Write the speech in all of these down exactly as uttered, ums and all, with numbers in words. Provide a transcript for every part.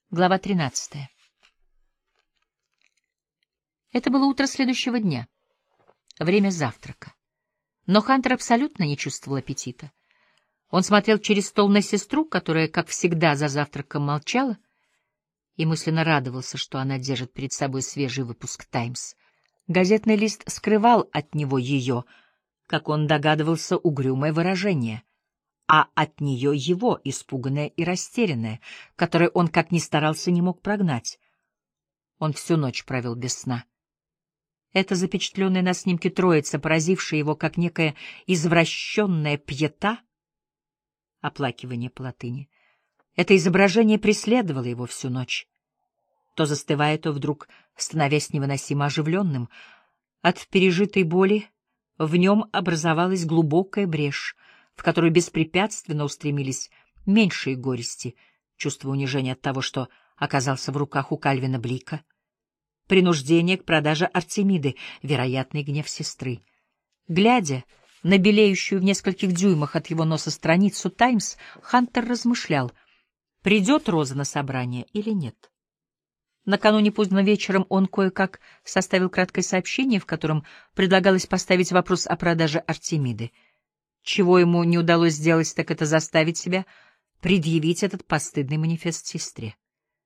Глава тринадцатая. Это было утро следующего дня, время завтрака. Но Хантер абсолютно не чувствовал аппетита. Он смотрел через стол на сестру, которая, как всегда, за завтраком молчала, и мысленно радовался, что она держит перед собой свежий выпуск «Таймс». Газетный лист скрывал от него ее, как он догадывался, угрюмое выражение, а от нее его, испуганное и растерянное, которое он, как ни старался, не мог прогнать. Он всю ночь провел без сна. Эта запечатленная на снимке троица, поразившая его как некая извращенная пьета, оплакивание по латыни, это изображение преследовало его всю ночь, то застывая, то вдруг становясь невыносимо оживленным. От пережитой боли в нем образовалась глубокая брешь, в которую беспрепятственно устремились меньшие горести, чувство унижения от того, что оказался в руках у Кальвина Блика, принуждение к продаже Артемиды, вероятный гнев сестры. Глядя на белеющую в нескольких дюймах от его носа страницу «Таймс», Хантер размышлял, придет Роза на собрание или нет. Накануне поздно вечером он кое-как составил краткое сообщение, в котором предлагалось поставить вопрос о продаже Артемиды. Чего ему не удалось сделать, так это заставить себя предъявить этот постыдный манифест сестре.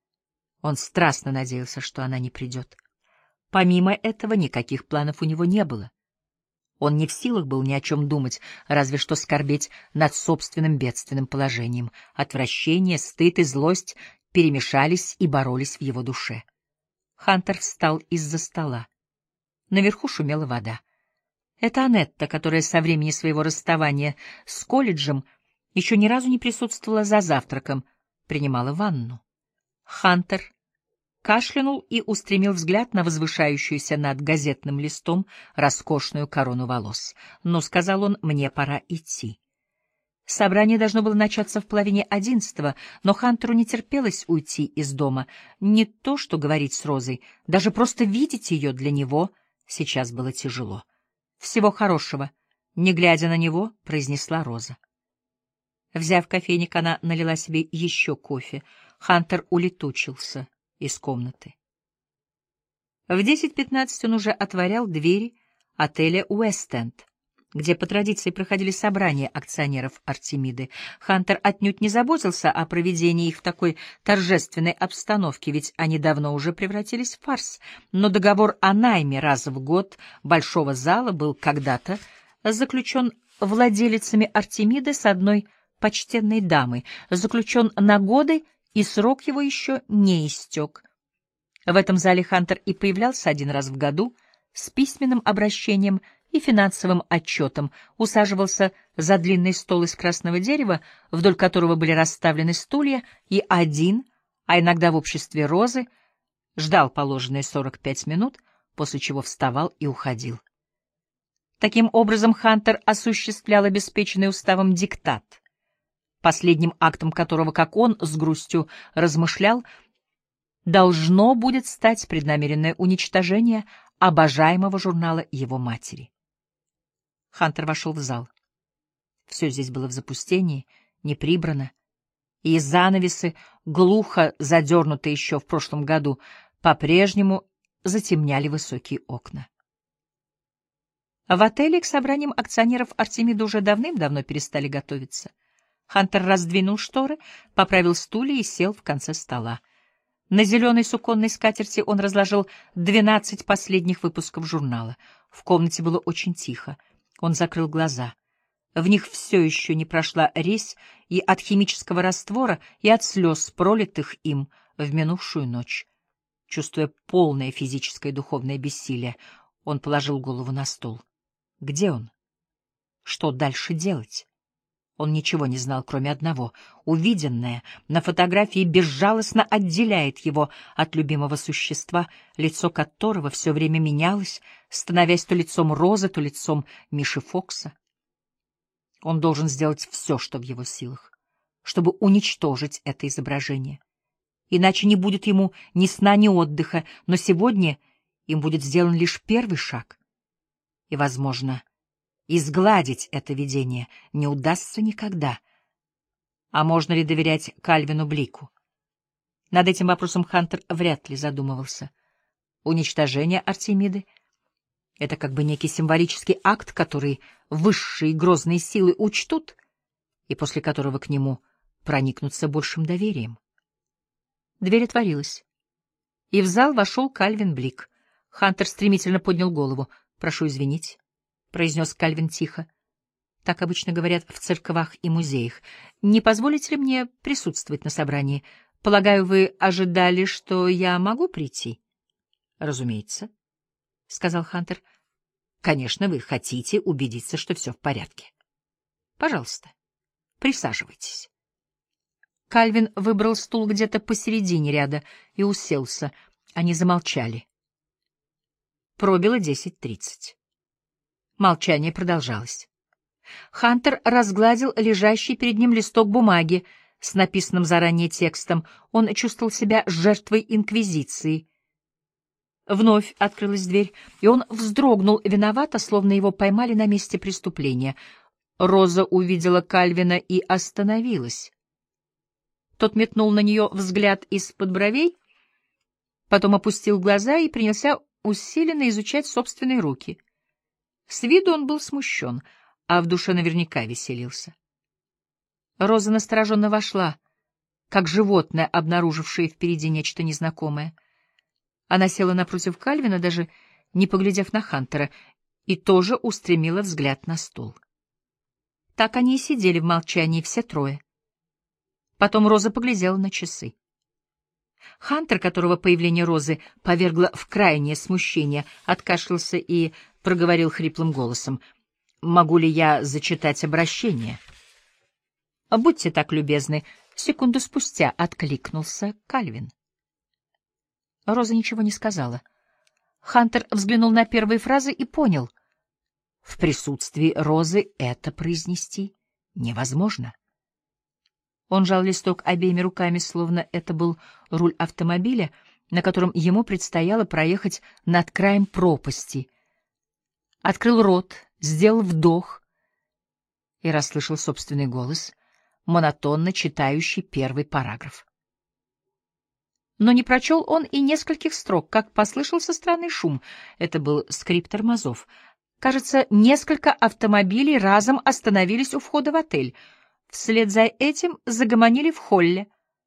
Он страстно надеялся, что она не придет. Помимо этого, никаких планов у него не было. Он не в силах был ни о чем думать, разве что скорбеть над собственным бедственным положением. Отвращение, стыд и злость перемешались и боролись в его душе. Хантер встал из-за стола. Наверху шумела вода. Это Анетта, которая со времени своего расставания с колледжем еще ни разу не присутствовала за завтраком, принимала ванну. Хантер кашлянул и устремил взгляд на возвышающуюся над газетным листом роскошную корону волос. «Ну, — сказал он, — мне пора идти». Собрание должно было начаться в половине одиннадцатого, но Хантеру не терпелось уйти из дома. Не то что говорить с Розой, даже просто видеть ее для него сейчас было тяжело. «Всего хорошего», — не глядя на него, произнесла Роза. Взяв кофейник, она налила себе еще кофе. Хантер улетучился из комнаты. В десять пятнадцать он уже отворял двери отеля «Уэст-Энд», где по традиции проходили собрания акционеров Артемиды. Хантер отнюдь не заботился о проведении их в такой торжественной обстановке, ведь они давно уже превратились в фарс. Но договор о найме раз в год большого зала был когда-то заключен владелицами Артемиды с одной почтенной дамой, заключен на годы, и срок его еще не истек. В этом зале Хантер и появлялся один раз в году с письменным обращением и финансовым отчетом, усаживался за длинный стол из красного дерева, вдоль которого были расставлены стулья, и один, а иногда в обществе Розы, ждал положенные сорок пять минут, после чего вставал и уходил. Таким образом, Хантер осуществлял обеспеченный уставом диктат, последним актом которого, как он с грустью размышлял, должно будет стать преднамеренное уничтожение обожаемого журнала его матери. Хантер вошел в зал. Все здесь было в запустении, не прибрано, и занавесы, глухо задернутые еще в прошлом году, по-прежнему затемняли высокие окна. В отеле к собраниям акционеров Артемиды уже давным-давно перестали готовиться. Хантер раздвинул шторы, поправил стулья и сел в конце стола. На зеленой суконной скатерти он разложил двенадцать последних выпусков журнала. В комнате было очень тихо. Он закрыл глаза. В них все еще не прошла резь и от химического раствора, и от слез, пролитых им в минувшую ночь. Чувствуя полное физическое и духовное бессилие, он положил голову на стол. Где он? Что дальше делать? Он ничего не знал, кроме одного. Увиденное на фотографии безжалостно отделяет его от любимого существа, лицо которого все время менялось, становясь то лицом Розы, то лицом Миши Фокса. Он должен сделать все, что в его силах, чтобы уничтожить это изображение. Иначе не будет ему ни сна, ни отдыха, но сегодня им будет сделан лишь первый шаг. И, возможно, изгладить это видение не удастся никогда. А можно ли доверять Кальвину Блику? Над этим вопросом Хантер вряд ли задумывался. Уничтожение Артемиды — это как бы некий символический акт, который высшие грозные силы учтут, и после которого к нему проникнутся большим доверием. Дверь отворилась, и в зал вошел Кальвин Блик. Хантер стремительно поднял голову. «Прошу извинить», — произнес Кальвин тихо. Так обычно говорят в церквах и музеях. «Не позволите ли мне присутствовать на собрании? Полагаю, вы ожидали, что я могу прийти?» «Разумеется», — сказал Хантер. «Конечно, вы хотите убедиться, что все в порядке. Пожалуйста, присаживайтесь». Кальвин выбрал стул где-то посередине ряда и уселся. Они замолчали. Пробило десять тридцать. Молчание продолжалось. Хантер разгладил лежащий перед ним листок бумаги с написанным заранее текстом. Он чувствовал себя жертвой инквизиции. Вновь открылась дверь, и он вздрогнул виновато, словно его поймали на месте преступления. Роза увидела Кальвина и остановилась. Тот метнул на нее взгляд из-под бровей, потом опустил глаза и принялся усиленно изучать собственные руки. С виду он был смущен, а в душе наверняка веселился. Роза настороженно вошла, как животное, обнаружившее впереди нечто незнакомое. Она села напротив Кальвина, даже не поглядев на Хантера, и тоже устремила взгляд на стол. Так они и сидели в молчании все трое. Потом Роза поглядела на часы. Хантер, которого появление Розы повергло в крайнее смущение, откашлялся и проговорил хриплым голосом: «Могу ли я зачитать обращение?» «Будьте так любезны». Секунду спустя откликнулся Кальвин. Роза ничего не сказала. Хантер взглянул на первые фразы и понял: в присутствии Розы это произнести невозможно. Он жал листок обеими руками, словно это был руль автомобиля, на котором ему предстояло проехать над краем пропасти. Открыл рот, сделал вдох и расслышал собственный голос, монотонно читающий первый параграф. Но не прочел он и нескольких строк, как послышался странный шум. Это был скрип тормозов. Кажется, несколько автомобилей разом остановились у входа в отель. Вслед за этим загомонили в холле.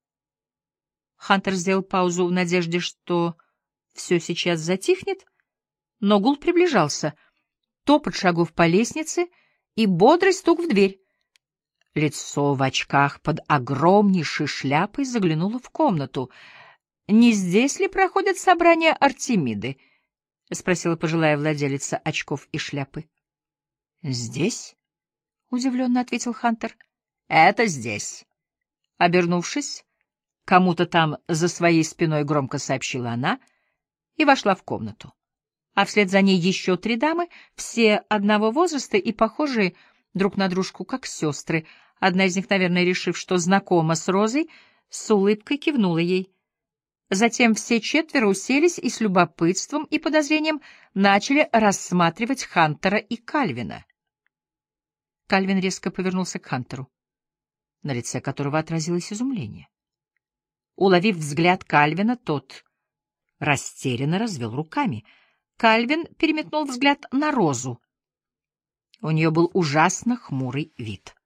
Хантер сделал паузу в надежде, что все сейчас затихнет, но гул приближался. Топот шагов по лестнице и бодрый стук в дверь. Лицо в очках под огромнейшей шляпой заглянуло в комнату. «Не здесь ли проходят собрания Артемиды?» — спросила пожилая владелица очков и шляпы. «Здесь?» — удивленно ответил Хантер. «Это здесь». Обернувшись, кому-то там за своей спиной громко сообщила она и вошла в комнату. А вслед за ней еще три дамы, все одного возраста и похожие друг на дружку, как сестры. Одна из них, наверное, решив, что знакома с Розой, с улыбкой кивнула ей. Затем все четверо уселись и с любопытством и подозрением начали рассматривать Хантера и Кальвина. Кальвин резко повернулся к Хантеру, на лице которого отразилось изумление. Уловив взгляд Кальвина, тот растерянно развел руками. Кальвин переметнул взгляд на Розу. У нее был ужасно хмурый вид.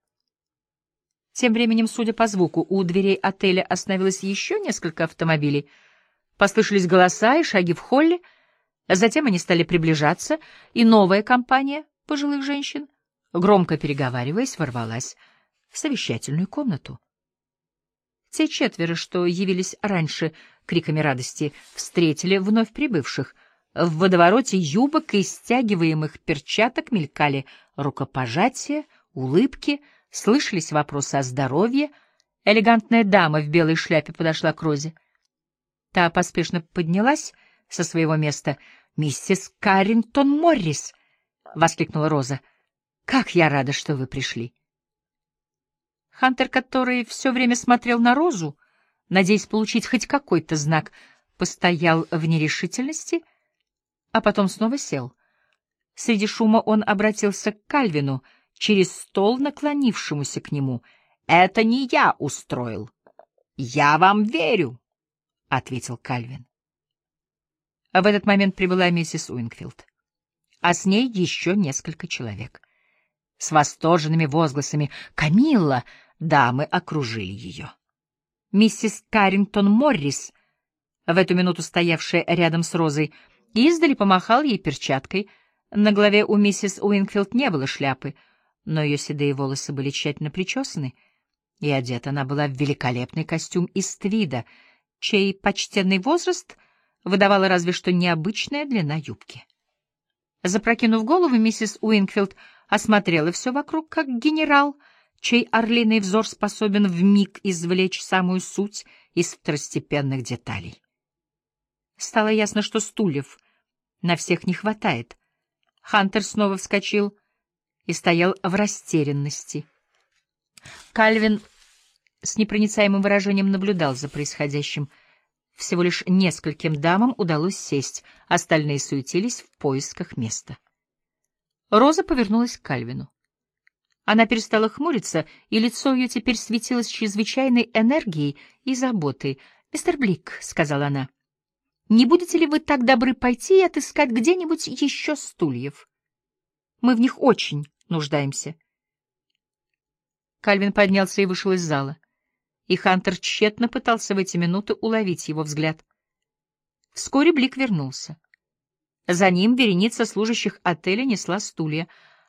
Тем временем, судя по звуку, у дверей отеля остановилось еще несколько автомобилей. Послышались голоса и шаги в холле. Затем они стали приближаться, и новая компания пожилых женщин, громко переговариваясь, ворвалась в совещательную комнату. Те четверо, что явились раньше криками радости, встретили вновь прибывших. В водовороте юбок и стягиваемых перчаток мелькали рукопожатия, улыбки, слышались вопросы о здоровье. Элегантная дама в белой шляпе подошла к Розе. Та поспешно поднялась со своего места. «Миссис Каррингтон Моррис!» — воскликнула Роза. «Как я рада, что вы пришли!» Хантер, который все время смотрел на Розу, надеясь получить хоть какой-то знак, постоял в нерешительности, а потом снова сел. Среди шума он обратился к Кальвину, через стол наклонившемуся к нему. «Это не я устроил. Я вам верю. — ответил Кальвин. В этот момент прибыла миссис Уинкфилд, а с ней еще несколько человек. С восторженными возгласами «Камилла!» дамы окружили ее. Миссис Каррингтон Моррис, в эту минуту стоявшая рядом с Розой, издали помахал ей перчаткой. На голове у миссис Уинкфилд не было шляпы, но ее седые волосы были тщательно причесаны, и одета она была в великолепный костюм из твида, чей почтенный возраст выдавала разве что необычная длина юбки. Запрокинув голову, миссис Уинкфилд осмотрела все вокруг, как генерал, чей орлиный взор способен вмиг извлечь самую суть из второстепенных деталей. Стало ясно, что стульев на всех не хватает. Хантер снова вскочил и стоял в растерянности. Кальвин с непроницаемым выражением наблюдал за происходящим. Всего лишь нескольким дамам удалось сесть, остальные суетились в поисках места. Роза повернулась к Кальвину. Она перестала хмуриться, и лицо ее теперь светилось чрезвычайной энергией и заботой. — Мистер Блик, — сказала она, — не будете ли вы так добры пойти и отыскать где-нибудь еще стульев? Мы в них очень нуждаемся. Кальвин поднялся и вышел из зала, и Хантер тщетно пытался в эти минуты уловить его взгляд. Вскоре Блик вернулся. За ним вереница служащих отеля несла стулья,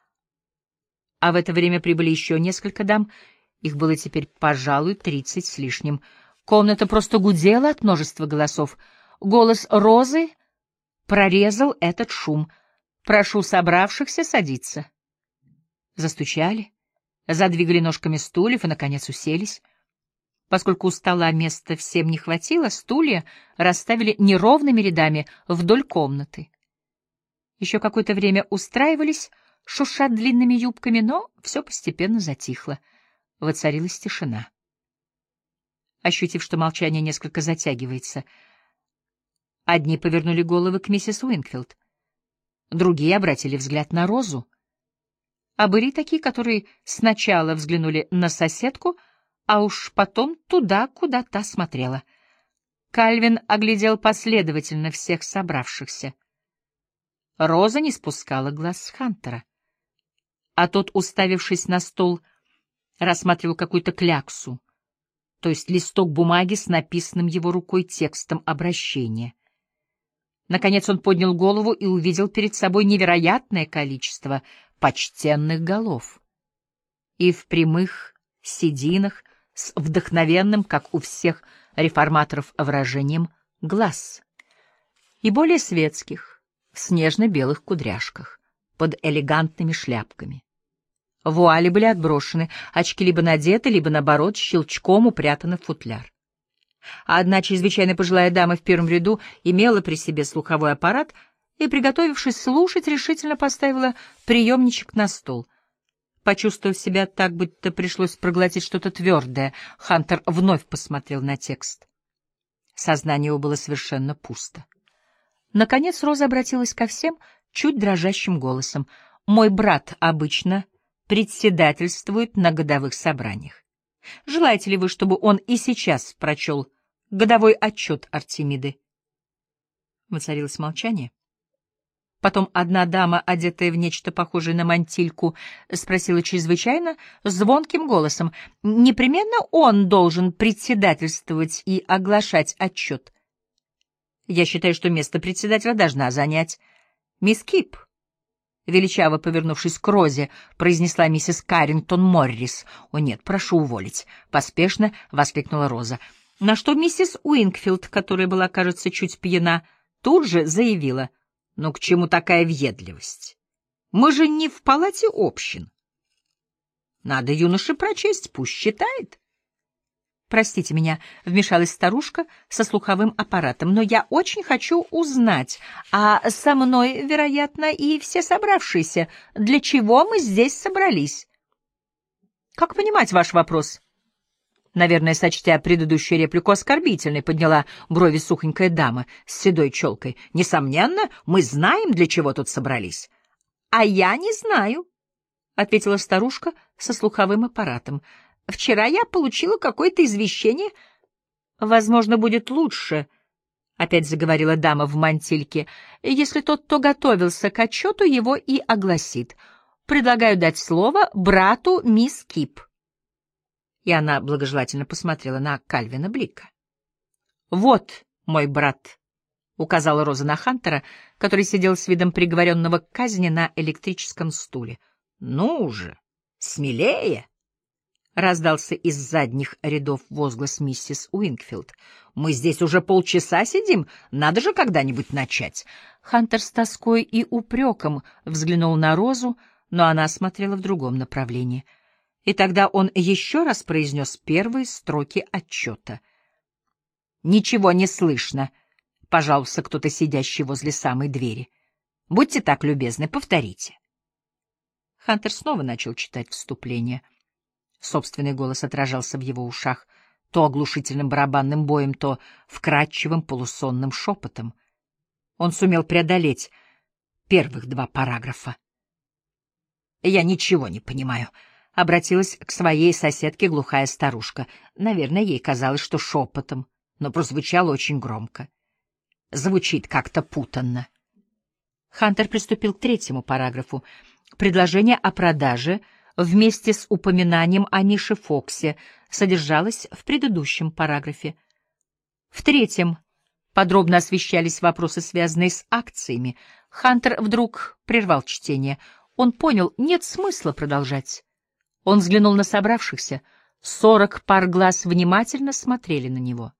а в это время прибыли еще несколько дам, их было теперь, пожалуй, тридцать с лишним. Комната просто гудела от множества голосов. Голос Розы прорезал этот шум. «Прошу собравшихся садиться». Застучали, задвигали ножками стульев и, наконец, уселись. Поскольку у стола места всем не хватило, стулья расставили неровными рядами вдоль комнаты. Еще какое-то время устраивались, шурша длинными юбками, но все постепенно затихло. Воцарилась тишина. Ощутив, что молчание несколько затягивается, одни повернули головы к миссис Уинкфилд, другие обратили взгляд на Розу. А были такие, которые сначала взглянули на соседку, а уж потом туда, куда та смотрела. Кальвин оглядел последовательно всех собравшихся. Роза не спускала глаз с Хантера, а тот, уставившись на стол, рассматривал какую-то кляксу, то есть листок бумаги с написанным его рукой текстом обращения. Наконец он поднял голову и увидел перед собой невероятное количество почтенных голов. И в прямых сединах, с вдохновенным, как у всех реформаторов, выражением глаз, и более светских, в снежно-белых кудряшках, под элегантными шляпками. Вуали были отброшены, очки либо надеты, либо, наоборот, щелчком упрятаны в футляр. А одна чрезвычайно пожилая дама в первом ряду имела при себе слуховой аппарат и, приготовившись слушать, решительно поставила приемничек на стол. Почувствовав себя так, будто пришлось проглотить что-то твердое, Хантер вновь посмотрел на текст. Сознание его было совершенно пусто. Наконец Роза обратилась ко всем чуть дрожащим голосом. «Мой брат обычно председательствует на годовых собраниях. Желаете ли вы, чтобы он и сейчас прочел годовой отчет Артемиды?» Воцарилось молчание. Потом одна дама, одетая в нечто похожее на мантильку, спросила чрезвычайно звонким голосом: «Непременно он должен председательствовать и оглашать отчет?» «Я считаю, что место председателя должна занять мисс Кип», — величаво повернувшись к Розе, произнесла миссис Каррингтон Моррис. «О нет, прошу уволить», — поспешно воскликнула Роза. На что миссис Уинкфилд, которая была, кажется, чуть пьяна, тут же заявила: «Ну к чему такая въедливость? Мы же не в палате общин. Надо юноше прочесть, пусть читает». «Простите меня», — вмешалась старушка со слуховым аппаратом, «но я очень хочу узнать, а со мной, вероятно, и все собравшиеся, для чего мы здесь собрались?» «Как понимать ваш вопрос?» Наверное, сочтя предыдущую реплику оскорбительной, подняла брови сухонькая дама с седой челкой. «Несомненно, мы знаем, для чего тут собрались». «А я не знаю», — ответила старушка со слуховым аппаратом. «Вчера я получила какое-то извещение». «Возможно, будет лучше», — опять заговорила дама в мантильке, «если тот, кто готовился к отчету, его и огласит. Предлагаю дать слово брату мисс Кип». И она благожелательно посмотрела на Кальвина Блика. «Вот мой брат», — указала Роза на Хантера, который сидел с видом приговоренного к казни на электрическом стуле. «Ну же, смелее!» — раздался из задних рядов возглас миссис Уингфилд. «Мы здесь уже полчаса сидим, надо же когда-нибудь начать». Хантер с тоской и упреком взглянул на Розу, но она смотрела в другом направлении. И тогда он еще раз произнес первые строки отчета. «Ничего не слышно», — пожаловался кто-то, сидящий возле самой двери. «Будьте так любезны, повторите». Хантер снова начал читать вступление. Собственный голос отражался в его ушах то оглушительным барабанным боем, то вкрадчивым полусонным шепотом. Он сумел преодолеть первых два параграфа. «Я ничего не понимаю», — обратилась к своей соседке глухая старушка. Наверное, ей казалось, что шепотом, но прозвучало очень громко. Звучит как-то путанно. Хантер приступил к третьему параграфу. Предложение о продаже вместе с упоминанием о Мише Фоксе содержалось в предыдущем параграфе. В третьем подробно освещались вопросы, связанные с акциями. Хантер вдруг прервал чтение. Он понял, нет смысла продолжать. Он взглянул на собравшихся. Сорок пар глаз внимательно смотрели на него.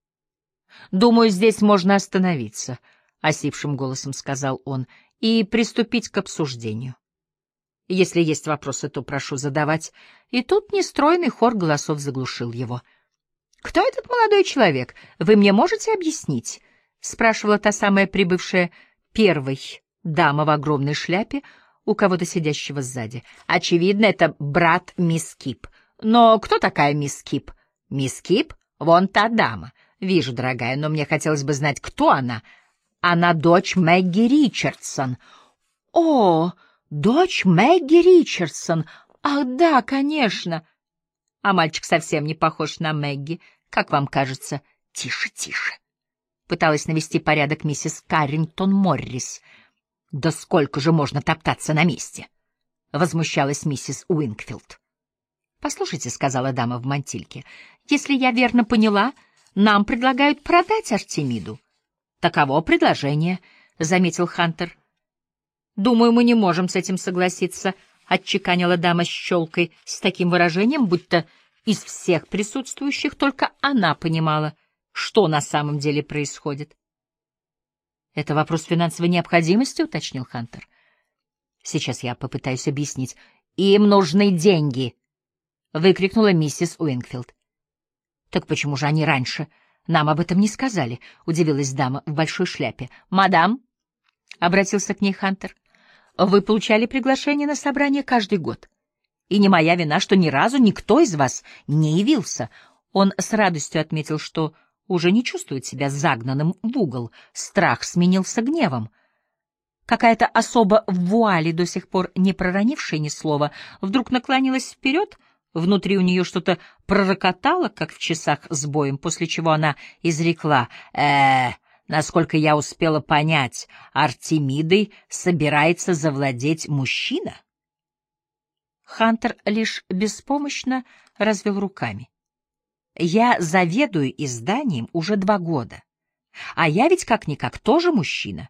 «Думаю, здесь можно остановиться», — осипшим голосом сказал он, — «и приступить к обсуждению. Если есть вопросы, то прошу задавать». И тут нестройный хор голосов заглушил его. «Кто этот молодой человек? Вы мне можете объяснить?» — спрашивала та самая прибывшая первой дама в огромной шляпе у кого-то сидящего сзади. «Очевидно, это брат мисс Кип. Но кто такая мисс Кип?» «Мисс Кип? Вон та дама. Вижу, дорогая, но мне хотелось бы знать, кто она. Она дочь Мэгги Ричардсон». «О, дочь Мэгги Ричардсон! Ах, да, конечно!» «А мальчик совсем не похож на Мэгги. Как вам кажется?» «Тише, тише!» Пыталась навести порядок миссис Каррингтон Моррис. «Да сколько же можно топтаться на месте?» — возмущалась миссис Уингфилд. «Послушайте», — сказала дама в мантильке, — «если я верно поняла, нам предлагают продать Артемиду». «Таково предложение», — заметил Хантер. «Думаю, мы не можем с этим согласиться», — отчеканила дама с щелкой с таким выражением, будто из всех присутствующих только она понимала, что на самом деле происходит. «Это вопрос финансовой необходимости», — уточнил Хантер. «Сейчас я попытаюсь объяснить. Им нужны деньги», — выкрикнула миссис Уингфилд. «Так почему же они раньше нам об этом не сказали?» — удивилась дама в большой шляпе. «Мадам», — обратился к ней Хантер, — «вы получали приглашение на собрание каждый год, и не моя вина, что ни разу никто из вас не явился». Он с радостью отметил, что уже не чувствует себя загнанным в угол. Страх сменился гневом. Какая-то особа в вуале, до сих пор не проронившая ни слова, вдруг наклонилась вперед, внутри у нее что-то пророкотало, как в часах с боем, после чего она изрекла: э насколько я успела понять, Артемидой собирается завладеть мужчина?» Хантер лишь беспомощно развел руками. «Я заведую изданием уже два года, а я ведь как-никак тоже мужчина».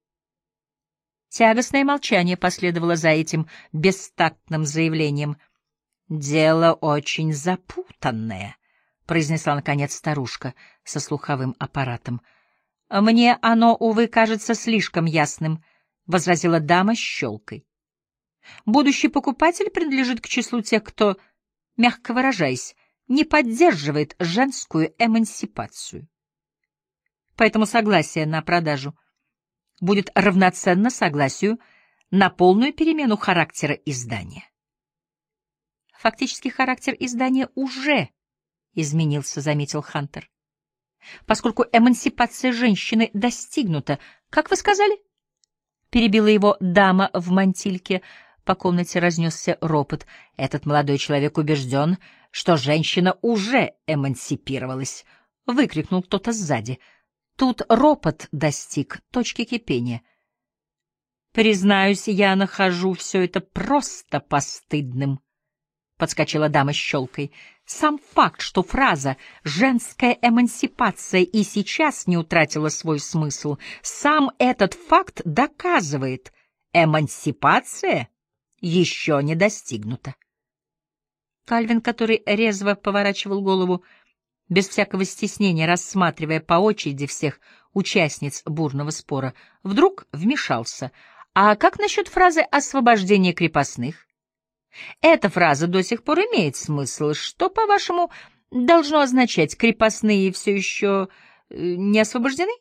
Тягостное молчание последовало за этим бестактным заявлением. «Дело очень запутанное», — произнесла, наконец, старушка со слуховым аппаратом. «Мне оно, увы, кажется слишком ясным», — возразила дама с щелкой. «Будущий покупатель принадлежит к числу тех, кто, мягко выражаясь, не поддерживает женскую эмансипацию. Поэтому согласие на продажу будет равноценно согласию на полную перемену характера издания». «Фактически характер издания уже изменился», — заметил Хантер. «Поскольку эмансипация женщины достигнута, как вы сказали?» Перебила его дама в мантильке. По комнате разнесся ропот. «Этот молодой человек убежден, что женщина уже эмансипировалась». — выкрикнул кто-то сзади. Тут ропот достиг точки кипения. «Признаюсь, я нахожу все это просто постыдным», — подскочила дама с щелкой. «Сам факт, что фраза «женская эмансипация» и сейчас не утратила свой смысл, сам этот факт доказывает, эмансипация еще не достигнута». Кальвин, который резво поворачивал голову, без всякого стеснения рассматривая по очереди всех участниц бурного спора, вдруг вмешался. «А как насчет фразы «освобождение крепостных»? Эта фраза до сих пор имеет смысл. Что, по-вашему, должно означать? Крепостные все еще не освобождены?»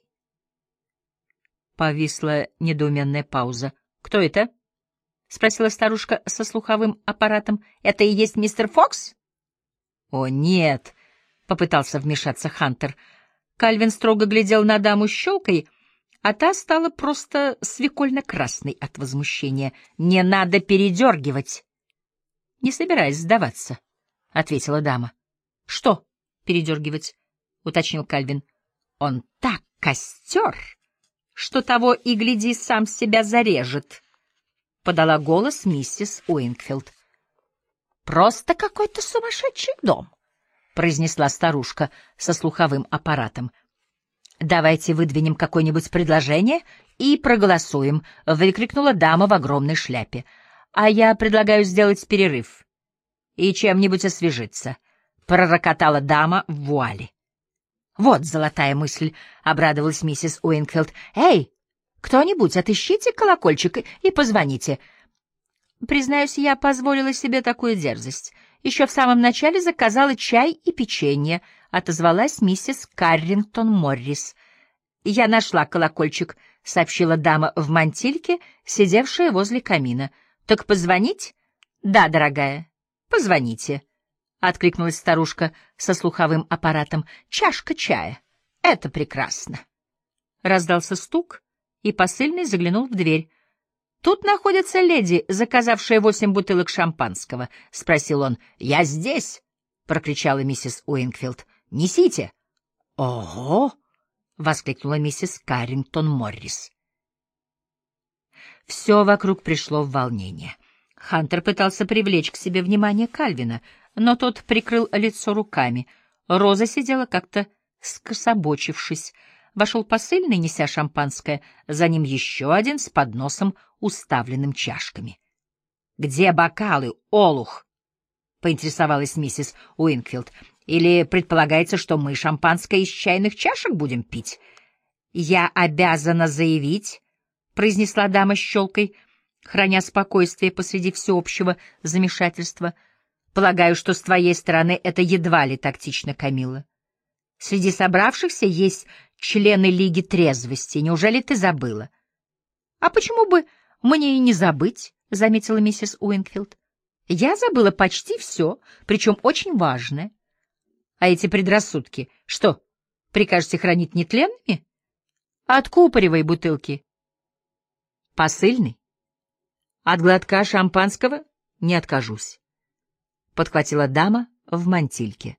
Повисла недоуменная пауза. «Кто это?» — спросила старушка со слуховым аппаратом. «Это и есть мистер Фокс?» «О, нет!» — попытался вмешаться Хантер. Кальвин строго глядел на даму с щелкой, а та стала просто свекольно-красной от возмущения. «Не надо передергивать!» «Не собираюсь сдаваться», — ответила дама. «Что передергивать?» — уточнил Кальвин. «Он так костер, что того и гляди сам себя зарежет», — подала голос миссис Уинкфилд. «Просто какой-то сумасшедший дом», — произнесла старушка со слуховым аппаратом. «Давайте выдвинем какое-нибудь предложение и проголосуем», — выкрикнула дама в огромной шляпе. «А я предлагаю сделать перерыв и чем-нибудь освежиться», — пророкотала дама в вуале. «Вот золотая мысль», — обрадовалась миссис Уинкфилд. «Эй, кто-нибудь, отыщите колокольчик и позвоните». «Признаюсь, я позволила себе такую дерзость. Еще в самом начале заказала чай и печенье», — отозвалась миссис Каррингтон Моррис. «Я нашла колокольчик», — сообщила дама в мантильке, сидевшая возле камина. «Так позвонить?» «Да, дорогая, позвоните», — откликнулась старушка со слуховым аппаратом. «Чашка чая. Это прекрасно». Раздался стук, и посыльный заглянул в дверь. «Тут находится леди, заказавшая восемь бутылок шампанского», — спросил он. «Я здесь», — прокричала миссис Уинкфилд. «Несите». «Ого!» — воскликнула миссис Каррингтон Моррис. Все вокруг пришло в волнение. Хантер пытался привлечь к себе внимание Кальвина, но тот прикрыл лицо руками. Роза сидела как-то скособочившись. Вошел посыльный, неся шампанское, за ним еще один с подносом, уставленным чашками. «Где бокалы, олух?» — поинтересовалась миссис Уинкфилд. «Или предполагается, что мы шампанское из чайных чашек будем пить?» «Я обязана заявить», — произнесла дама с щелкой, храня спокойствие посреди всеобщего замешательства. «Полагаю, что с твоей стороны это едва ли тактично, Камилла. Среди собравшихся есть члены Лиги трезвости. Неужели ты забыла?» «А почему бы мне и не забыть?» — заметила миссис Уинкфилд. «Я забыла почти все, причем очень важное. А эти предрассудки, что, прикажете хранить нетленными? Откупоривай бутылки». «Посыльный? От глотка шампанского не откажусь», — подхватила дама в мантильке.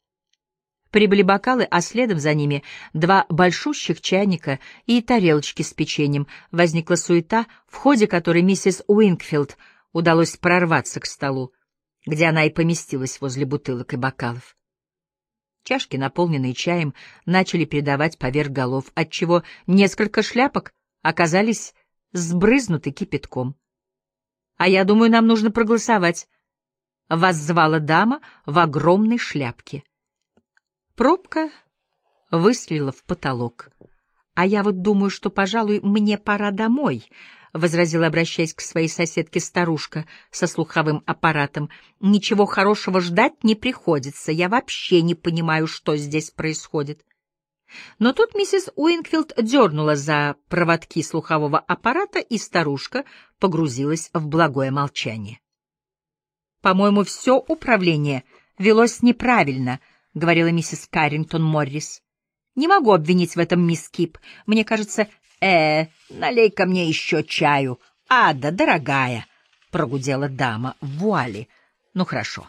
Прибыли бокалы, а следом за ними два большущих чайника и тарелочки с печеньем. Возникла суета, в ходе которой миссис Уинкфилд удалось прорваться к столу, где она и поместилась возле бутылок и бокалов. Чашки, наполненные чаем, начали передавать поверх голов, отчего несколько шляпок оказались сбрызнуты кипятком. «А я думаю, нам нужно проголосовать», — воззвала дама в огромной шляпке. Пробка выстрелила в потолок. «А я вот думаю, что, пожалуй, мне пора домой», — возразила, обращаясь к своей соседке старушка со слуховым аппаратом. «Ничего хорошего ждать не приходится. Я вообще не понимаю, что здесь происходит». Но тут миссис Уинкфилд дернула за проводки слухового аппарата, и старушка погрузилась в благое молчание. «По-моему, все управление велось неправильно», — говорила миссис Каррингтон Моррис. «Не могу обвинить в этом мисс Кип. Мне кажется, э, налей-ка мне еще чаю. Ада, дорогая», — прогудела дама в вуале. «Ну хорошо,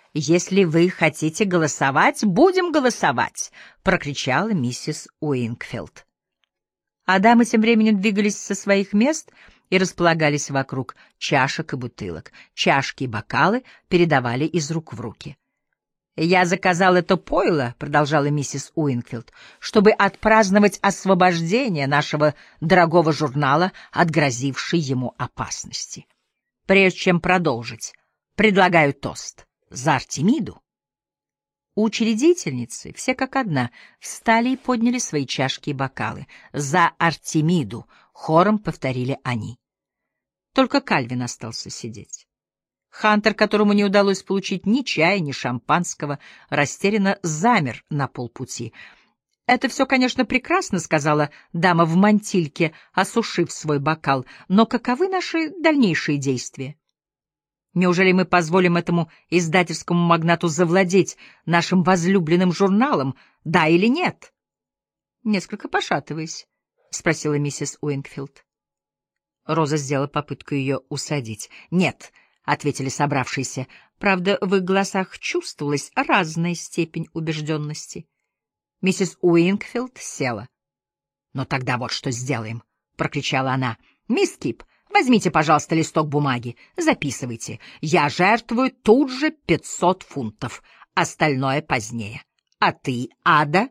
«Если вы хотите голосовать, будем голосовать!» — прокричала миссис Уинкфилд. А дамы тем временем двигались со своих мест и располагались вокруг чашек и бутылок. Чашки и бокалы передавали из рук в руки. «Я заказал это пойло», — продолжала миссис Уинкфилд, «чтобы отпраздновать освобождение нашего дорогого журнала от грозившей ему опасности. Прежде чем продолжить, предлагаю тост за Артемиду». Учредительницы, все как одна, встали и подняли свои чашки и бокалы. «За Артемиду», — хором повторили они. Только Кальвин остался сидеть. Хантер, которому не удалось получить ни чая, ни шампанского, растерянно замер на полпути. «Это все, конечно, прекрасно», — сказала дама в мантильке, осушив свой бокал, «но каковы наши дальнейшие действия? Неужели мы позволим этому издательскому магнату завладеть нашим возлюбленным журналом, да или нет?» «Несколько пошатываясь», — спросила миссис Уинкфилд. Роза сделала попытку ее усадить. «Нет», — ответили собравшиеся, — «правда, в их голосах чувствовалась разная степень убежденности». Миссис Уинкфилд села. «Ну тогда вот что сделаем», — прокричала она. «Мисс Кип, возьмите, пожалуйста, листок бумаги, записывайте. Я жертвую тут же пятьсот фунтов, остальное позднее. А ты, Ада?»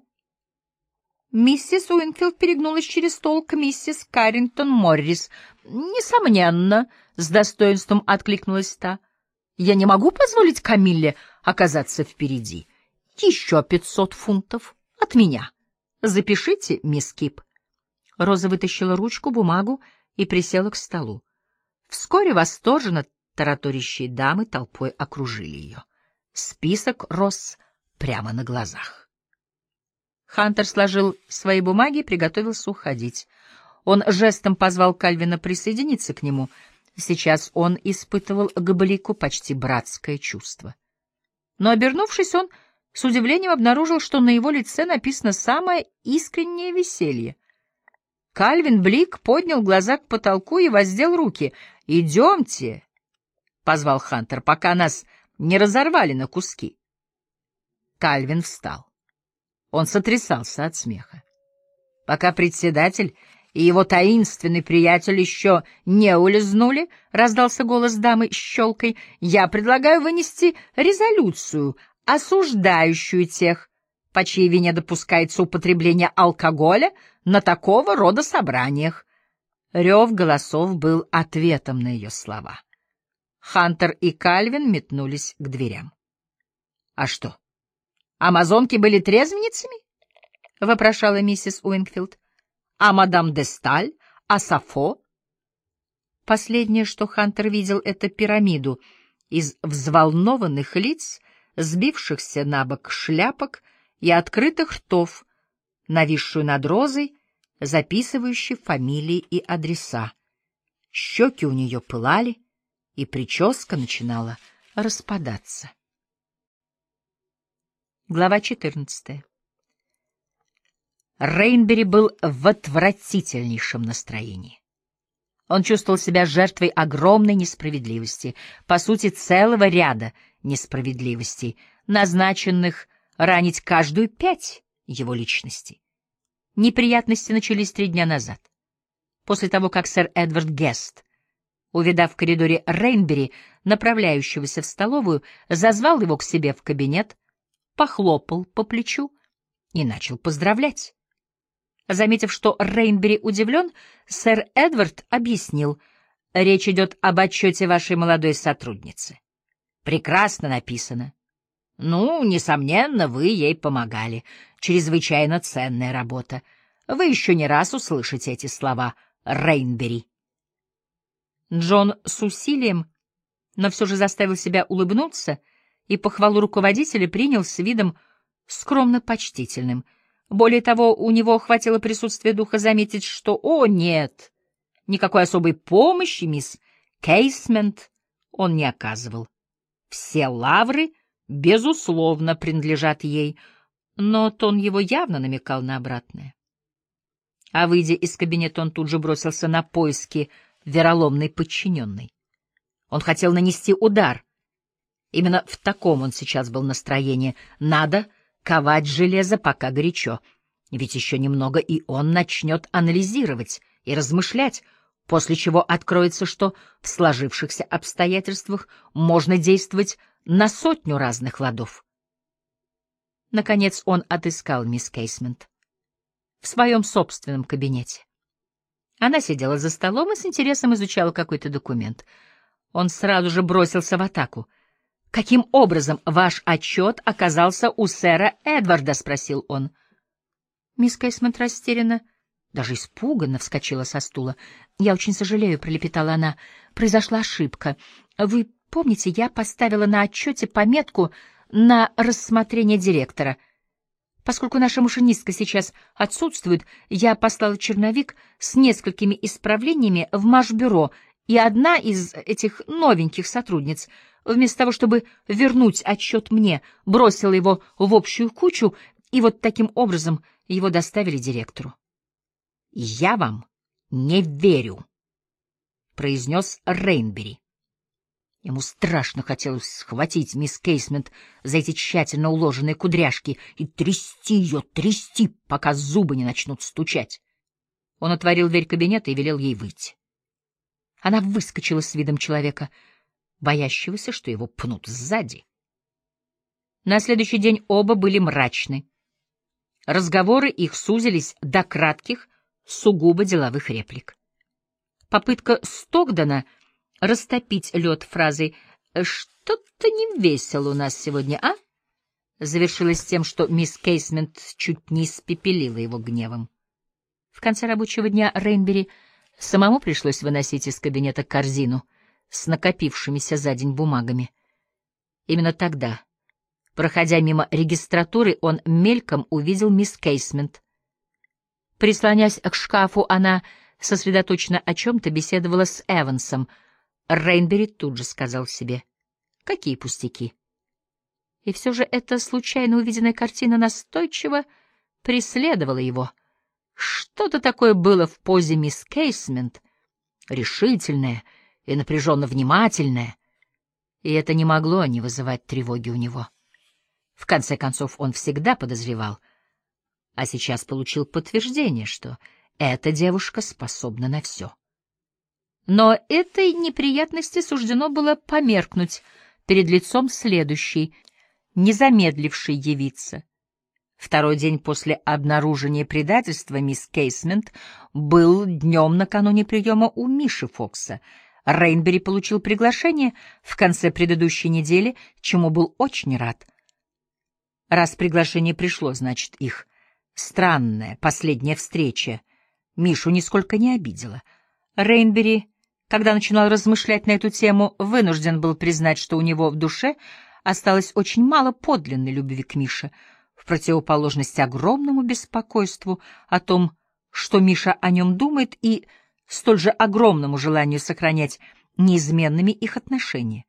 Миссис Уинкфилд перегнулась через стол к миссис Каррингтон Моррис. «Несомненно», — с достоинством откликнулась та, — «я не могу позволить Камилле оказаться впереди. Еще пятьсот фунтов от меня. Запишите, мисс Кип». Роза вытащила ручку, бумагу и присела к столу. Вскоре восторженно тараторящие дамы толпой окружили ее. Список рос прямо на глазах. Хантер сложил свои бумаги и приготовился уходить. Он жестом позвал Кальвина присоединиться к нему. Сейчас он испытывал к Блику почти братское чувство. Но, обернувшись, он с удивлением обнаружил, что на его лице написано самое искреннее веселье. Кальвин Блик поднял глаза к потолку и воздел руки. «Идемте», — позвал Хантер, — «пока нас не разорвали на куски». Кальвин встал. Он сотрясался от смеха. Пока председатель и его таинственный приятель еще не улизнули, — раздался голос дамы с щелкой, — я предлагаю вынести резолюцию, осуждающую тех, по чьей вине допускается употребление алкоголя на такого рода собраниях. Рев голосов был ответом на ее слова. Хантер и Кальвин метнулись к дверям. — А что? Амазонки были трезвенницами? — вопрошала миссис Уинкфилд. — А мадам де Сталь? А Сафо? Последнее, что Хантер видел, — это пирамиду из взволнованных лиц, сбившихся на бок шляпок и открытых ртов, нависшую над Розой, записывающей фамилии и адреса. Щеки у нее пылали, и прическа начинала распадаться. Глава четырнадцатая. Рейнбери был в отвратительнейшем настроении. Он чувствовал себя жертвой огромной несправедливости, по сути, целого ряда несправедливостей, назначенных ранить каждую пять его личностей. Неприятности начались три дня назад, после того, как сэр Эдвард Гест, увидав в коридоре Рейнбери, направляющегося в столовую, зазвал его к себе в кабинет, похлопал по плечу и начал поздравлять. Заметив, что Рейнбери удивлен, сэр Эдвард объяснил: «Речь идет об отчете вашей молодой сотрудницы. Прекрасно написано. Ну, несомненно, вы ей помогали. Чрезвычайно ценная работа. Вы еще не раз услышите эти слова, Рейнбери». Джон с усилием, но все же заставил себя улыбнуться и похвалу руководителя принял с видом скромно почтительным. Более того, у него хватило присутствия духа заметить, что, о, нет, никакой особой помощи мисс Кейсмент он не оказывал. Все лавры, безусловно, принадлежат ей, но тон его явно намекал на обратное. А выйдя из кабинета, он тут же бросился на поиски вероломной подчиненной. Он хотел нанести удар, Именно в таком он сейчас был настроении. Надо ковать железо, пока горячо. Ведь еще немного, и он начнет анализировать и размышлять, после чего откроется, что в сложившихся обстоятельствах можно действовать на сотню разных ладов. Наконец он отыскал мисс Кейсмент в своем собственном кабинете. Она сидела за столом и с интересом изучала какой-то документ. Он сразу же бросился в атаку. «Каким образом ваш отчет оказался у сэра Эдварда?» — спросил он. Мисс Кейсмент растерянно, даже испуганно вскочила со стула. «Я очень сожалею», — пролепетала она. «Произошла ошибка. Вы помните, я поставила на отчете пометку на рассмотрение директора. Поскольку наша машинистка сейчас отсутствует, я послала черновик с несколькими исправлениями в Машбюро, и одна из этих новеньких сотрудниц, вместо того, чтобы вернуть отчет мне, бросила его в общую кучу, и вот таким образом его доставили директору». «Я вам не верю», — произнес Рейнбери. Ему страшно хотелось схватить мисс Кейсмент за эти тщательно уложенные кудряшки и трясти ее, трясти, пока зубы не начнут стучать. Он отворил дверь кабинета и велел ей выйти. Она выскочила с видом человека, боящегося, что его пнут сзади. На следующий день оба были мрачны. Разговоры их сузились до кратких, сугубо деловых реплик. Попытка Стокдена растопить лед фразой «Что-то не весело у нас сегодня, а?» завершилась тем, что мисс Кейсмент чуть не испепелила его гневом. В конце рабочего дня Рейнбери самому пришлось выносить из кабинета корзину с накопившимися за день бумагами. Именно тогда, проходя мимо регистратуры, он мельком увидел мисс Кейсмент. Прислонясь к шкафу, она сосредоточенно о чем-то беседовала с Эвансом. Рейнбери тут же сказал себе: «Какие пустяки!» И все же эта случайно увиденная картина настойчиво преследовала его. Что-то такое было в позе мисс Кейсмент, решительное и напряженно внимательное, и это не могло не вызывать тревоги у него. В конце концов, он всегда подозревал, а сейчас получил подтверждение, что эта девушка способна на все. Но этой неприятности суждено было померкнуть перед лицом следующей, не замедлившей явиться. Второй день после обнаружения предательства мисс Кейсмент был днем накануне приема у Миши Фокса. Рейнбери получил приглашение в конце предыдущей недели, чему был очень рад. Раз приглашение пришло, значит, их странная последняя встреча Мишу нисколько не обидела. Рейнбери, когда начинал размышлять на эту тему, вынужден был признать, что у него в душе осталось очень мало подлинной любви к Мише, в противоположность огромному беспокойству о том, что Миша о нем думает, и столь же огромному желанию сохранять неизменными их отношения.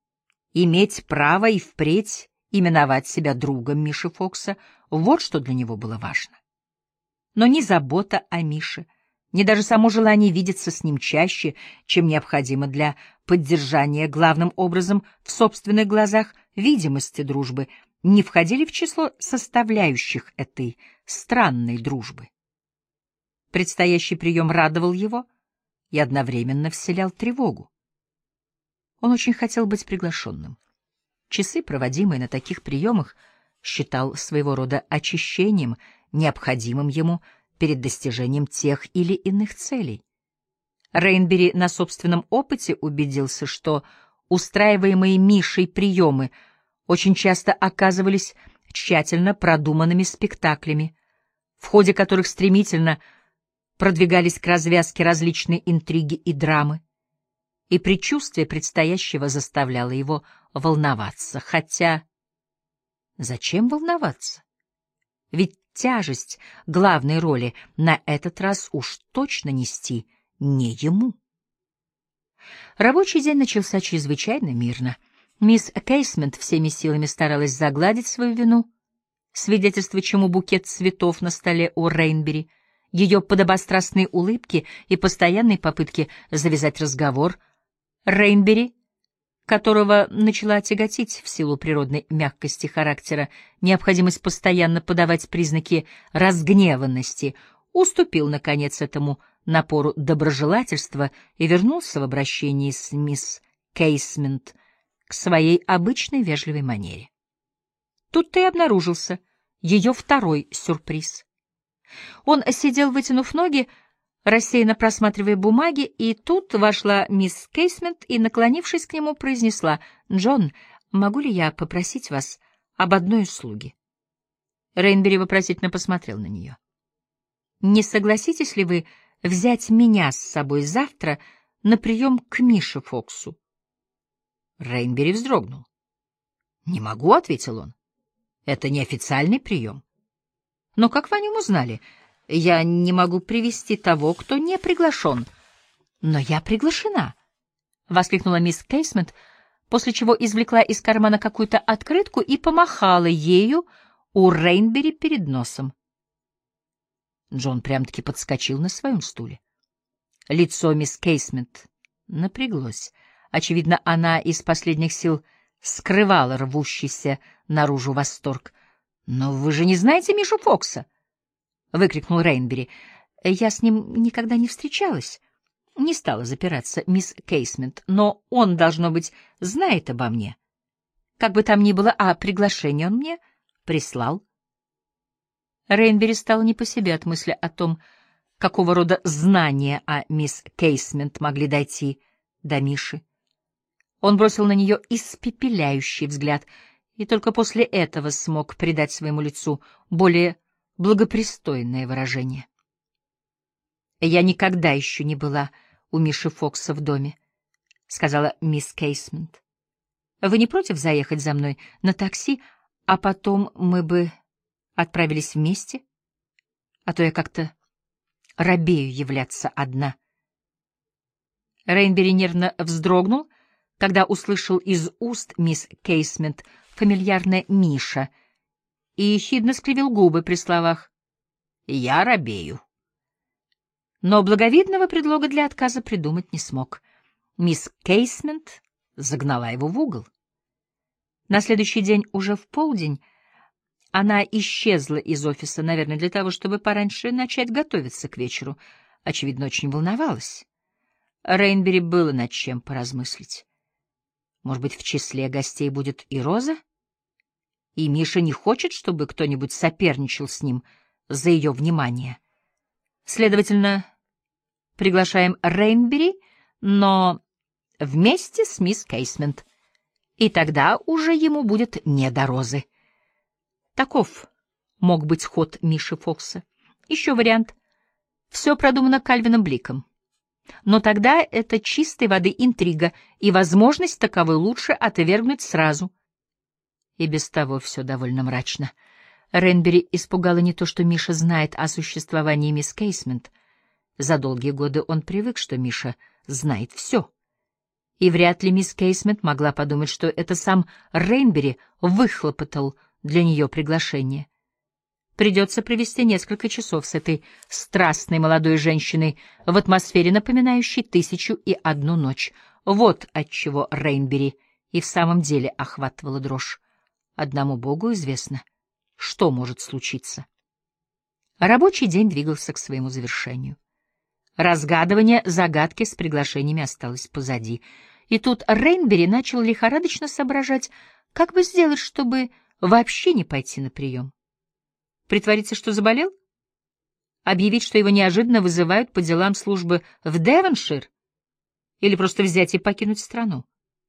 Иметь право и впредь именовать себя другом Миши Фокса — вот что для него было важно. Но ни забота о Мише, ни даже само желание видеться с ним чаще, чем необходимо для поддержания главным образом в собственных глазах видимости дружбы, не входили в число составляющих этой странной дружбы. Предстоящий прием радовал его и одновременно вселял тревогу. Он очень хотел быть приглашенным. Часы, проводимые на таких приемах, считал своего рода очищением, необходимым ему перед достижением тех или иных целей. Рейнбери на собственном опыте убедился, что устраиваемые Мишей приемы очень часто оказывались тщательно продуманными спектаклями, в ходе которых стремительно продвигались к развязке различные интриги и драмы, и предчувствие предстоящего заставляло его волноваться. Хотя зачем волноваться? Ведь тяжесть главной роли на этот раз уж точно нести не ему. Рабочий день начался чрезвычайно мирно. Мисс Кейсмент всеми силами старалась загладить свою вину, свидетельство чему букет цветов на столе у Рейнбери, ее подобострастные улыбки и постоянные попытки завязать разговор. Рейнбери, которого начала тяготить в силу природной мягкости характера необходимость постоянно подавать признаки разгневанности, уступил, наконец, этому напору доброжелательства и вернулся в обращении с мисс Кейсмент к своей обычной вежливой манере. Тут-то и обнаружился ее второй сюрприз. Он сидел, вытянув ноги, рассеянно просматривая бумаги, и тут вошла мисс Кейсмент и, наклонившись к нему, произнесла: «Джон, могу ли я попросить вас об одной услуге?» Рейнбери вопросительно посмотрел на нее. «Не согласитесь ли вы взять меня с собой завтра на прием к Мише Фоксу?» Рейнбери вздрогнул. «Не могу», — ответил он. «Это неофициальный прием». «Но как вы о нем узнали? Я не могу привести того, кто не приглашен». «Но я приглашена», — воскликнула мисс Кейсмент, после чего извлекла из кармана какую-то открытку и помахала ею у Рейнбери перед носом. Джон прям-таки подскочил на своем стуле. Лицо мисс Кейсмент напряглось. Очевидно, она из последних сил скрывала рвущийся наружу восторг. «Но вы же не знаете Мишу Фокса?» — выкрикнул Рейнбери. «Я с ним никогда не встречалась». Не стала запираться мисс Кейсмент, «но он, должно быть, знает обо мне. Как бы там ни было, а приглашение он мне прислал». Рейнбери стал не по себе от мысли о том, какого рода знания о мисс Кейсмент могли дойти до Миши. Он бросил на нее испепеляющий взгляд и только после этого смог придать своему лицу более благопристойное выражение. «Я никогда еще не была у Миши Фокса в доме», — сказала мисс Кейсмент. «Вы не против заехать за мной на такси, а потом мы бы отправились вместе? А то я как-то робею являться одна». Рейнбери нервно вздрогнул, когда услышал из уст мисс Кейсмент фамильярное «Миша», и ехидно скривил губы при словах «я робею». Но благовидного предлога для отказа придумать не смог. Мисс Кейсмент загнала его в угол. На следующий день, уже в полдень, она исчезла из офиса, наверное, для того, чтобы пораньше начать готовиться к вечеру. Очевидно, очень волновалась. Рейнбери было над чем поразмыслить. Может быть, в числе гостей будет и Роза? И Миша не хочет, чтобы кто-нибудь соперничал с ним за ее внимание. Следовательно, приглашаем Рейнбери, но вместе с мисс Кейсмент. И тогда уже ему будет не до Розы. Таков мог быть ход Миши Фокса. Еще вариант. Все продумано Кальвином Бликом. Но тогда это чистой воды интрига, и возможность таковой лучше отвергнуть сразу. И без того все довольно мрачно. Рейнбери испугало не то, что Миша знает о существовании мисс Кейсмент. За долгие годы он привык, что Миша знает все. И вряд ли мисс Кейсмент могла подумать, что это сам Рейнбери выхлопотал для нее приглашение. Придется провести несколько часов с этой страстной молодой женщиной в атмосфере, напоминающей «Тысячу и одну ночь». Вот отчего Рейнбери и в самом деле охватывала дрожь. Одному Богу известно, что может случиться. Рабочий день двигался к своему завершению. Разгадывание загадки с приглашениями осталось позади. И тут Рейнбери начал лихорадочно соображать, как бы сделать, чтобы вообще не пойти на прием. Притвориться, что заболел? Объявить, что его неожиданно вызывают по делам службы в Девоншир? Или просто взять и покинуть страну?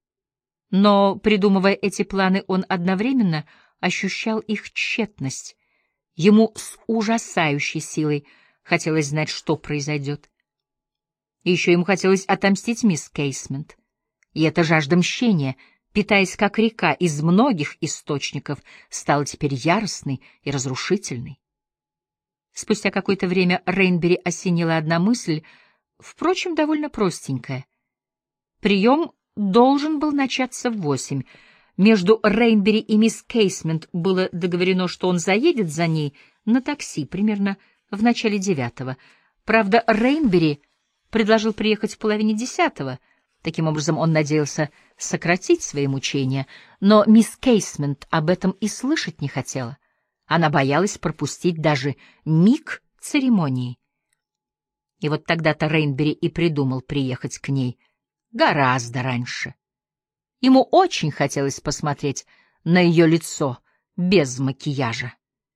Но, придумывая эти планы, он одновременно ощущал их тщетность. Ему с ужасающей силой хотелось знать, что произойдет. И еще ему хотелось отомстить мисс Кейсмент. И эта жажда мщения, питаясь как река из многих источников, стала теперь яростной и разрушительной. Спустя какое-то время Рейнбери осенила одна мысль, впрочем, довольно простенькая. Прием должен был начаться в восемь. Между Рейнбери и мисс Кейсмент было договорено, что он заедет за ней на такси примерно в начале девятого. Правда, Рейнбери предложил приехать в половине десятого. Таким образом, он надеялся сократить свои мучения, но мисс Кейсмент об этом и слышать не хотела. Она боялась пропустить даже миг церемонии. И вот тогда-то Рейнбери и придумал приехать к ней гораздо раньше. Ему очень хотелось посмотреть на ее лицо без макияжа.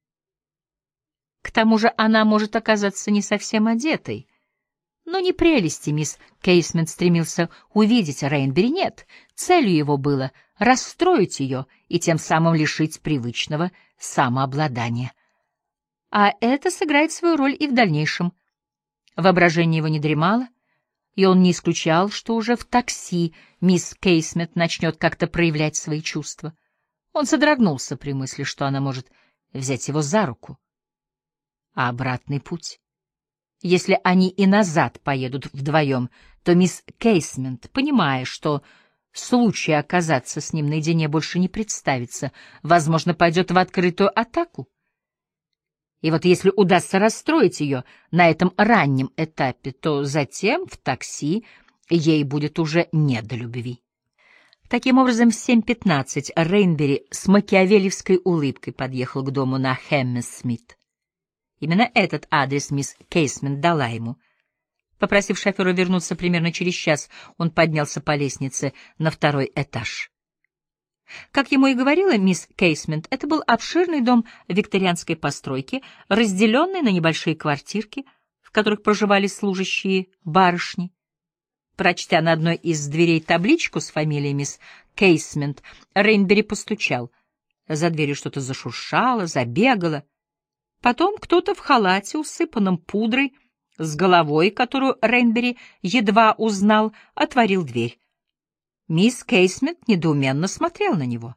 К тому же она может оказаться не совсем одетой. Но не прелести мисс Кейсмент стремился увидеть Рейнбери, нет. Целью его было расстроить ее и тем самым лишить привычного самообладания. А это сыграет свою роль и в дальнейшем. Воображение его не дремало, и он не исключал, что уже в такси мисс Кейсмент начнет как-то проявлять свои чувства. Он содрогнулся при мысли, что она может взять его за руку. А обратный путь? Если они и назад поедут вдвоем, то мисс Кейсмент, понимая, что случая оказаться с ним наедине больше не представится, возможно, пойдет в открытую атаку. И вот если удастся расстроить ее на этом раннем этапе, то затем в такси ей будет уже не до любви. Таким образом, в семь пятнадцать Рейнбери с макиавеллевской улыбкой подъехал к дому на Хэммерсмит. Именно этот адрес мисс Кейсмент дала ему. Попросив шофера вернуться примерно через час, он поднялся по лестнице на второй этаж. Как ему и говорила мисс Кейсмент, это был обширный дом викторианской постройки, разделенный на небольшие квартирки, в которых проживали служащие барышни. Прочтя на одной из дверей табличку с фамилией мисс Кейсмент, Рейнбери постучал. За дверью что-то зашуршало, забегало. Потом кто-то в халате, усыпанном пудрой, с головой, которую Рейнбери едва узнал, отворил дверь. Мисс Кейсмент недоуменно смотрел на него.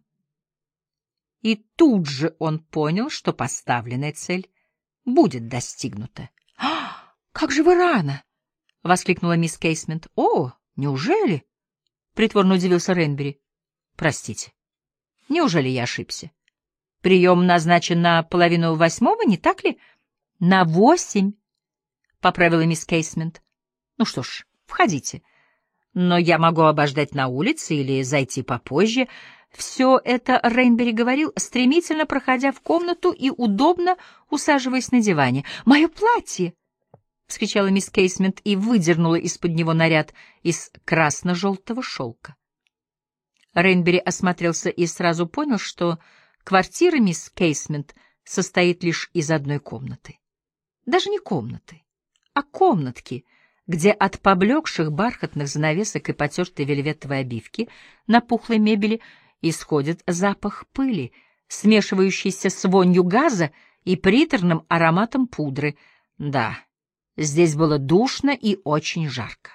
И тут же он понял, что поставленная цель будет достигнута. — А, как же вы рано! — воскликнула мисс Кейсмент. — О, неужели? — притворно удивился Рейнбери. — Простите, неужели я ошибся? Прием назначен на половину восьмого, не так ли? — На восемь, — поправила мисс Кейсмент. — Ну что ж, входите. Но я могу обождать на улице или зайти попозже. Все это Рейнбери говорил, стремительно проходя в комнату и удобно усаживаясь на диване. — Мое платье! — вскричала мисс Кейсмент и выдернула из-под него наряд из красно-желтого шелка. Рейнбери осмотрелся и сразу понял, что квартира мисс Кейсмент состоит лишь из одной комнаты. Даже не комнаты, а комнатки, где от поблекших бархатных занавесок и потертой вельветовой обивки на пухлой мебели исходит запах пыли, смешивающийся с вонью газа и приторным ароматом пудры. Да, здесь было душно и очень жарко.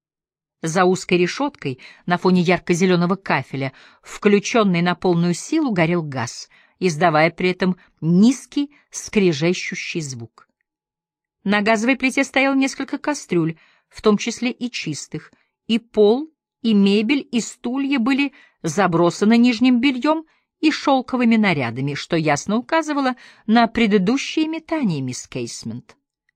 За узкой решеткой, на фоне ярко-зеленого кафеля, включенный на полную силу, горел газ, издавая при этом низкий, скрежещущий звук. На газовой плите стояло несколько кастрюль, в том числе и чистых, и пол, и мебель, и стулья были забросаны нижним бельем и шелковыми нарядами, что ясно указывало на предыдущие метания мисс Кейсмент.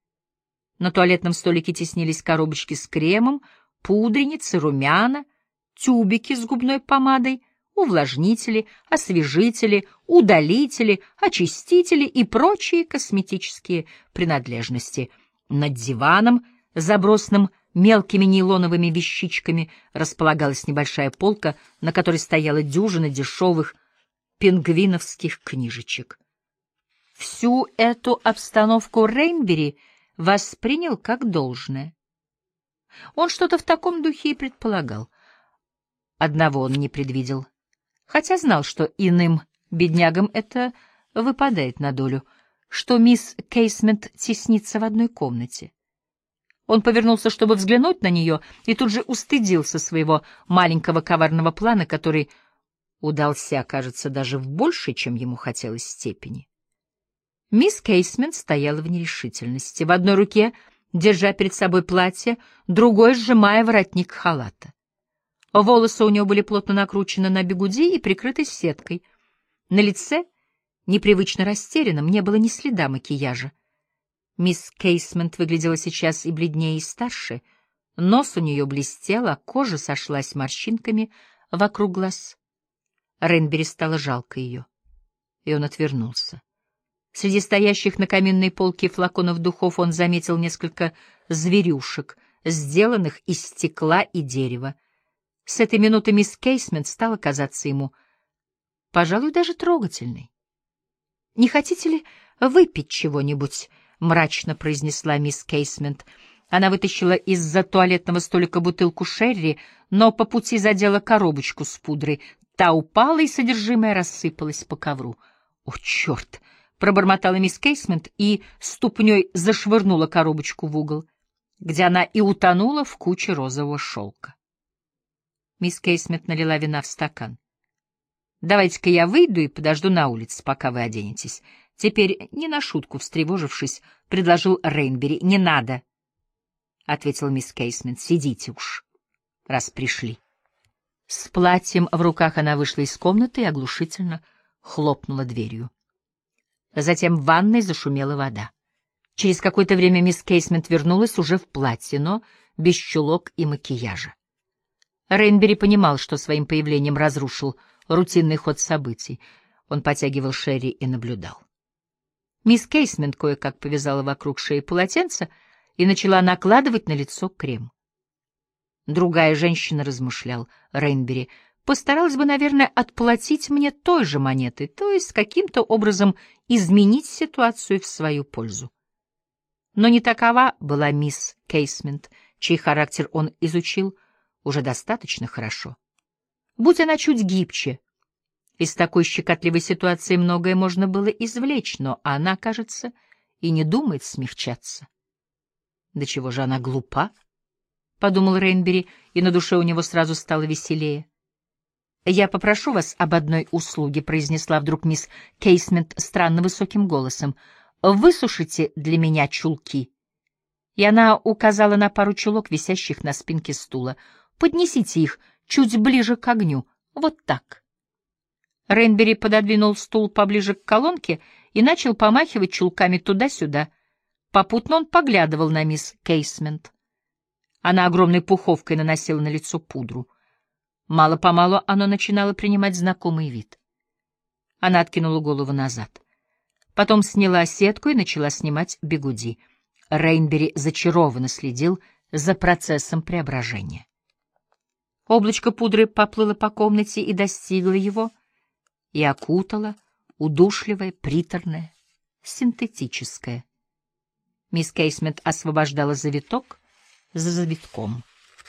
На туалетном столике теснились коробочки с кремом, пудреницы, румяна, тюбики с губной помадой, увлажнители, освежители, удалители, очистители и прочие косметические принадлежности. Над диваном, забросанным мелкими нейлоновыми вещичками, располагалась небольшая полка, на которой стояла дюжина дешевых пингвиновских книжечек. Всю эту обстановку Рейнбери воспринял как должное. Он что-то в таком духе и предполагал. Одного он не предвидел, хотя знал, что иным беднягам это выпадает на долю, что мисс Кейсмент теснится в одной комнате. Он повернулся, чтобы взглянуть на нее, и тут же устыдился своего маленького коварного плана, который удался, кажется, даже в большей, чем ему хотелось, степени. Мисс Кейсмент стояла в нерешительности, в одной руке держа перед собой платье, другой сжимая воротник халата. Волосы у нее были плотно накручены на бигуди и прикрыты сеткой. На лице, непривычно растерянном, не было ни следа макияжа. Мисс Кейсмент выглядела сейчас и бледнее, и старше, Нос у нее блестел, а кожа сошлась морщинками вокруг глаз. Рейнбери стало жалко ее, и он отвернулся. Среди стоящих на каминной полке флаконов духов он заметил несколько зверюшек, сделанных из стекла и дерева. С этой минуты мисс Кейсмент стала казаться ему, пожалуй, даже трогательной. — Не хотите ли выпить чего-нибудь? — мрачно произнесла мисс Кейсмент. Она вытащила из-за туалетного столика бутылку шерри, но по пути задела коробочку с пудрой. Та упала, и содержимое рассыпалось по ковру. — О, черт! — пробормотала мисс Кейсмент и ступней зашвырнула коробочку в угол, где она и утонула в куче розового шелка. Мисс Кейсмент налила вина в стакан. — Давайте-ка я выйду и подожду на улице, пока вы оденетесь. Теперь, не на шутку встревожившись, предложил Рейнбери. — Не надо, — ответила мисс Кейсмент. — Сидите уж, раз пришли. С платьем в руках она вышла из комнаты и оглушительно хлопнула дверью. Затем в ванной зашумела вода. Через какое-то время мисс Кейсмент вернулась уже в платье, но без чулок и макияжа. Рейнбери понимал, что своим появлением разрушил рутинный ход событий. Он потягивал шерри и наблюдал. Мисс Кейсмент кое-как повязала вокруг шеи полотенце и начала накладывать на лицо крем. Другая женщина, размышлял Рейнбери, постаралась бы, наверное, отплатить мне той же монетой, то есть каким-то образом изменить ситуацию в свою пользу. Но не такова была мисс Кейсмент, чей характер он изучил уже достаточно хорошо. Будь она чуть гибче, из такой щекотливой ситуации многое можно было извлечь, но она, кажется, и не думает смягчаться. Да чего же она глупа? — подумал Рейнбери, и на душе у него сразу стало веселее. — Я попрошу вас об одной услуге, — произнесла вдруг мисс Кейсмент странно высоким голосом. — Высушите для меня чулки. И она указала на пару чулок, висящих на спинке стула. — Поднесите их чуть ближе к огню. Вот так. Рейнбери пододвинул стул поближе к колонке и начал помахивать чулками туда-сюда. Попутно он поглядывал на мисс Кейсмент. Она огромной пуховкой наносила на лицо пудру. Мало-помалу оно начинало принимать знакомый вид. Она откинула голову назад. Потом сняла сетку и начала снимать бигуди. Рейнбери зачарованно следил за процессом преображения. Облачко пудры поплыло по комнате и достигло его, и окутало удушливое, приторное, синтетическое. Мисс Кейсмент освобождала завиток за завитком,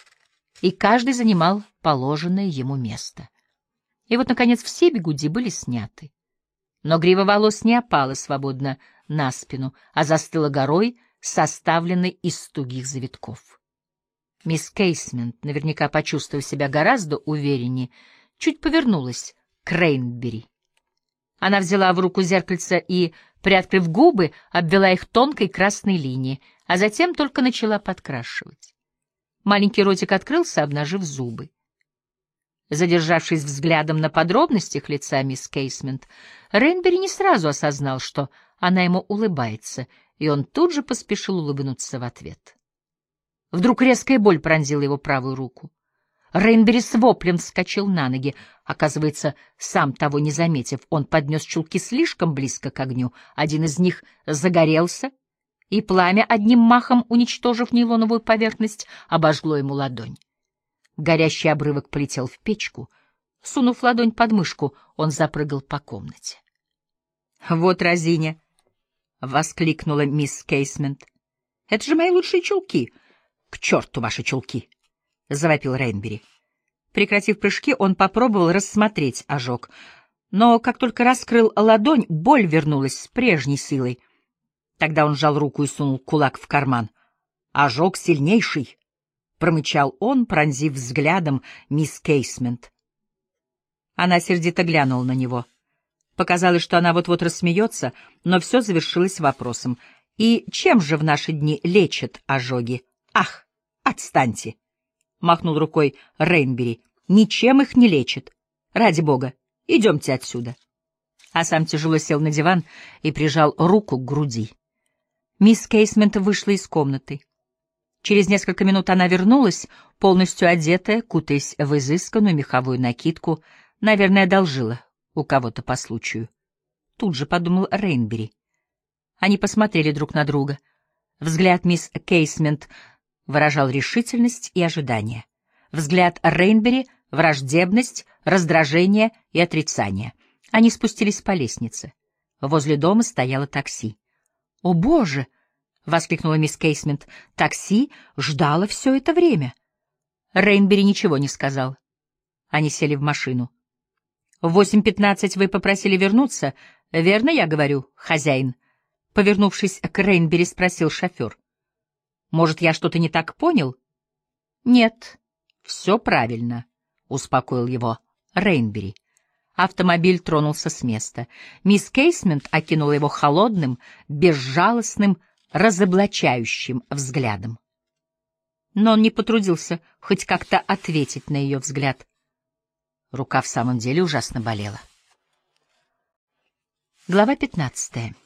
и каждый занимал положенное ему место. И вот, наконец, все бигуди были сняты. Но грива волос не опала свободно на спину, а застыла горой, составленной из тугих завитков. Мисс Кейсмент, наверняка почувствовав себя гораздо увереннее, чуть повернулась к Рейнбери. Она взяла в руку зеркальце и, приоткрыв губы, обвела их тонкой красной линией, а затем только начала подкрашивать. Маленький ротик открылся, обнажив зубы. Задержавшись взглядом на подробностях лица мисс Кейсмент, Рейнбери не сразу осознал, что она ему улыбается, и он тут же поспешил улыбнуться в ответ. Вдруг резкая боль пронзила его правую руку. Рейнбери с воплем вскочил на ноги. Оказывается, сам того не заметив, он поднес чулки слишком близко к огню. Один из них загорелся, и пламя, одним махом уничтожив нейлоновую поверхность, обожгло ему ладонь. Горящий обрывок полетел в печку. Сунув ладонь под мышку, он запрыгал по комнате. — Вот разиня! — воскликнула мисс Кейсмент. — Это же мои лучшие чулки! К черту ваши чулки! — завопил Рейнбери. Прекратив прыжки, он попробовал рассмотреть ожог, но как только раскрыл ладонь, боль вернулась с прежней силой. Тогда он сжал руку и сунул кулак в карман. «Ожог сильнейший!» — промычал он, пронзив взглядом мисс Кейсмент. Она сердито глянула на него. Показалось, что она вот-вот рассмеется, но все завершилось вопросом. «И чем же в наши дни лечат ожоги?» «Ах, отстаньте!» — махнул рукой Рейнбери. «Ничем их не лечат. Ради бога, идемте отсюда». А сам тяжело сел на диван и прижал руку к груди. Мисс Кейсмент вышла из комнаты. Через несколько минут она вернулась, полностью одетая, кутаясь в изысканную меховую накидку. Наверное, одолжила у кого-то по случаю. Тут же подумал Рейнбери. Они посмотрели друг на друга. Взгляд мисс Кейсмент выражал решительность и ожидание. Взгляд Рейнбери — враждебность, раздражение и отрицание. Они спустились по лестнице. Возле дома стояло такси. «О, Боже!» — воскликнула мисс Кейсмент. «Такси ждало все это время». Рейнбери ничего не сказал. Они сели в машину. «В восемь пятнадцать вы попросили вернуться, верно я говорю, хозяин?» Повернувшись к Рейнбери, спросил шофер. «Может, я что-то не так понял?» «Нет, все правильно», — успокоил его Рейнбери. Автомобиль тронулся с места. Мисс Кейсмент окинула его холодным, безжалостным, разоблачающим взглядом. Но он не потрудился хоть как-то ответить на ее взгляд. Рука в самом деле ужасно болела. Глава пятнадцатая.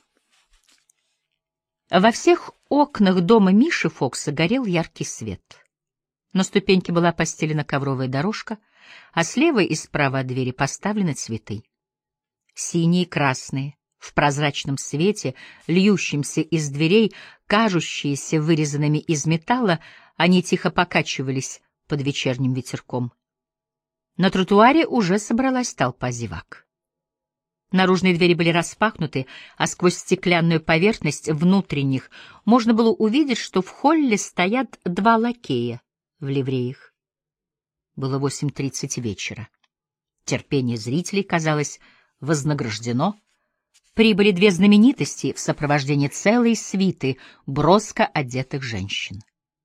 Во всех окнах дома Миши Фокса горел яркий свет. На ступеньке была постелена ковровая дорожка, а слева и справа от двери поставлены цветы. Синие и красные, в прозрачном свете, льющемся из дверей, кажущиеся вырезанными из металла, они тихо покачивались под вечерним ветерком. На тротуаре уже собралась толпа зевак. Наружные двери были распахнуты, а сквозь стеклянную поверхность внутренних можно было увидеть, что в холле стоят два лакея в ливреях. Было восемь тридцать вечера. Терпение зрителей, казалось, вознаграждено. Прибыли две знаменитости в сопровождении целой свиты броско одетых женщин.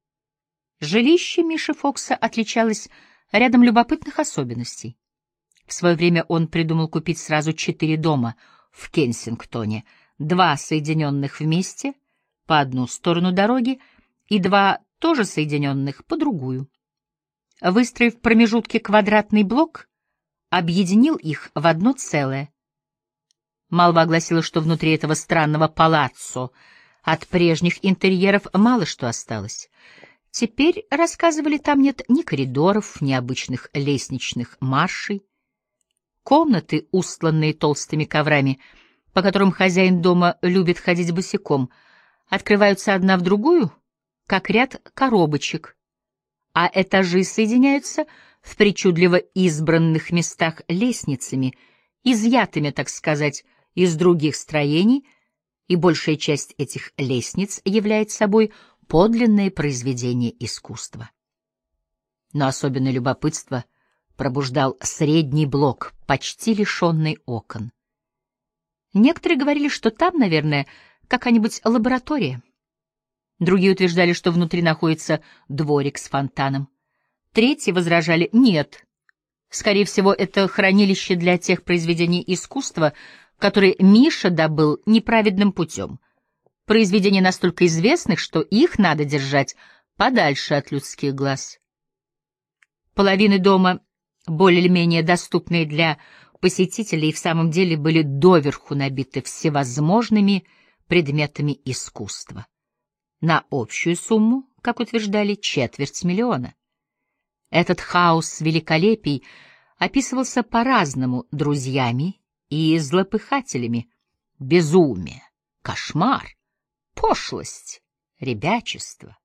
Жилище Миши Фокса отличалось рядом любопытных особенностей. В свое время он придумал купить сразу четыре дома в Кенсингтоне, два соединенных вместе по одну сторону дороги и два тоже соединенных по другую. Выстроив в промежутке квадратный блок, объединил их в одно целое. Молва гласила, что внутри этого странного палаццо от прежних интерьеров мало что осталось. Теперь, рассказывали, там нет ни коридоров, ни обычных лестничных маршей. Комнаты, устланные толстыми коврами, по которым хозяин дома любит ходить босиком, открываются одна в другую, как ряд коробочек, а этажи соединяются в причудливо избранных местах лестницами, изъятыми, так сказать, из других строений, и большая часть этих лестниц является собой подлинное произведение искусства. Но особенное любопытство пробуждал средний блок, почти лишенный окон. Некоторые говорили, что там, наверное, какая-нибудь лаборатория. Другие утверждали, что внутри находится дворик с фонтаном. Третьи возражали: нет, скорее всего, это хранилище для тех произведений искусства, которые Миша добыл неправедным путем. Произведения настолько известных, что их надо держать подальше от людских глаз. Половины дома, более-менее доступные для посетителей, в самом деле были доверху набиты всевозможными предметами искусства. На общую сумму, как утверждали, четверть миллиона. Этот хаос великолепий описывался по-разному друзьями и злопыхателями. Безумие, кошмар, пошлость, ребячество.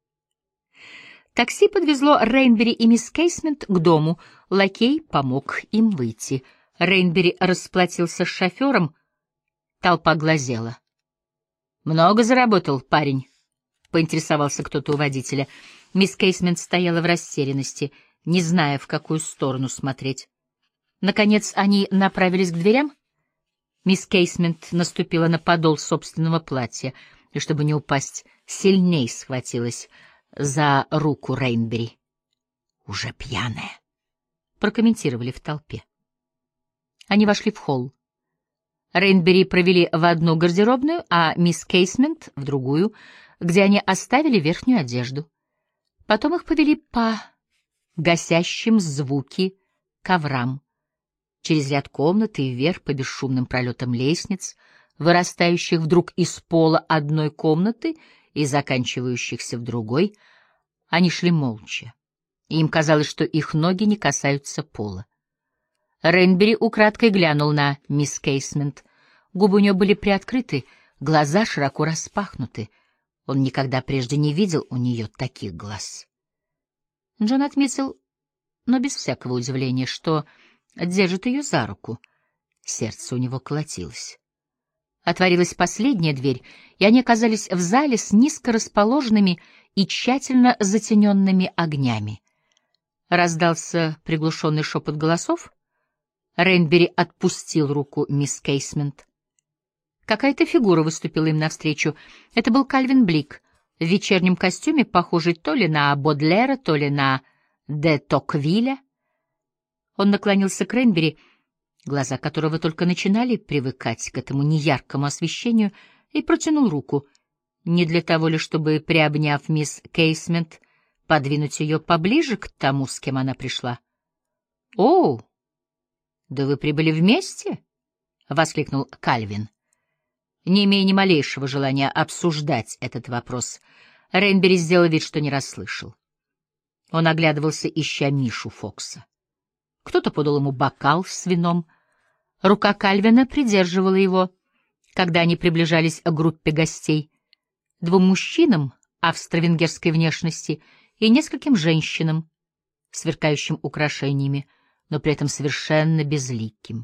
Такси подвезло Рейнбери и мисс Кейсмент к дому. Лакей помог им выйти. Рейнбери расплатился с шофером. Толпа глазела. «Много заработал, парень?» — поинтересовался кто-то у водителя. Мисс Кейсмент стояла в растерянности, не зная, в какую сторону смотреть. Наконец они направились к дверям. Мисс Кейсмент наступила на подол собственного платья и, чтобы не упасть, сильней схватилась за руку Рейнбери. «Уже пьяная», — прокомментировали в толпе. Они вошли в холл. Рейнбери провели в одну гардеробную, а мисс Кейсмент — в другую, где они оставили верхнюю одежду. Потом их повели по гасящим звуки коврам, через ряд комнат и вверх по бесшумным пролетам лестниц, вырастающих вдруг из пола одной комнаты и заканчивающихся в другой. Они шли молча, и им казалось, что их ноги не касаются пола. Рейнбери украдкой глянул на мисс Кейсмент. Губы у нее были приоткрыты, глаза широко распахнуты. Он никогда прежде не видел у нее таких глаз. Джон отметил, но без всякого удивления, что держит ее за руку. Сердце у него колотилось. Отворилась последняя дверь, и они оказались в зале с низко расположенными и тщательно затененными огнями. Раздался приглушенный шепот голосов. Рейнбери отпустил руку мисс Кейсмент. Какая-то фигура выступила им навстречу. Это был Кальвин Блик в вечернем костюме, похожий то ли на Бодлера, то ли на де Токвиля. Он наклонился к Рейнбери, глаза которого только начинали привыкать к этому неяркому освещению, и протянул руку, не для того ли, чтобы, приобняв мисс Кейсмент, подвинуть ее поближе к тому, с кем она пришла. — О, да вы прибыли вместе? — воскликнул Кальвин. Не имея ни малейшего желания обсуждать этот вопрос, Рейнбери сделал вид, что не расслышал. Он оглядывался, ища Мишу Фокса. Кто-то подал ему бокал с вином. Рука Кальвина придерживала его, когда они приближались к группе гостей, двум мужчинам австро-венгерской внешности и нескольким женщинам, сверкающим украшениями, но при этом совершенно безликим.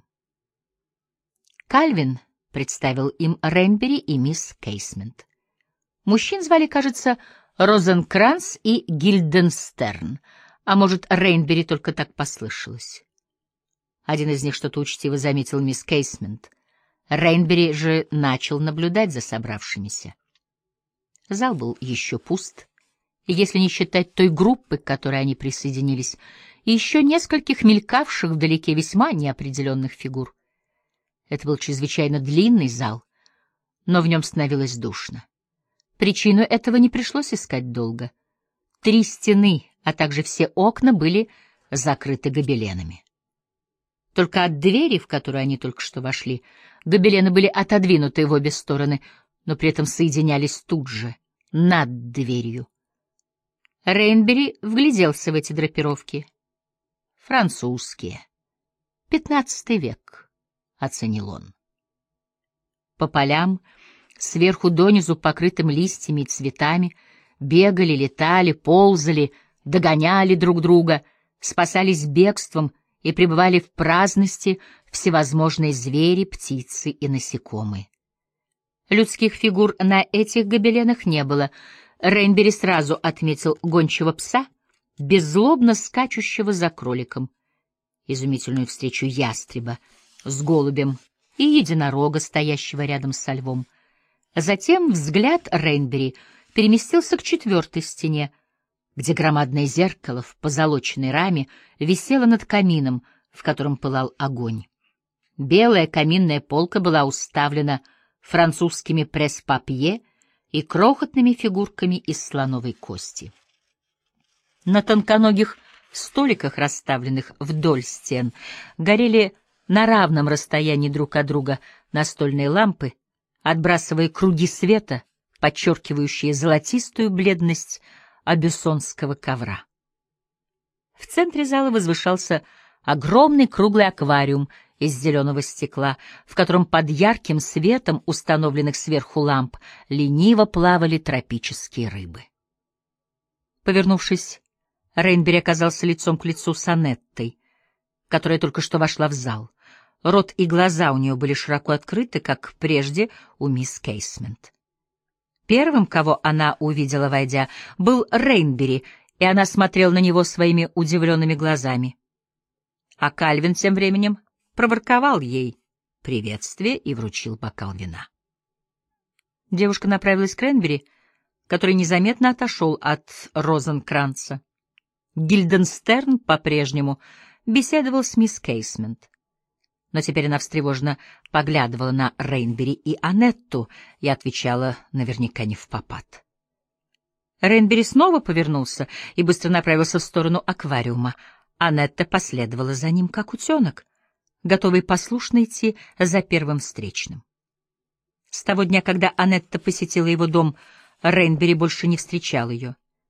Кальвин представил им Рейнбери и мисс Кейсмент. Мужчин звали, кажется, Розенкранц и Гильденстерн, а может, Рейнбери только так послышалось. Один из них что-то учтиво заметил мисс Кейсмент. Рейнбери же начал наблюдать за собравшимися. Зал был еще пуст, и если не считать той группы, к которой они присоединились, и еще нескольких мелькавших вдалеке весьма неопределенных фигур. Это был чрезвычайно длинный зал, но в нем становилось душно. Причину этого не пришлось искать долго. Три стены, а также все окна были закрыты гобеленами. Только от двери, в которую они только что вошли, гобелены были отодвинуты в обе стороны, но при этом соединялись тут же, над дверью. Рейнбери вгляделся в эти драпировки. Французские. Пятнадцатый век, — оценил он. По полям, сверху донизу покрытым листьями и цветами, бегали, летали, ползали, догоняли друг друга, спасались бегством и пребывали в праздности всевозможные звери, птицы и насекомые. Людских фигур на этих гобеленах не было. Рейнбери сразу отметил гончего пса, беззлобно скачущего за кроликом, изумительную встречу ястреба с голубем и единорога, стоящего рядом со львом. Затем взгляд Рейнбери переместился к четвертой стене, где громадное зеркало в позолоченной раме висело над камином, в котором пылал огонь. Белая каминная полка была уставлена французскими пресс-папье и крохотными фигурками из слоновой кости. На тонконогих столиках, расставленных вдоль стен, горели на равном расстоянии друг от друга настольные лампы, отбрасывая круги света, подчеркивающие золотистую бледность абюссонского ковра. В центре зала возвышался огромный круглый аквариум из зеленого стекла, в котором под ярким светом установленных сверху ламп лениво плавали тропические рыбы. Повернувшись, Рейнбери оказался лицом к лицу с Анеттой, которая только что вошла в зал. Рот и глаза у нее были широко открыты, как прежде у мисс Кейсмент. Первым, кого она увидела, войдя, был Рейнбери, и она смотрела на него своими удивленными глазами. А Кальвин тем временем проворковал ей приветствие и вручил бокал вина. Девушка направилась к Рейнбери, который незаметно отошел от Розенкранца. Гильденстерн по-прежнему беседовал с мисс Кейсмент. Но теперь она встревоженно поглядывала на Рейнбери и Анетту и отвечала наверняка не впопад. Рейнбери снова повернулся и быстро направился в сторону аквариума. Анетта последовала за ним, как утенок, готовый послушно идти за первым встречным. С того дня, когда Анетта посетила его дом, Рейнбери больше не встречал ее.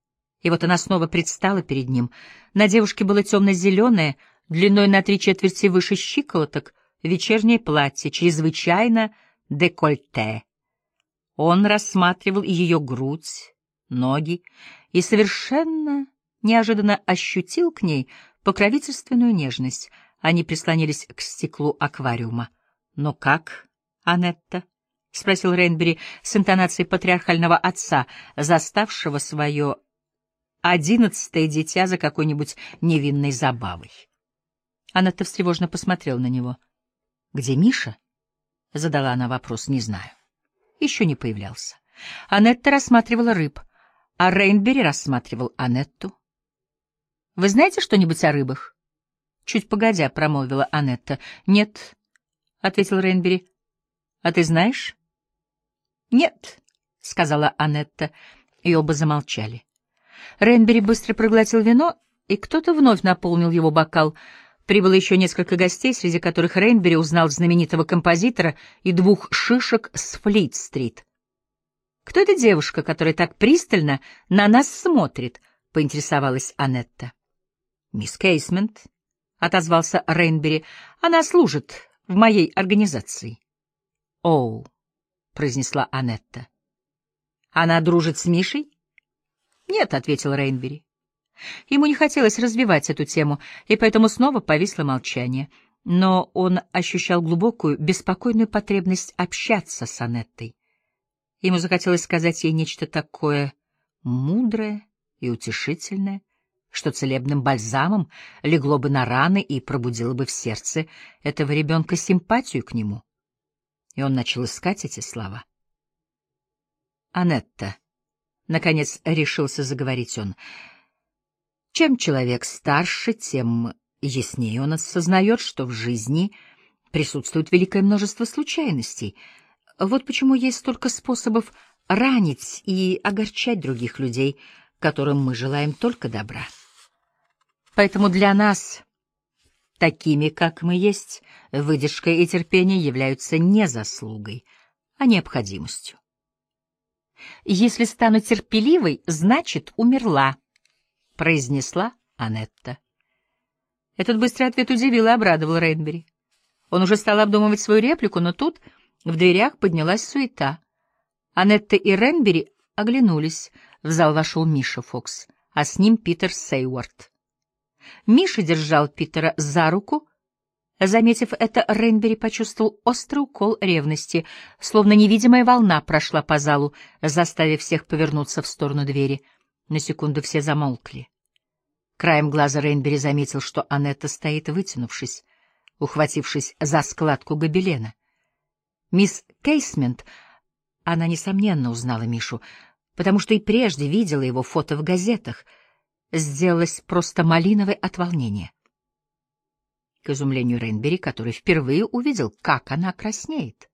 И вот она снова предстала перед ним. На девушке было темно-зеленое, длиной на три четверти выше щиколоток, вечернее платье, чрезвычайно декольте. Он рассматривал ее грудь, ноги и совершенно неожиданно ощутил к ней покровительственную нежность. Они прислонились к стеклу аквариума. «Но как, Анетта?» — спросил Рейнбери с интонацией патриархального отца, заставшего свое одиннадцатое дитя за какой-нибудь невинной забавой. Анетта встревоженно посмотрела на него. «Где Миша?» — задала она вопрос. «Не знаю. Еще не появлялся». Анетта рассматривала рыб, а Рейнбери рассматривал Анетту. «Вы знаете что-нибудь о рыбах?» Чуть погодя промолвила Анетта. «Нет», — ответил Рейнбери. «А ты знаешь?» «Нет», — сказала Анетта, и оба замолчали. Рейнбери быстро проглотил вино, и кто-то вновь наполнил его бокал. Прибыло еще несколько гостей, среди которых Рейнбери узнал знаменитого композитора и двух шишек с Флит-стрит. «Кто эта девушка, которая так пристально на нас смотрит?» — поинтересовалась Анетта. «Мисс Кейсмент», — отозвался Рейнбери, — «она служит в моей организации». «Оу», — произнесла Анетта. «Она дружит с Мишей?» «Нет», — ответил Рейнбери. Ему не хотелось развивать эту тему, и поэтому снова повисло молчание. Но он ощущал глубокую, беспокойную потребность общаться с Анеттой. Ему захотелось сказать ей нечто такое мудрое и утешительное, что целебным бальзамом легло бы на раны и пробудило бы в сердце этого ребенка симпатию к нему. И он начал искать эти слова. «Анетта», — наконец решился заговорить он, — «чем человек старше, тем яснее он осознает, что в жизни присутствует великое множество случайностей. Вот почему есть столько способов ранить и огорчать других людей, которым мы желаем только добра. Поэтому для нас, такими, как мы есть, выдержка и терпение являются не заслугой, а необходимостью. «Если стану терпеливой, значит, умерла», — произнесла Анетта. Этот быстрый ответ удивил и обрадовал Рейнбери. Он уже стал обдумывать свою реплику, но тут в дверях поднялась суета. Анетта и Рейнбери оглянулись. В зал вошел Миша Фокс, а с ним Питер Сейворт. Миша держал Питера за руку. Заметив это, Рейнбери почувствовал острый укол ревности, словно невидимая волна прошла по залу, заставив всех повернуться в сторону двери. На секунду все замолкли. Краем глаза Рейнбери заметил, что Анетта стоит, вытянувшись, ухватившись за складку гобелена. Мисс Кейсмент, она, несомненно, узнала Мишу, потому что и прежде видела его фото в газетах, сделалась просто малиновой от волнения. К изумлению Рейнбери, который впервые увидел, как она краснеет.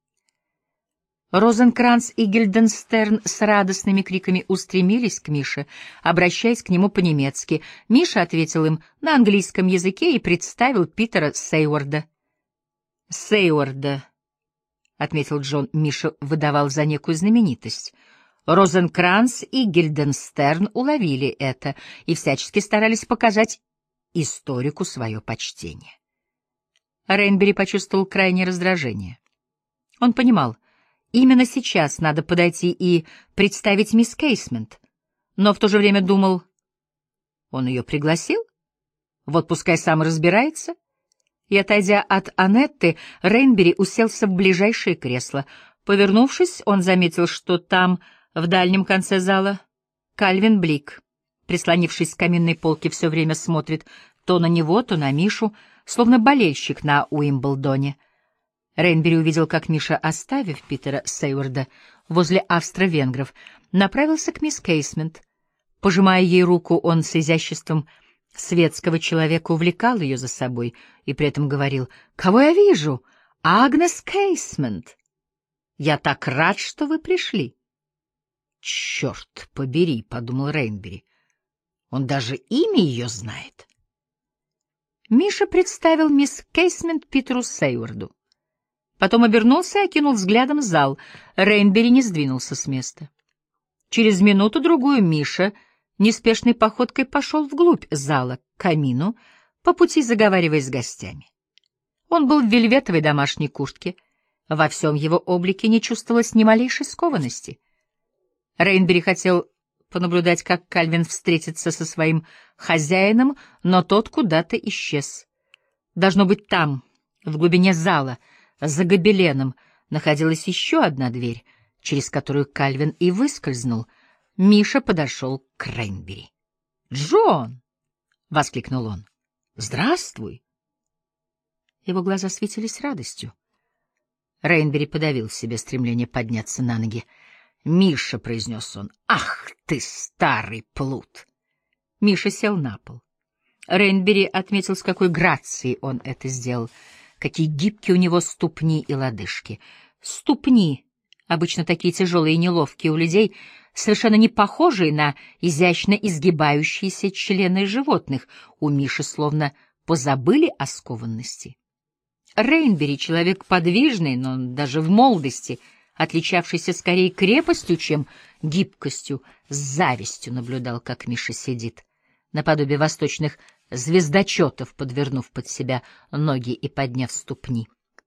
Розенкранц и Гильденстерн с радостными криками устремились к Мише, обращаясь к нему по-немецки. Миша ответил им на английском языке и представил Питера Сейворда. «Сейворда», — отметил Джон, Миша выдавал за некую знаменитость. Розенкранц и Гильденстерн уловили это и всячески старались показать историку свое почтение. Рейнбери почувствовал крайнее раздражение. Он понимал, именно сейчас надо подойти и представить мисс Кейсмент, но в то же время думал, он ее пригласил? Вот пускай сам разбирается. И, отойдя от Анетты, Рейнбери уселся в ближайшее кресло. Повернувшись, он заметил, что там, в дальнем конце зала, Кальвин Блик, прислонившись к каминной полке, все время смотрит то на него, то на Мишу, словно болельщик на Уимблдоне. Рейнбери увидел, как Миша, оставив Питера Сейворда возле австро-венгров, направился к мисс Кейсмент. Пожимая ей руку, он с изяществом светского человека увлекал ее за собой и при этом говорил: «Кого я вижу? Агнес Кейсмент! Я так рад, что вы пришли!» «Черт побери», — подумал Рейнбери, — «он даже имя ее знает». Миша представил мисс Кейсмент Питеру Сейворду. Потом обернулся и окинул взглядом зал. Рейнбери не сдвинулся с места. Через минуту-другую Миша, неспешной походкой пошел вглубь зала, к камину, по пути заговаривая с гостями. Он был в вельветовой домашней куртке, во всем его облике не чувствовалось ни малейшей скованности. Рейнбери хотел понаблюдать, как Кальвин встретится со своим хозяином, но тот куда-то исчез. Должно быть, там, в глубине зала, за гобеленом, находилась еще одна дверь, через которую Кальвин и выскользнул. Миша подошел к Рейнбери. «Джон!» — воскликнул он. «Здравствуй!» Его глаза светились радостью. Рейнбери подавил в себе стремление подняться на ноги. «Миша», — произнес он, — «ах ты, старый плут!» Миша сел на пол. Рейнбери отметил, с какой грацией он это сделал, какие гибкие у него ступни и лодыжки. Ступни, обычно такие тяжелые и неловкие у людей, совершенно не похожие на изящно изгибающиеся члены животных, у Миши словно позабыли о скованности. Рейнбери — человек подвижный, но даже в молодости, отличавшийся скорее крепостью, чем гибкостью, с завистью наблюдал, как Миша сидит, наподобие восточных звездочетов, подвернув под себя ноги и подняв ступни.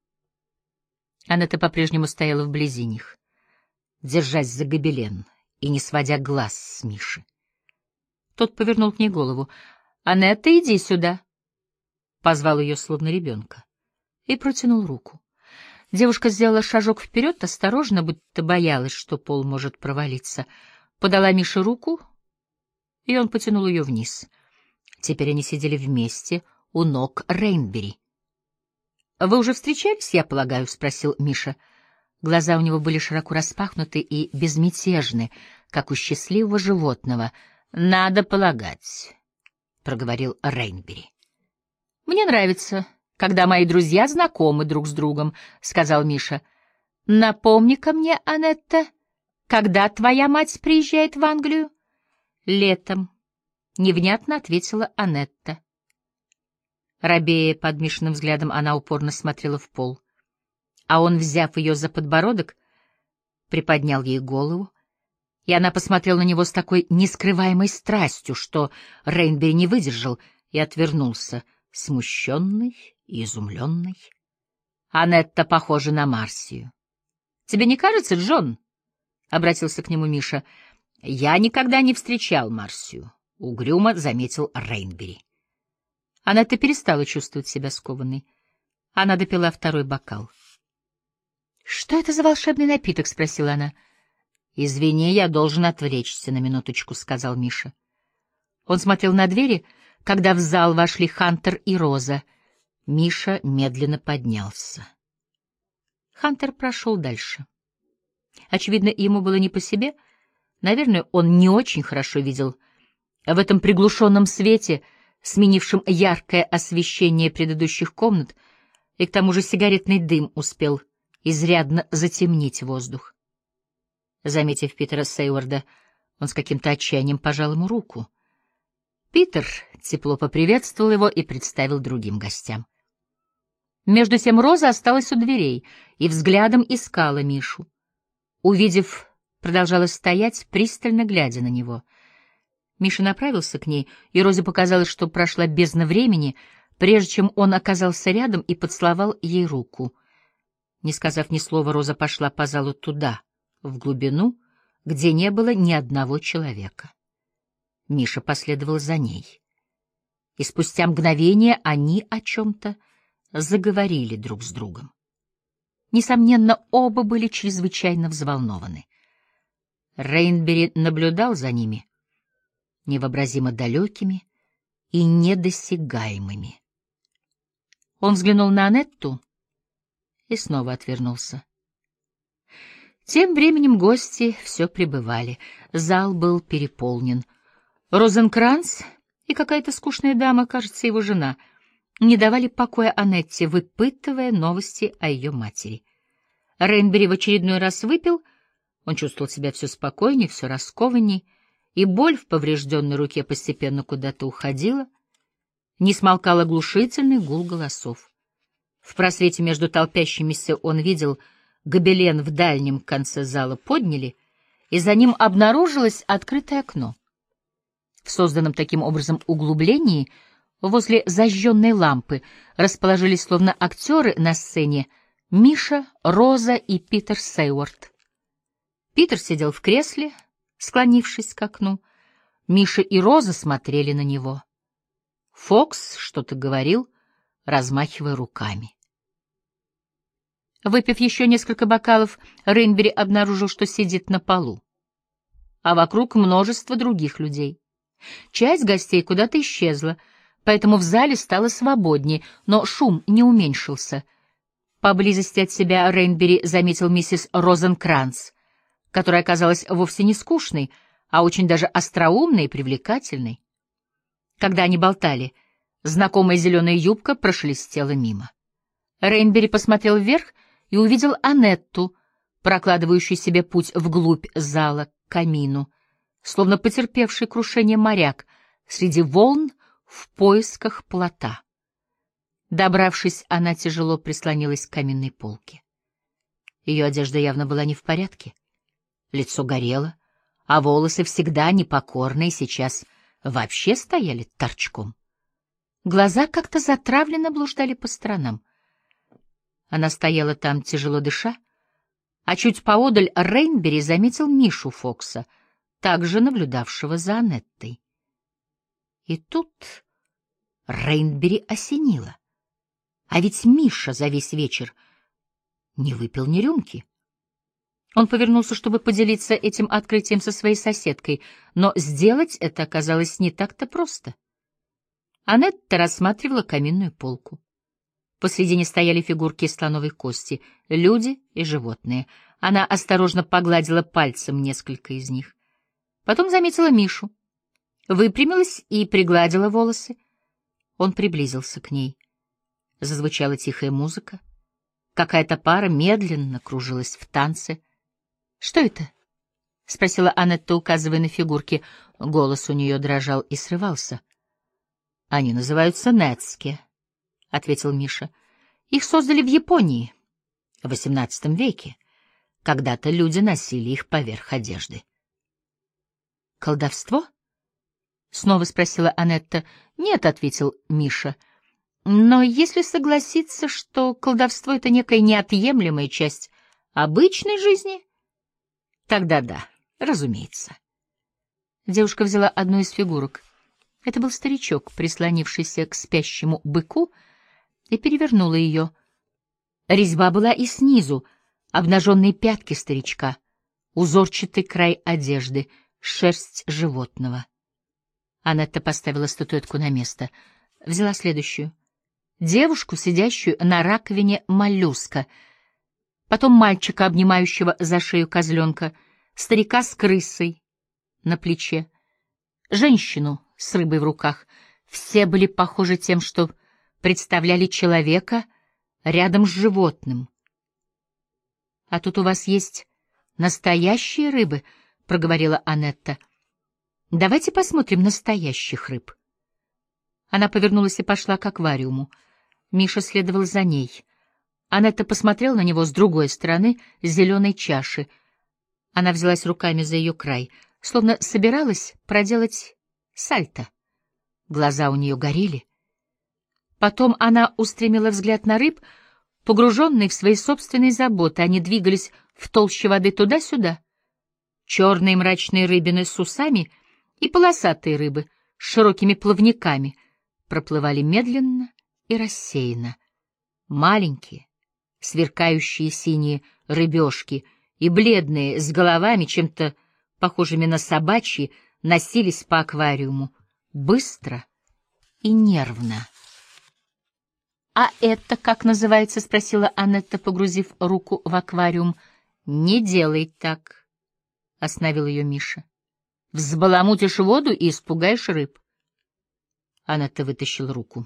Анетта по-прежнему стояла вблизи них, держась за гобелен и не сводя глаз с Миши. Тот повернул к ней голову. «Анетта, иди сюда!» Позвал ее, словно ребенка, и протянул руку. Девушка сделала шажок вперед, осторожно, будто боялась, что пол может провалиться. Подала Мише руку, и он потянул ее вниз. Теперь они сидели вместе у ног Рейнбери. «Вы уже встречались, я полагаю?» — спросил Миша. Глаза у него были широко распахнуты и безмятежны, как у счастливого животного. «Надо полагать», — проговорил Рейнбери. «Мне нравится, когда мои друзья знакомы друг с другом», — сказал Миша. «Напомни-ка мне, Анетта, когда твоя мать приезжает в Англию?» «Летом», — невнятно ответила Анетта. Робея под Мишиным взглядом, она упорно смотрела в пол. А он, взяв ее за подбородок, приподнял ей голову, и она посмотрела на него с такой нескрываемой страстью, что Рейнбери не выдержал и отвернулся, смущенный и изумленный. «Анетта похожа на Марсию. Тебе не кажется, Джон?» — обратился к нему Миша. «Я никогда не встречал Марсию», — угрюмо заметил Рейнбери. Анетта перестала чувствовать себя скованной. Она допила второй бокал. «Что это за волшебный напиток?» — спросила она. «Извини, я должен отвлечься на минуточку», — сказал Миша. Он смотрел на двери, когда в зал вошли Хантер и Роза. Миша медленно поднялся. Хантер прошел дальше. Очевидно, ему было не по себе. Наверное, он не очень хорошо видел. В этом приглушенном свете, сменившем яркое освещение предыдущих комнат, и к тому же сигаретный дым успел изрядно затемнить воздух. Заметив Питера Сейварда, он с каким-то отчаянием пожал ему руку. Питер тепло поприветствовал его и представил другим гостям. Между тем Роза осталась у дверей и взглядом искала Мишу. Увидев, продолжала стоять, пристально глядя на него. Миша направился к ней, и Розе показалось, что прошла бездна времени, прежде чем он оказался рядом и поцеловал ей руку. Не сказав ни слова, Роза пошла по залу туда, в глубину, где не было ни одного человека. Миша последовал за ней. И спустя мгновение они о чем-то заговорили друг с другом. Несомненно, оба были чрезвычайно взволнованы. Рейнбери наблюдал за ними, невообразимо далекими и недосягаемыми. Он взглянул на Анетту и снова отвернулся. Тем временем гости все прибывали. Зал был переполнен. Розенкранц и какая-то скучная дама, кажется, его жена, не давали покоя Анетте, выпытывая новости о ее матери. Рейнбери в очередной раз выпил, он чувствовал себя все спокойнее, все раскованней, и боль в поврежденной руке постепенно куда-то уходила. Не смолкал оглушительный гул голосов. В просвете между толпящимися он видел, гобелен в дальнем конце зала подняли, и за ним обнаружилось открытое окно. созданном таким образом углублении, возле зажженной лампы расположились словно актеры на сцене Миша, Роза и Питер Сейворт. Питер сидел в кресле, склонившись к окну. Миша и Роза смотрели на него. Фокс что-то говорил, размахивая руками. Выпив еще несколько бокалов, Рейнбери обнаружил, что сидит на полу, а вокруг множество других людей. Часть гостей куда-то исчезла, поэтому в зале стало свободнее, но шум не уменьшился. Поблизости от себя Рейнбери заметил миссис Розенкранц, которая оказалась вовсе не скучной, а очень даже остроумной и привлекательной. Когда они болтали, знакомая зеленая юбка прошелестела мимо. Рейнбери посмотрел вверх и увидел Анетту, прокладывающую себе путь вглубь зала к камину, словно потерпевший крушение моряк среди волн в поисках плота. Добравшись, она тяжело прислонилась к каминной полке. Ее одежда явно была не в порядке. Лицо горело, а волосы, всегда непокорные, сейчас вообще стояли торчком. Глаза как-то затравленно блуждали по сторонам. Она стояла там, тяжело дыша, а чуть поодаль Рейнбери заметил Мишу Фокса, также наблюдавшего за Анеттой. И тут Рейнбери осенило. А ведь Миша за весь вечер не выпил ни рюмки. Он повернулся, чтобы поделиться этим открытием со своей соседкой, но сделать это оказалось не так-то просто. Анетта рассматривала каминную полку. Посредине стояли фигурки из слоновой кости, люди и животные. Она осторожно погладила пальцем несколько из них. Потом заметила Мишу, выпрямилась и пригладила волосы. Он приблизился к ней. Зазвучала тихая музыка. Какая-то пара медленно кружилась в танце. «Что это?» — спросила Анетта, указывая на фигурки. Голос у нее дрожал и срывался. «Они называются нетски», — ответил Миша. «Их создали в Японии в восемнадцатом веке. Когда-то люди носили их поверх одежды». «Колдовство?» — снова спросила Анетта. «Нет», — ответил Миша. «Но если согласиться, что колдовство — это некая неотъемлемая часть обычной жизни, тогда да, разумеется». Девушка взяла одну из фигурок. Это был старичок, прислонившийся к спящему быку, и перевернула ее. Резьба была и снизу, обнаженные пятки старичка, узорчатый край одежды, шерсть животного. Анетта поставила статуэтку на место, взяла следующую. Девушку, сидящую на раковине моллюска, потом мальчика, обнимающего за шею козленка, старика с крысой на плече, женщину с рыбой в руках. Все были похожи тем, что представляли человека рядом с животным. — А тут у вас есть настоящие рыбы, — проговорила Анетта. — Давайте посмотрим настоящих рыб. Она повернулась и пошла к аквариуму. Миша следовал за ней. Анетта посмотрела на него с другой стороны зеленой чаши. Она взялась руками за ее край, словно собиралась проделать сальто. Глаза у нее горели. Потом она устремила взгляд на рыб, погруженные в свои собственные заботы. Они двигались в толще воды туда-сюда. Черные мрачные рыбины с усами и полосатые рыбы с широкими плавниками проплывали медленно и рассеянно. Маленькие, сверкающие синие рыбешки и бледные, с головами, чем-то похожими на собачьи, носились по аквариуму быстро и нервно. — А это как называется? — спросила Анетта, погрузив руку в аквариум. — Не делай так, — остановил ее Миша. — Взбаламутишь воду и испугаешь рыб. Анетта вытащила руку.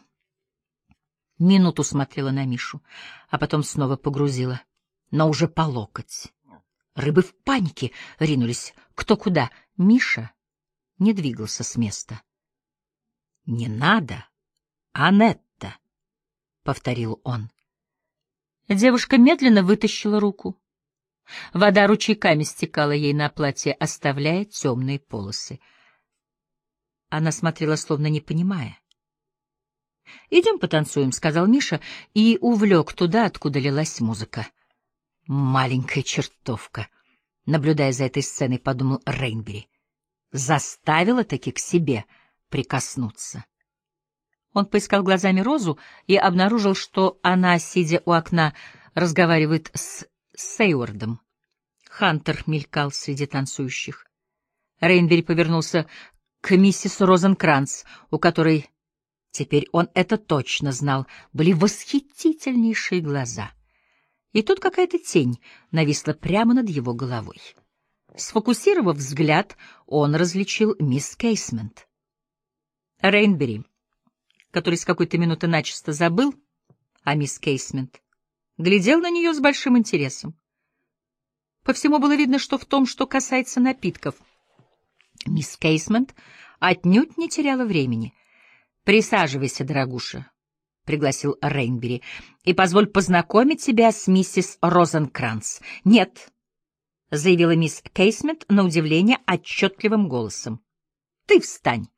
Минуту смотрела на Мишу, а потом снова погрузила, но уже по локоть. Рыбы в панике ринулись кто куда. Миша не двигался с места. — Не надо, Анетта, — повторил он. Девушка медленно вытащила руку. Вода ручейками стекала ей на платье, оставляя темные полосы. Она смотрела, словно не понимая. «Идем потанцуем», — сказал Миша и увлек туда, откуда лилась музыка. «Маленькая чертовка», — наблюдая за этой сценой, подумал Рейнбери. «Заставила таки к себе прикоснуться». Он поискал глазами Розу и обнаружил, что она, сидя у окна, разговаривает с Сейвардом. Хантер мелькал среди танцующих. Рейнбери повернулся к миссис Розенкранц, у которой, теперь он это точно знал, были восхитительнейшие глаза. И тут какая-то тень нависла прямо над его головой. Сфокусировав взгляд, он различил мисс Кейсмент. Рейнбери, который с какой-то минуты начисто забыл о мисс Кейсмент, глядел на нее с большим интересом. По всему было видно, что в том, что касается напитков, мисс Кейсмент отнюдь не теряла времени. «Присаживайся, дорогуша», — пригласил Рейнбери, — «и позволь познакомить тебя с миссис Розенкранц». «Нет», — заявила мисс Кейсмент на удивление отчетливым голосом. «Ты встань».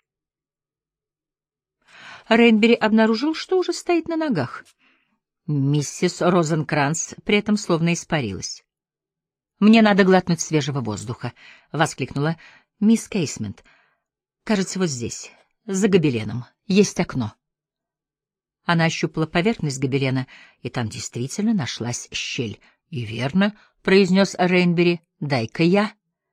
Рейнбери обнаружил, что уже стоит на ногах. Миссис Розенкранц при этом словно испарилась. «Мне надо глотнуть свежего воздуха», — воскликнула мисс Кейсмент. «Кажется, вот здесь, за гобеленом, есть окно». Она ощупала поверхность гобелена, и там действительно нашлась щель. «И верно», — произнес Рейнбери, — «дай-ка я».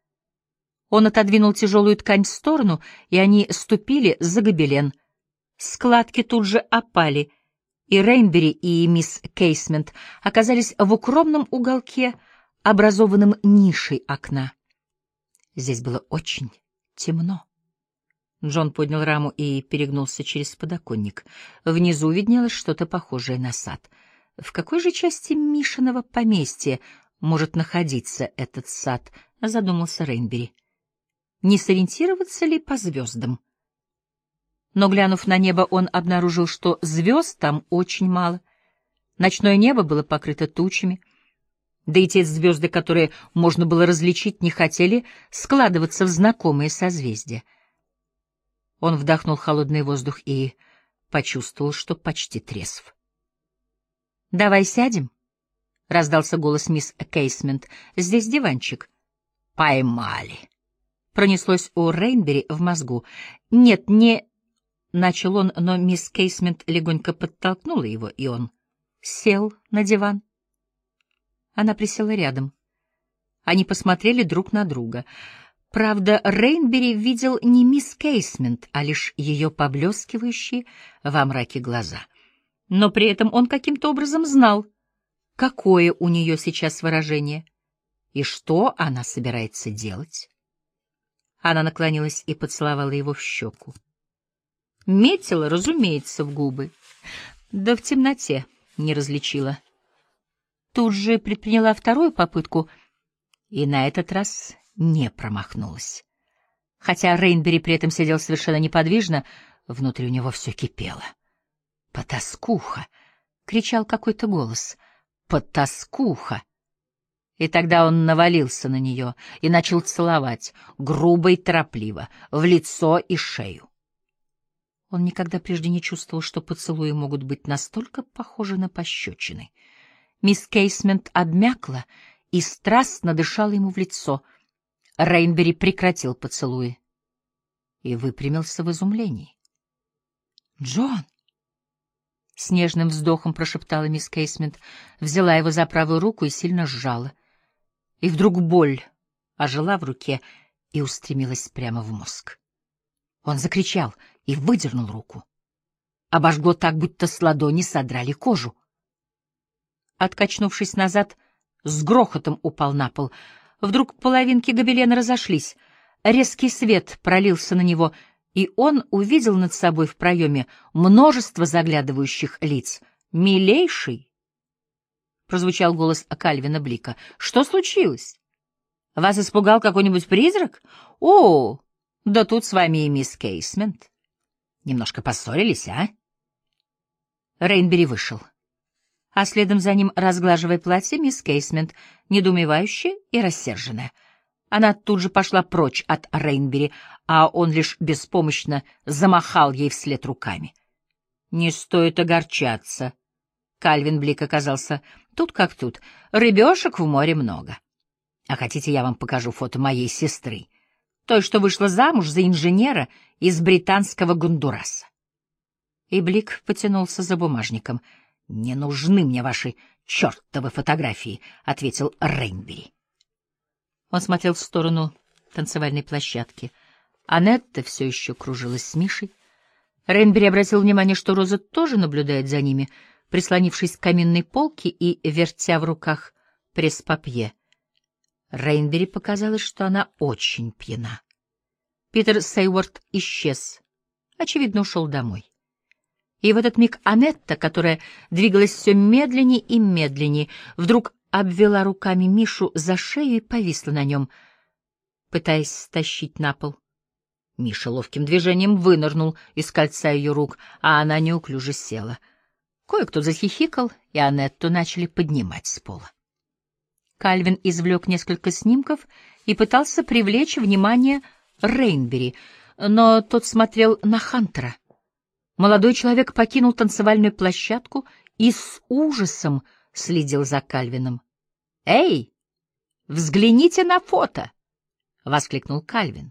Он отодвинул тяжелую ткань в сторону, и они ступили за гобелен. Складки тут же опали, и Рейнбери и мисс Кейсмент оказались в укромном уголке, образованном нишей окна. Здесь было очень темно. Джон поднял раму и перегнулся через подоконник. Внизу виднелось что-то похожее на сад. В какой же части Мишиного поместья может находиться этот сад, задумался Рейнбери. Не сориентироваться ли по звездам? Но, глянув на небо, он обнаружил, что звезд там очень мало. Ночное небо было покрыто тучами, да и те звезды, которые можно было различить, не хотели складываться в знакомые созвездия. Он вдохнул холодный воздух и почувствовал, что почти трезв. «Давай сядем», — раздался голос мисс Кейсмент. «Здесь диванчик». «Поймали», — пронеслось у Рейнбери в мозгу. «Нет, не...» — начал он, но мисс Кейсмент легонько подтолкнула его, и он сел на диван. Она присела рядом. Они посмотрели друг на друга. Правда, Рейнбери видел не мисс Кейсмент, а лишь ее поблескивающие во мраке глаза. Но при этом он каким-то образом знал, какое у нее сейчас выражение и что она собирается делать. Она наклонилась и поцеловала его в щеку. Метила, разумеется, в губы, да в темноте не различила. Тут же предприняла вторую попытку и на этот раз не промахнулась. Хотя Рейнбери при этом сидел совершенно неподвижно, внутри у него все кипело. «Потаскуха!» — кричал какой-то голос. «Потаскуха!» И тогда он навалился на нее и начал целовать, грубо и торопливо, в лицо и шею. Он никогда прежде не чувствовал, что поцелуи могут быть настолько похожи на пощечины. Мисс Кейсмент обмякла и страстно дышала ему в лицо. Рейнбери прекратил поцелуи и выпрямился в изумлении. «Джон!» — с нежным вздохом прошептала мисс Кейсмент, взяла его за правую руку и сильно сжала. И вдруг боль ожила в руке и устремилась прямо в мозг. Он закричал и выдернул руку. Обожгло так, будто с ладони содрали кожу. Откачнувшись назад, с грохотом упал на пол. Вдруг половинки гобелена разошлись. Резкий свет пролился на него, и он увидел над собой в проеме множество заглядывающих лиц. «Милейший!» — прозвучал голос Кальвина Блика. «Что случилось? Вас испугал какой-нибудь призрак? О, да тут с вами и мисс Кейсмент. Немножко поссорились, а?» Рейнбери вышел, а следом за ним, разглаживая платье, мисс Кейсмент, недоумевающая и рассерженная. Она тут же пошла прочь от Рейнбери, а он лишь беспомощно замахал ей вслед руками. «Не стоит огорчаться». Кальвин Блик оказался тут как тут. Рыбешек в море много. А хотите, я вам покажу фото моей сестры, той, что вышла замуж за инженера из британского Гондураса? И Блик потянулся за бумажником. «Не нужны мне ваши чертовы фотографии», — ответил Рейнбери. Он смотрел в сторону танцевальной площадки. Анетта все еще кружилась с Мишей. Рейнбери обратил внимание, что Роза тоже наблюдает за ними, прислонившись к каминной полке и вертя в руках пресс-папье. Рейнбери показалось, что она очень пьяна. Питер Сейворт исчез. Очевидно, ушел домой. И в этот миг Анетта, которая двигалась все медленнее и медленнее, вдруг обвела руками Мишу за шею и повисла на нем, пытаясь стащить на пол. Миша ловким движением вынырнул из кольца ее рук, а она неуклюже села. Кое-кто захихикал, и Анетту начали поднимать с пола. Кальвин извлек несколько снимков и пытался привлечь внимание Рейнбери, но тот смотрел на Хантера. Молодой человек покинул танцевальную площадку и с ужасом следил за Кальвином. «Эй, взгляните на фото!» — воскликнул Кальвин.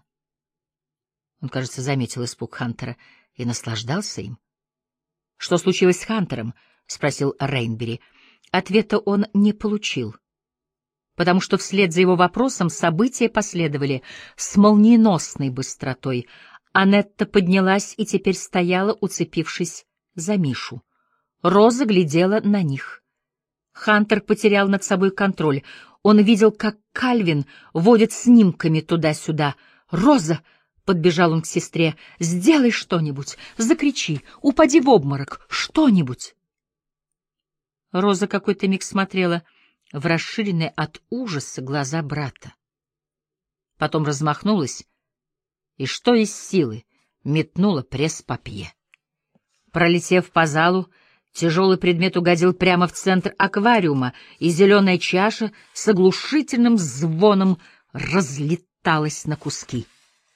Он, кажется, заметил испуг Хантера и наслаждался им. «Что случилось с Хантером?» — спросил Рейнбери. Ответа он не получил, потому что вслед за его вопросом события последовали с молниеносной быстротой. Анетта поднялась и теперь стояла, уцепившись за Мишу. Роза глядела на них. Хантер потерял над собой контроль. Он видел, как Кальвин водит снимками туда-сюда. «Роза!» — подбежал он к сестре. «Сделай что-нибудь! Закричи! Упади в обморок! Что-нибудь!» Роза какой-то миг смотрела в расширенные от ужаса глаза брата. Потом размахнулась и, что из силы, метнула пресс-папье. Пролетев по залу, тяжелый предмет угодил прямо в центр аквариума, и зеленая чаша с оглушительным звоном разлеталась на куски.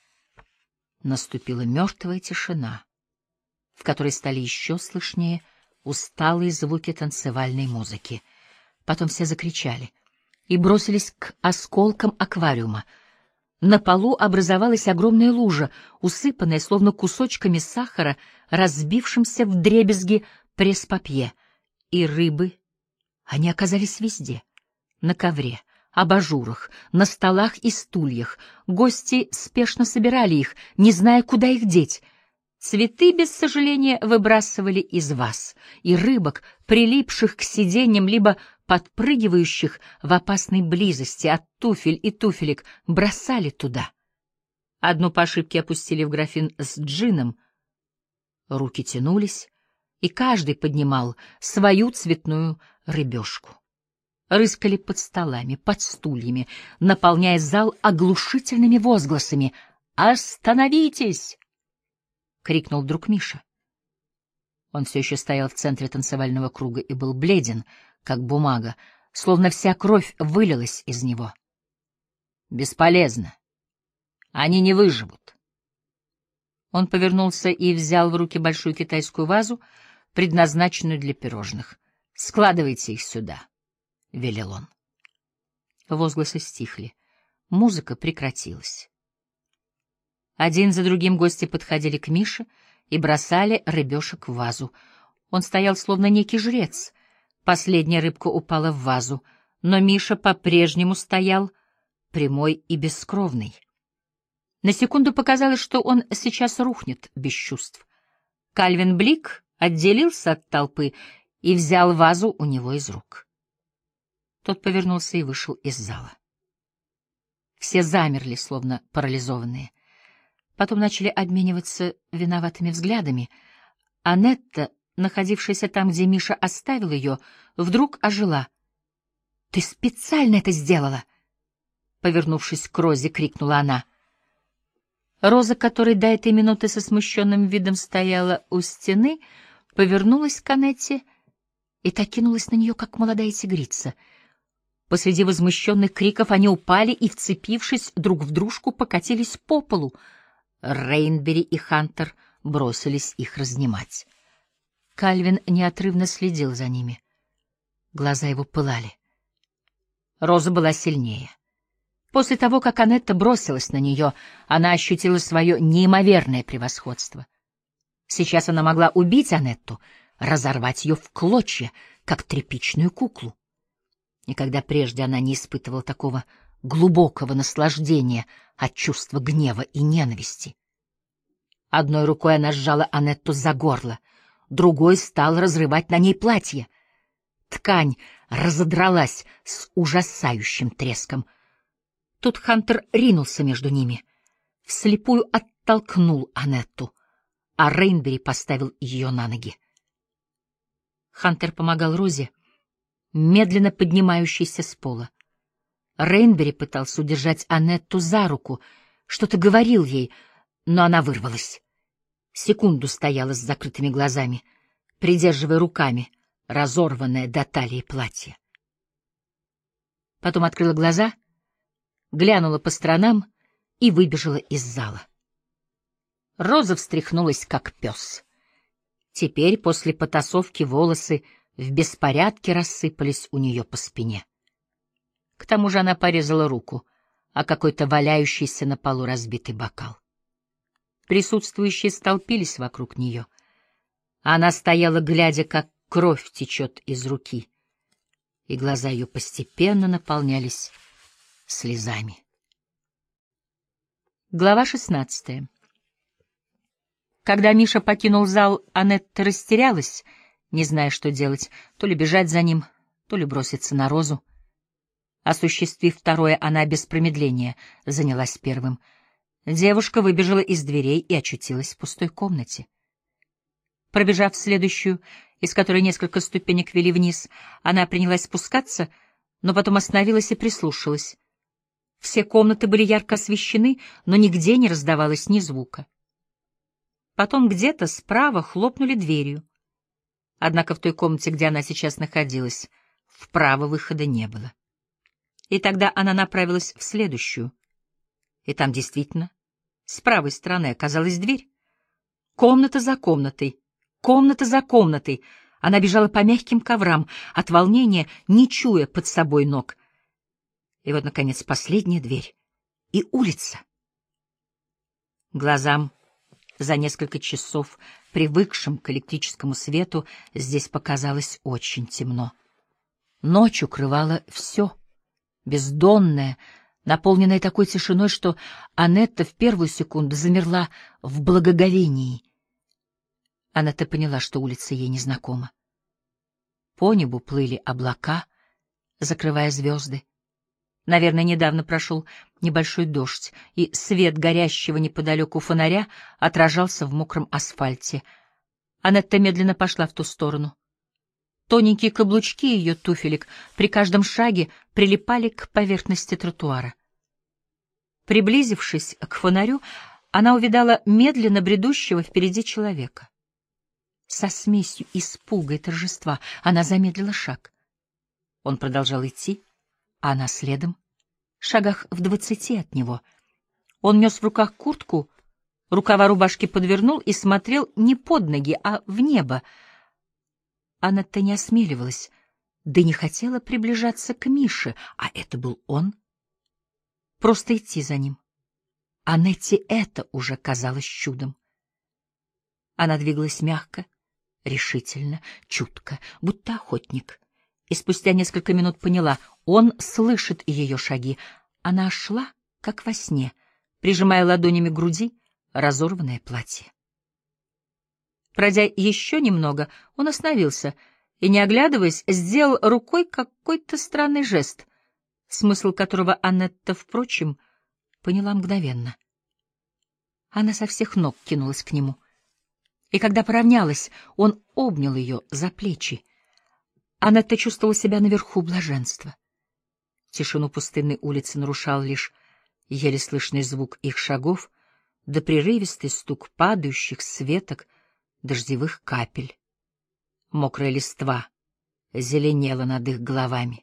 Наступила мертвая тишина, в которой стали еще слышнее усталые звуки танцевальной музыки. Потом все закричали и бросились к осколкам аквариума. На полу образовалась огромная лужа, усыпанная словно кусочками сахара, разбившимся вдребезги пресс-папье. И рыбы, они оказались везде: на ковре, абажурах, на столах и стульях. Гости спешно собирали их, не зная, куда их деть. Цветы, без сожаления, выбрасывали из ваз, и рыбок, прилипших к сиденьям, либо подпрыгивающих в опасной близости от туфель и туфелек, бросали туда. Одну по ошибке опустили в графин с джином. Руки тянулись, и каждый поднимал свою цветную рыбешку. Рыскали под столами, под стульями, наполняя зал оглушительными возгласами. «Остановитесь!» — крикнул вдруг Миша. Он все еще стоял в центре танцевального круга и был бледен, как бумага, словно вся кровь вылилась из него. «Бесполезно. Они не выживут». Он повернулся и взял в руки большую китайскую вазу, предназначенную для пирожных. «Складывайте их сюда», — велел он. Возгласы стихли. Музыка прекратилась. Один за другим гости подходили к Мише и бросали рыбешек в вазу. Он стоял словно некий жрец. Последняя рыбка упала в вазу, но Миша по-прежнему стоял прямой и бескровный. На секунду показалось, что он сейчас рухнет без чувств. Кальвин Блик отделился от толпы и взял вазу у него из рук. Тот повернулся и вышел из зала. Все замерли, словно парализованные. Потом начали обмениваться виноватыми взглядами. Анетта, находившаяся там, где Миша оставил ее, вдруг ожила. — Ты специально это сделала! — повернувшись к Розе, крикнула она. Роза, которая до этой минуты со смущенным видом стояла у стены, повернулась к Анетте и так кинулась на нее, как молодая тигрица. Посреди возмущенных криков они упали и, вцепившись друг в дружку, покатились по полу. Рейнбери и Хантер бросились их разнимать. Кальвин неотрывно следил за ними. Глаза его пылали. Роза была сильнее. После того, как Анетта бросилась на нее, она ощутила свое неимоверное превосходство. Сейчас она могла убить Анетту, разорвать ее в клочья, как тряпичную куклу. Никогда прежде она не испытывала такого глубокого наслаждения от чувства гнева и ненависти. Одной рукой она сжала Анетту за горло, другой стал разрывать на ней платье. Ткань разодралась с ужасающим треском. Тут Хантер ринулся между ними, вслепую оттолкнул Анетту, а Рейнбери поставил ее на ноги. Хантер помогал Розе, медленно поднимающейся с пола. Рейнбери пытался удержать Анетту за руку, что-то говорил ей, но она вырвалась. Секунду стояла с закрытыми глазами, придерживая руками разорванное до талии платье. Потом открыла глаза, глянула по сторонам и выбежала из зала. Роза встряхнулась, как пес. Теперь, после потасовки, волосы в беспорядке рассыпались у нее по спине. К тому же она порезала руку, а какой-то валяющийся на полу разбитый бокал. Присутствующие столпились вокруг нее. Она стояла, глядя, как кровь течет из руки, и глаза ее постепенно наполнялись слезами. Глава шестнадцатая. Когда Миша покинул зал, Анетта растерялась, не зная, что делать, то ли бежать за ним, то ли броситься на Розу. Осуществив второе, она без промедления занялась первым. Девушка выбежала из дверей и очутилась в пустой комнате. Пробежав следующую, из которой несколько ступенек вели вниз, она принялась спускаться, но потом остановилась и прислушалась. Все комнаты были ярко освещены, но нигде не раздавалось ни звука. Потом где-то справа хлопнули дверью. Однако в той комнате, где она сейчас находилась, вправо выхода не было. И тогда она направилась в следующую. И там действительно с правой стороны оказалась дверь. Комната за комнатой, комната за комнатой. Она бежала по мягким коврам, от волнения не чуя под собой ног. И вот, наконец, последняя дверь. И улица. Глазам, за несколько часов, привыкшим к электрическому свету, здесь показалось очень темно. Ночь укрывала все, бездонное, наполненное такой тишиной, что Анетта в первую секунду замерла в благоговении. Анетта поняла, что улица ей незнакома. По небу плыли облака, закрывая звезды. Наверное, недавно прошел небольшой дождь, и свет горящего неподалеку фонаря отражался в мокром асфальте. Анетта медленно пошла в ту сторону. Тоненькие каблучки ее туфелек при каждом шаге прилипали к поверхности тротуара. Приблизившись к фонарю, она увидала медленно бредущего впереди человека. Со смесью испуга и торжества она замедлила шаг. Он продолжал идти, а она следом, в шагах в двадцати от него. Он нес в руках куртку, рукава рубашки подвернул и смотрел не под ноги, а в небо. Она-то не осмеливалась, да не хотела приближаться к Мише, а это был он. Просто идти за ним. Анетте это уже казалось чудом. Она двигалась мягко, решительно, чутко, будто охотник. И спустя несколько минут поняла, он слышит ее шаги. Она шла, как во сне, прижимая ладонями к груди разорванное платье. Пройдя еще немного, он остановился и, не оглядываясь, сделал рукой какой-то странный жест, смысл которого Анетта, впрочем, поняла мгновенно. Она со всех ног кинулась к нему. И когда поравнялась, он обнял ее за плечи. Анетта чувствовала себя наверху блаженства. Тишину пустынной улицы нарушал лишь еле слышный звук их шагов да прерывистый стук падающих с веток дождевых капель. Мокрая листва зеленела над их головами.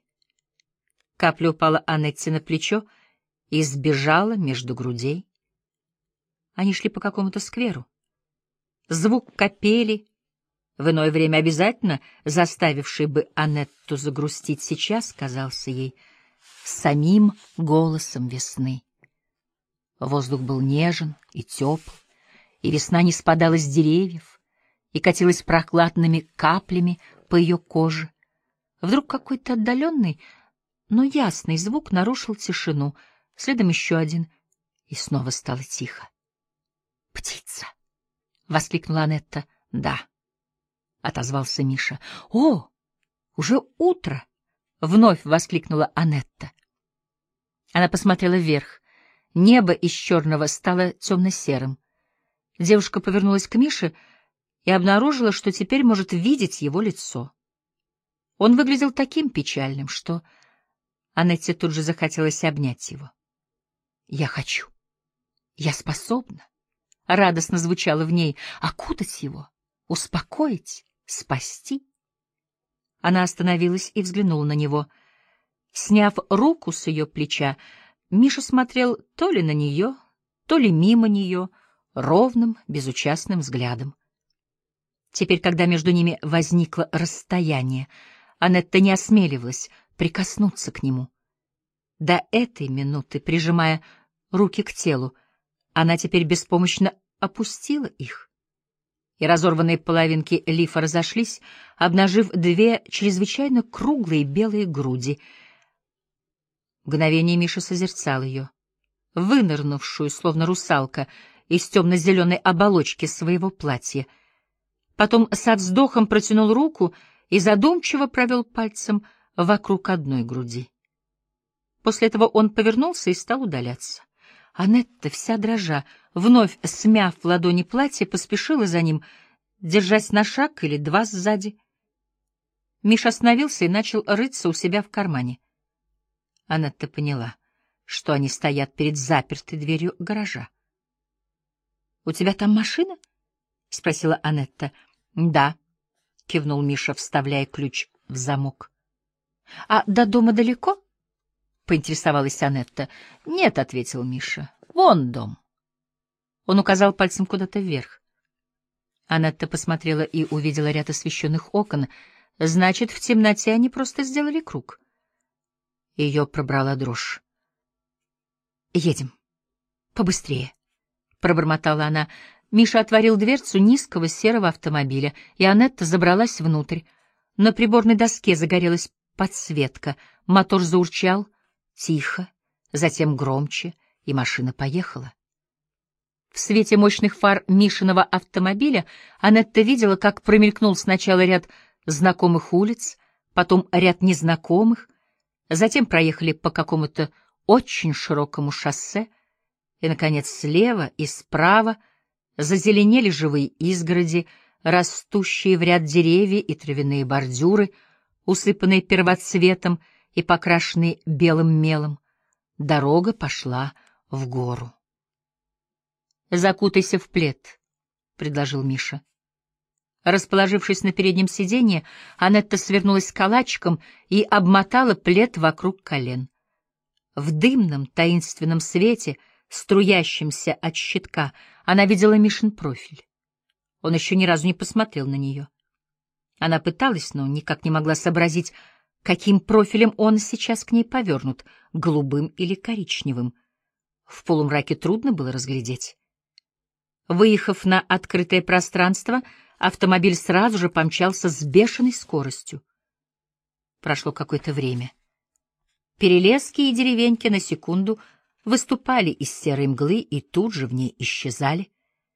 Капля упала Анетте на плечо и сбежала между грудей. Они шли по какому-то скверу. Звук капели, в иное время обязательно заставивший бы Аннетту загрустить, сейчас казался ей самим голосом весны. Воздух был нежен и тепл, и весна не спадала с деревьев и катилась прохладными каплями по ее коже. Вдруг какой-то отдаленный, но ясный звук нарушил тишину, следом еще один, и снова стало тихо. «Птица!» — воскликнула Аннетта. «Да», — отозвался Миша. «О, уже утро!» — вновь воскликнула Аннетта. Она посмотрела вверх. Небо из черного стало темно-серым. Девушка повернулась к Мише и обнаружила, что теперь может видеть его лицо. Он выглядел таким печальным, что Аннетте тут же захотелось обнять его. «Я хочу. Я способна», — радостно звучало в ней, — «окутать его, успокоить, спасти». Она остановилась и взглянула на него. Сняв руку с ее плеча, Миша смотрел то ли на нее, то ли мимо нее, ровным, безучастным взглядом. Теперь, когда между ними возникло расстояние, Аннетта не осмеливалась прикоснуться к нему. До этой минуты, прижимая руки к телу, она теперь беспомощно опустила их, и разорванные половинки лифа разошлись, обнажив две чрезвычайно круглые белые груди. Мгновение Миша созерцал ее, вынырнувшую, словно русалка, из темно-зеленой оболочки своего платья. Потом со вздохом протянул руку и задумчиво провел пальцем вокруг одной груди. После этого он повернулся и стал удаляться. Аннетта, вся дрожа, вновь смяв в ладони платье, поспешила за ним, держась на шаг или два сзади. Миша остановился и начал рыться у себя в кармане. Аннетта поняла, что они стоят перед запертой дверью гаража. — У тебя там машина? — спросила Аннетта. — Да, — кивнул Миша, вставляя ключ в замок. — А до дома далеко? — поинтересовалась Аннетта. — Нет, — ответил Миша, — вон дом. Он указал пальцем куда-то вверх. Аннетта посмотрела и увидела ряд освещенных окон. Значит, в темноте они просто сделали круг. Ее пробрала дрожь. — Едем. Побыстрее, — пробормотала она. Миша отворил дверцу низкого серого автомобиля, и Аннетта забралась внутрь. На приборной доске загорелась подсветка. Мотор заурчал тихо, затем громче, и машина поехала. В свете мощных фар Мишиного автомобиля Аннетта видела, как промелькнул сначала ряд знакомых улиц, потом ряд незнакомых, затем проехали по какому-то очень широкому шоссе, и, наконец, слева и справа зазеленели живые изгороди, растущие в ряд деревья и травяные бордюры, усыпанные первоцветом и покрашенные белым мелом. Дорога пошла в гору. «Закутайся в плед», — предложил Миша. Расположившись на переднем сиденье, Аннетта свернулась калачиком и обмотала плед вокруг колен. В дымном таинственном свете, струящемся от щитка, она видела Мишин профиль. Он еще ни разу не посмотрел на нее. Она пыталась, но никак не могла сообразить, каким профилем он сейчас к ней повернут, голубым или коричневым. В полумраке трудно было разглядеть. Выехав на открытое пространство, автомобиль сразу же помчался с бешеной скоростью. Прошло какое-то время. Перелески и деревеньки на секунду выступали из серой мглы и тут же в ней исчезали.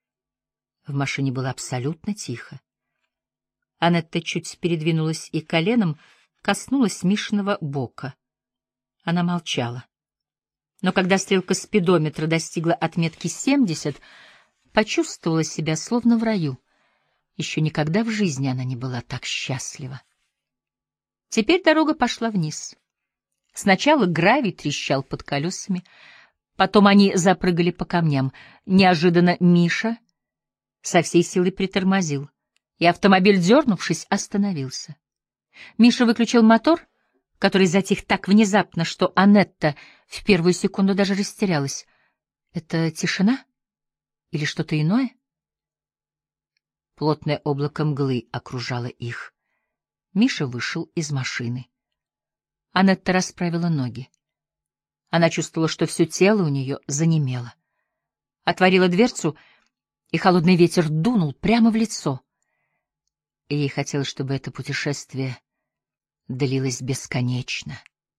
В машине было абсолютно тихо. Аннетта чуть передвинулась и коленом коснулась Мишиного бока. Она молчала. Но когда стрелка спидометра достигла отметки семьдесят, почувствовала себя словно в раю. Еще никогда в жизни она не была так счастлива. Теперь дорога пошла вниз. Сначала гравий трещал под колесами, потом они запрыгали по камням. Неожиданно Миша со всей силой притормозил, и автомобиль, дернувшись, остановился. Миша выключил мотор, который затих так внезапно, что Аннетта в первую секунду даже растерялась. — Это тишина? Или что-то иное? Плотное облако мглы окружало их. Миша вышел из машины. Анетта расправила ноги. Она чувствовала, что все тело у нее занемело. Отворила дверцу, и холодный ветер дунул прямо в лицо. И ей хотелось, чтобы это путешествие длилось бесконечно.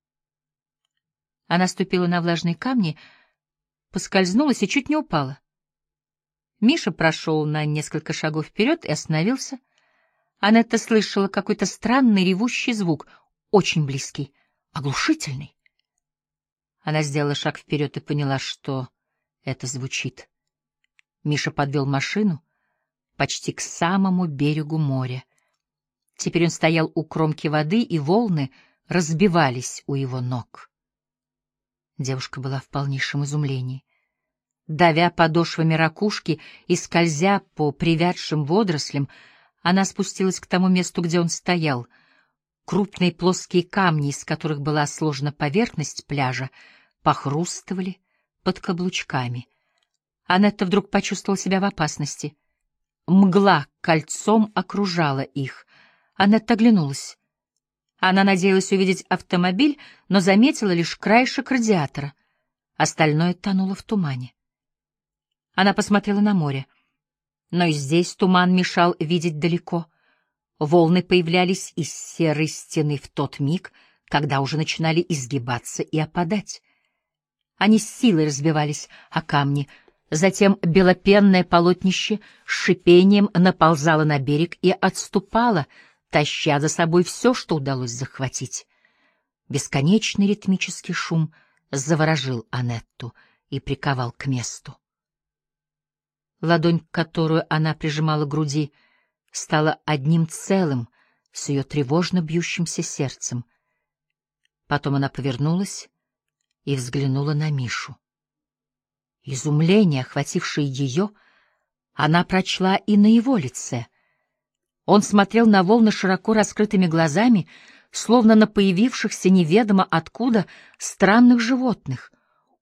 Она ступила на влажные камни, поскользнулась и чуть не упала. Миша прошел на несколько шагов вперед и остановился. Анетта слышала какой-то странный ревущий звук, очень близкий, оглушительный. Она сделала шаг вперед и поняла, что это звучит. Миша подвел машину почти к самому берегу моря. Теперь он стоял у кромки воды, и волны разбивались у его ног. Девушка была в полнейшем изумлении. Давя подошвами ракушки и скользя по привядшим водорослям, она спустилась к тому месту, где он стоял. Крупные плоские камни, из которых была сложена поверхность пляжа, похрустывали под каблучками. Анетта вдруг почувствовала себя в опасности. Мгла кольцом окружала их. Анетта оглянулась. Она надеялась увидеть автомобиль, но заметила лишь краешек радиатора. Остальное тонуло в тумане. Она посмотрела на море, но и здесь туман мешал видеть далеко. Волны появлялись из серой стены в тот миг, когда уже начинали изгибаться и опадать. Они с силой разбивались о камни. Затем белопенное полотнище с шипением наползало на берег и отступало, таща за собой все, что удалось захватить. Бесконечный ритмический шум заворожил Анетту и приковал к месту. Ладонь, которую она прижимала к груди, стала одним целым с ее тревожно бьющимся сердцем. Потом она повернулась и взглянула на Мишу. Изумление, охватившее ее, она прочла и на его лице. Он смотрел на волны широко раскрытыми глазами, словно на появившихся неведомо откуда странных животных.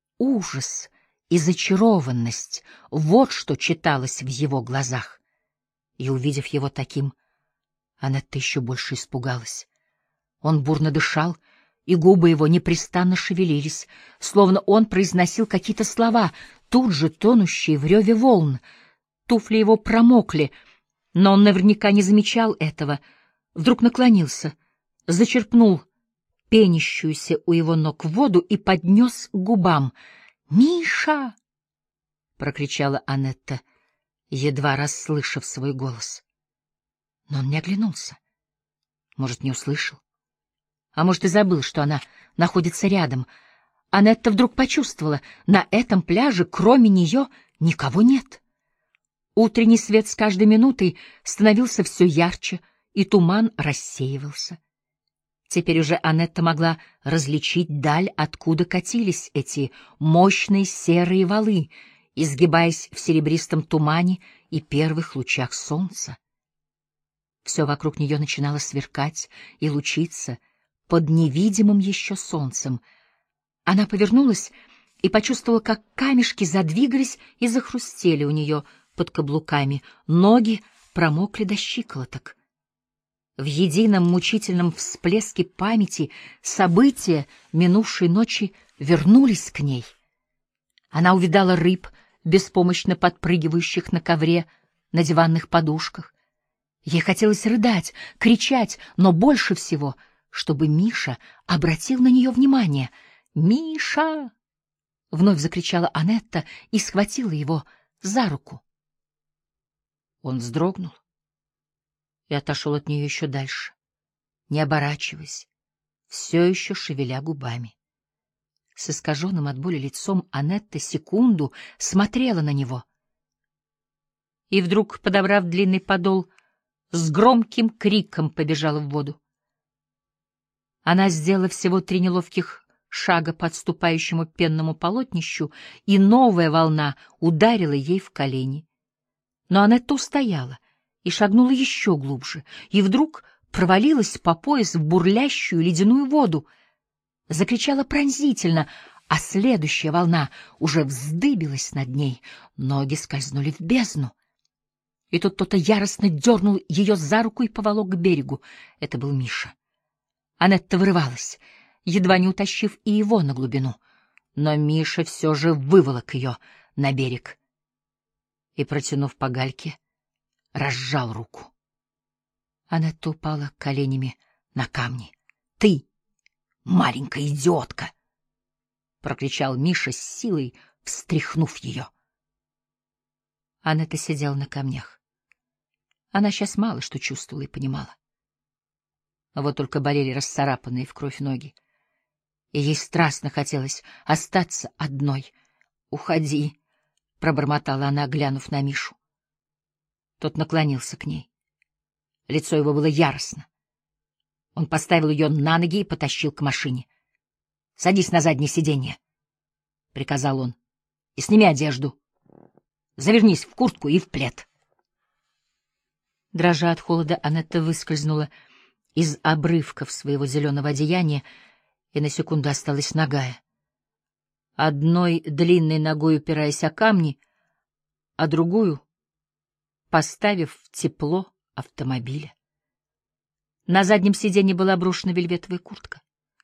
Ужас и зачарованность — вот что читалось в его глазах. И, увидев его таким, Анетта еще больше испугалась. Он бурно дышал, и губы его непрестанно шевелились, словно он произносил какие-то слова, тут же тонущие в реве волн. Туфли его промокли, но он наверняка не замечал этого. Вдруг наклонился, зачерпнул пенящуюся у его ног воду и поднес к губам. «Миша!» — прокричала Анетта, едва расслышав свой голос. Но он не оглянулся. Может, не услышал? А может, и забыл, что она находится рядом. Анетта вдруг почувствовала, на этом пляже, кроме нее, никого нет. Утренний свет с каждой минутой становился все ярче, и туман рассеивался. Теперь уже Анетта могла различить даль, откуда катились эти мощные серые валы, изгибаясь в серебристом тумане и первых лучах солнца. Все вокруг нее начинало сверкать и лучиться под невидимым еще солнцем. Она повернулась и почувствовала, как камешки задвигались и захрустели у нее под каблуками, ноги промокли до щиколоток. В едином мучительном всплеске памяти события минувшей ночи вернулись к ней. Она увидала рыб, беспомощно подпрыгивающих на ковре, на диванных подушках. Ей хотелось рыдать, кричать, но больше всего, чтобы Миша обратил на нее внимание. «Миша!» — вновь закричала Анетта и схватила его за руку. Он вздрогнул и отошел от нее еще дальше, не оборачиваясь, все еще шевеля губами. С искаженным от боли лицом Анетта секунду смотрела на него. И вдруг, подобрав длинный подол, с громким криком побежала в воду. Она сделала всего три неловких шага по отступающему пенному полотнищу, и новая волна ударила ей в колени. Но Анетта устояла и шагнула еще глубже, и вдруг провалилась по пояс в бурлящую ледяную воду. Закричала пронзительно, а следующая волна уже вздыбилась над ней, ноги скользнули в бездну. И тут кто-то яростно дернул ее за руку и поволок к берегу. Это был Миша. Анетта вырывалась, едва не утащив и его на глубину. Но Миша все же выволок ее на берег и, протянув по гальке, разжал руку. Анетта упала коленями на камни. — Ты, маленькая идиотка! — прокричал Миша с силой, встряхнув ее. Анетта сидела на камнях. Она сейчас мало что чувствовала и понимала. Вот только болели расцарапанные в кровь ноги. И ей страстно хотелось остаться одной. — Уходи, — пробормотала она, глянув на Мишу. Тот наклонился к ней. Лицо его было яростно. Он поставил ее на ноги и потащил к машине. — Садись на заднее сиденье, — приказал он, — и сними одежду. Завернись в куртку и в плед. Дрожа от холода, Анетта выскользнула из обрывков своего зеленого одеяния и на секунду осталась нагая. Одной длинной ногой упираясь о камни, а другую поставив в тепло автомобиля. На заднем сиденье была брошена вельветовая куртка.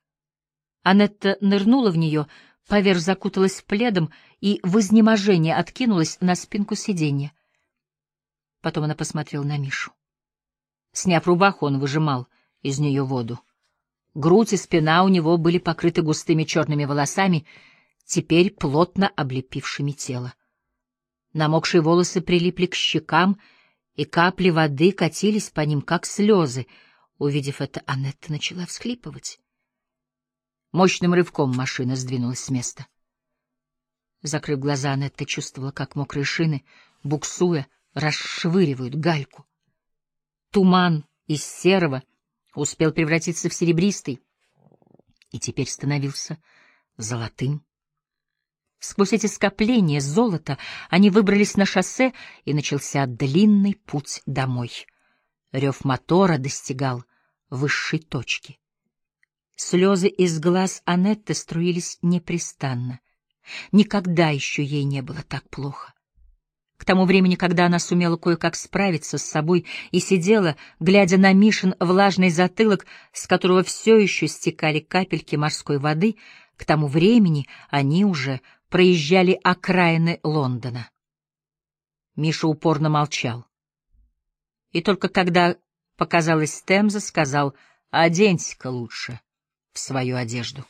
Анетта нырнула в нее, поверх закуталась пледом и в изнеможении откинулась на спинку сиденья. Потом она посмотрела на Мишу. Сняв рубаху, он выжимал из нее воду. Грудь и спина у него были покрыты густыми черными волосами, теперь плотно облепившими тело. Намокшие волосы прилипли к щекам, и капли воды катились по ним, как слезы. Увидев это, Анетта начала всхлипывать. Мощным рывком машина сдвинулась с места. Закрыв глаза, Анетта чувствовала, как мокрые шины, буксуя, расшвыривают гальку. Туман из серого успел превратиться в серебристый и теперь становился золотым. Сквозь эти скопления золота они выбрались на шоссе, и начался длинный путь домой. Рев мотора достигал высшей точки. Слезы из глаз Анетты струились непрестанно. Никогда еще ей не было так плохо. К тому времени, когда она сумела кое-как справиться с собой и сидела, глядя на Мишин влажный затылок, с которого все еще стекали капельки морской воды, к тому времени они уже проезжали окраины Лондона. Миша упорно молчал. И только когда показалась Темза, сказал: «Оденься-ка лучше в свою одежду».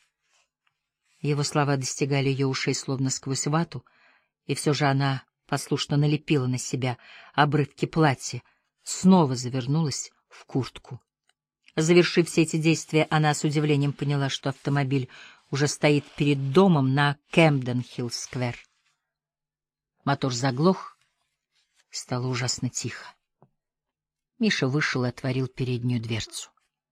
Его слова достигали ее ушей словно сквозь вату, и все же она послушно налепила на себя обрывки платья, снова завернулась в куртку. Завершив все эти действия, она с удивлением поняла, что автомобиль уже стоит перед домом на Кэмден-Хилл-сквер. Мотор заглох, стало ужасно тихо. Миша вышел и отворил переднюю дверцу.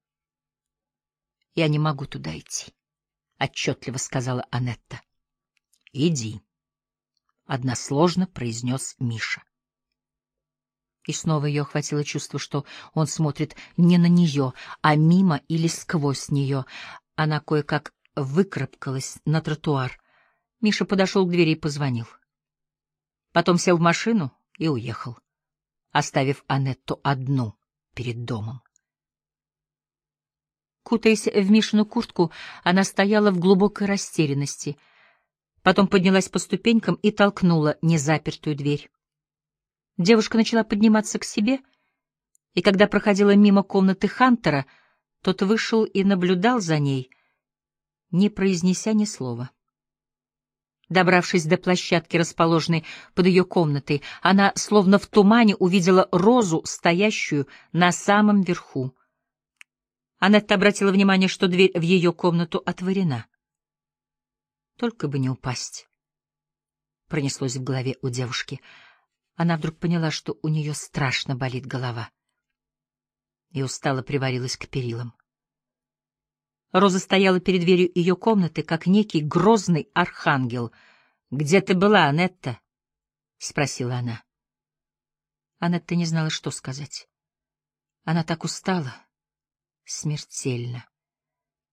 — Я не могу туда идти, — отчетливо сказала Анетта. — Иди, — односложно произнес Миша. И снова ее охватило чувство, что он смотрит не на нее, а мимо или сквозь нее. Она кое-как выкарабкалась на тротуар. Миша подошел к двери и позвонил. Потом сел в машину и уехал, оставив Анетту одну перед домом. Кутаясь в Мишину куртку, она стояла в глубокой растерянности. Потом поднялась по ступенькам и толкнула незапертую дверь. Девушка начала подниматься к себе, и когда проходила мимо комнаты Хантера, тот вышел и наблюдал за ней, не произнеся ни слова. Добравшись до площадки, расположенной под ее комнатой, она, словно в тумане, увидела Розу, стоящую на самом верху. Анетта обратила внимание, что дверь в ее комнату отворена. «Только бы не упасть», — пронеслось в голове у девушки. Она вдруг поняла, что у нее страшно болит голова, и устало привалилась к перилам. Роза стояла перед дверью ее комнаты, как некий грозный архангел. «Где ты была, Анетта?» — спросила она. Анетта не знала, что сказать. Она так устала, смертельно.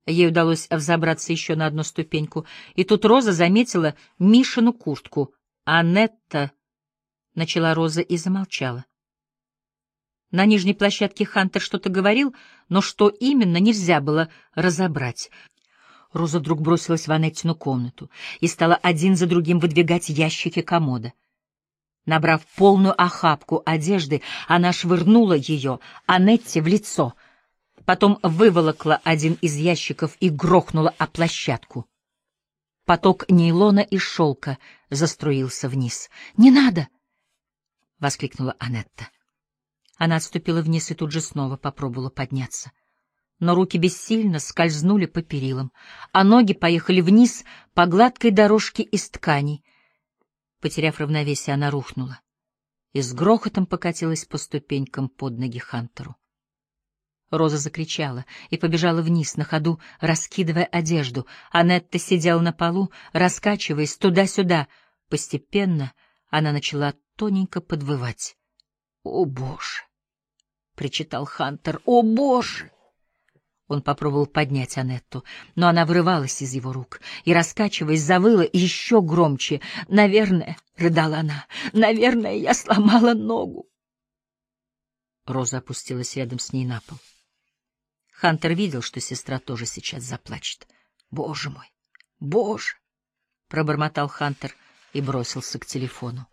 Ей удалось взобраться еще на одну ступеньку, и тут Роза заметила Мишину куртку. «Анетта», — начала Роза и замолчала. На нижней площадке Хантер что-то говорил, но что именно, нельзя было разобрать. Роза вдруг бросилась в Анеттину комнату и стала один за другим выдвигать ящики комода. Набрав полную охапку одежды, она швырнула ее Анетте в лицо, потом выволокла один из ящиков и грохнула о площадку. Поток нейлона и шелка заструился вниз. «Не надо!» — воскликнула Анетта. Она отступила вниз и тут же снова попробовала подняться. Но руки бессильно скользнули по перилам, а ноги поехали вниз по гладкой дорожке из тканей. Потеряв равновесие, она рухнула и с грохотом покатилась по ступенькам под ноги Хантеру. Роза закричала и побежала вниз, на ходу раскидывая одежду. Анетта сидела на полу, раскачиваясь туда-сюда. Постепенно она начала тоненько подвывать. «О, Боже!» — причитал Хантер. «О, Боже!» Он попробовал поднять Анетту, но она вырывалась из его рук и, раскачиваясь, завыла еще громче. «Наверное, — рыдала она, — наверное, я сломала ногу». Роза опустилась рядом с ней на пол. Хантер видел, что сестра тоже сейчас заплачет. «Боже мой! Боже!» — пробормотал Хантер и бросился к телефону.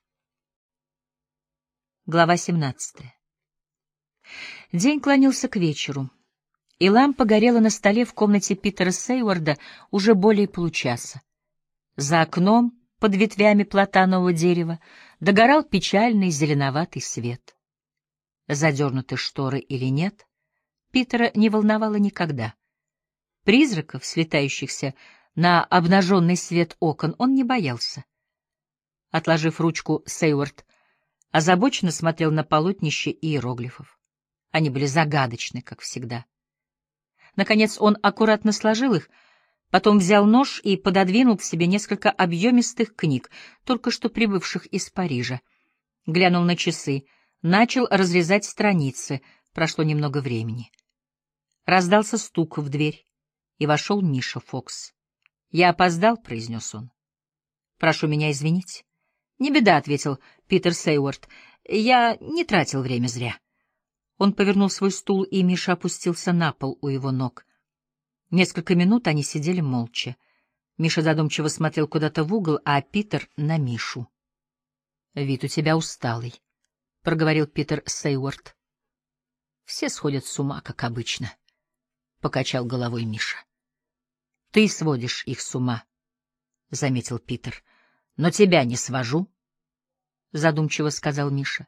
Глава семнадцатая. День клонился к вечеру, и лампа горела на столе в комнате Питера Сейварда уже более получаса. За окном, под ветвями платанового дерева, догорал печальный зеленоватый свет. Задернуты шторы или нет, Питера не волновало никогда. Призраков, слетающихся на обнаженный свет окон, он не боялся. Отложив ручку, Сейвард озабоченно смотрел на полотнище иероглифов. Они были загадочны, как всегда. Наконец он аккуратно сложил их, потом взял нож и пододвинул к себе несколько объемистых книг, только что прибывших из Парижа. Глянул на часы, начал разрезать страницы. Прошло немного времени. Раздался стук в дверь, и вошел Миша Фокс. «Я опоздал», — произнес он. «Прошу меня извинить». «Не беда», — ответил Питер Сейвард. «Я не тратил время зря». Он повернул свой стул, и Миша опустился на пол у его ног. Несколько минут они сидели молча. Миша задумчиво смотрел куда-то в угол, а Питер — на Мишу. «Вид у тебя усталый», — проговорил Питер Сейвард. «Все сходят с ума, как обычно», — покачал головой Миша. «Ты сводишь их с ума», — заметил Питер. «Но тебя не свожу», — задумчиво сказал Миша.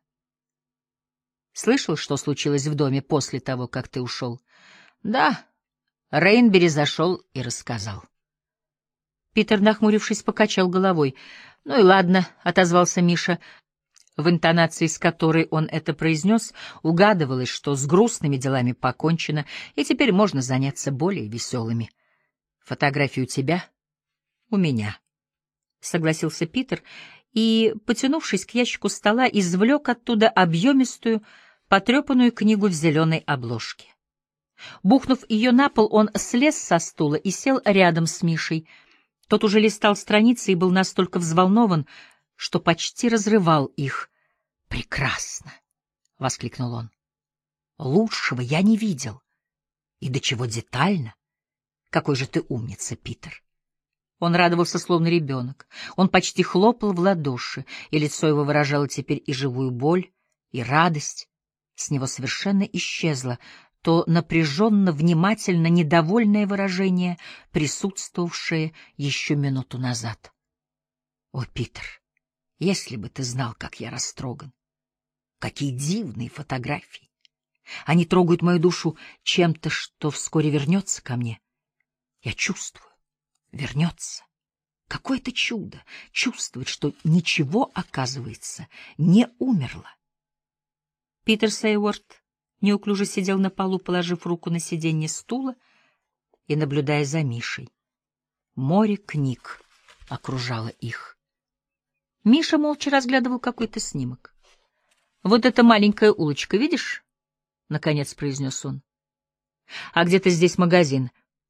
«Слышал, что случилось в доме после того, как ты ушел?» «Да, Рейнбери зашел и рассказал». Питер, нахмурившись, покачал головой. «Ну и ладно», — отозвался Миша. В интонации, с которой он это произнес, угадывалось, что с грустными делами покончено, и теперь можно заняться более веселыми. «Фотографии у тебя?» «У меня», — согласился Питер, и, потянувшись к ящику стола, извлек оттуда объемистую, потрепанную книгу в зеленой обложке. Бухнув ее на пол, он слез со стула и сел рядом с Мишей. Тот уже листал страницы и был настолько взволнован, что почти разрывал их. «Прекрасно!» — воскликнул он. «Лучшего я не видел. И до чего детально! Какой же ты умница, Питер!» Он радовался, словно ребенок. Он почти хлопал в ладоши, и лицо его выражало теперь и живую боль, и радость. С него совершенно исчезло то напряженно, внимательно, недовольное выражение, присутствовавшее еще минуту назад. «О, Питер, если бы ты знал, как я растроган! Какие дивные фотографии! Они трогают мою душу чем-то, что вскоре вернется ко мне. Я чувствую, вернется. Какое-то чудо — чувствовать, что ничего, оказывается, не умерло». Питер Сейвард неуклюже сидел на полу, положив руку на сиденье стула и наблюдая за Мишей. Море книг окружало их. Миша молча разглядывал какой-то снимок. «Вот эта маленькая улочка, видишь?» — наконец произнес он. «А где-то здесь магазин.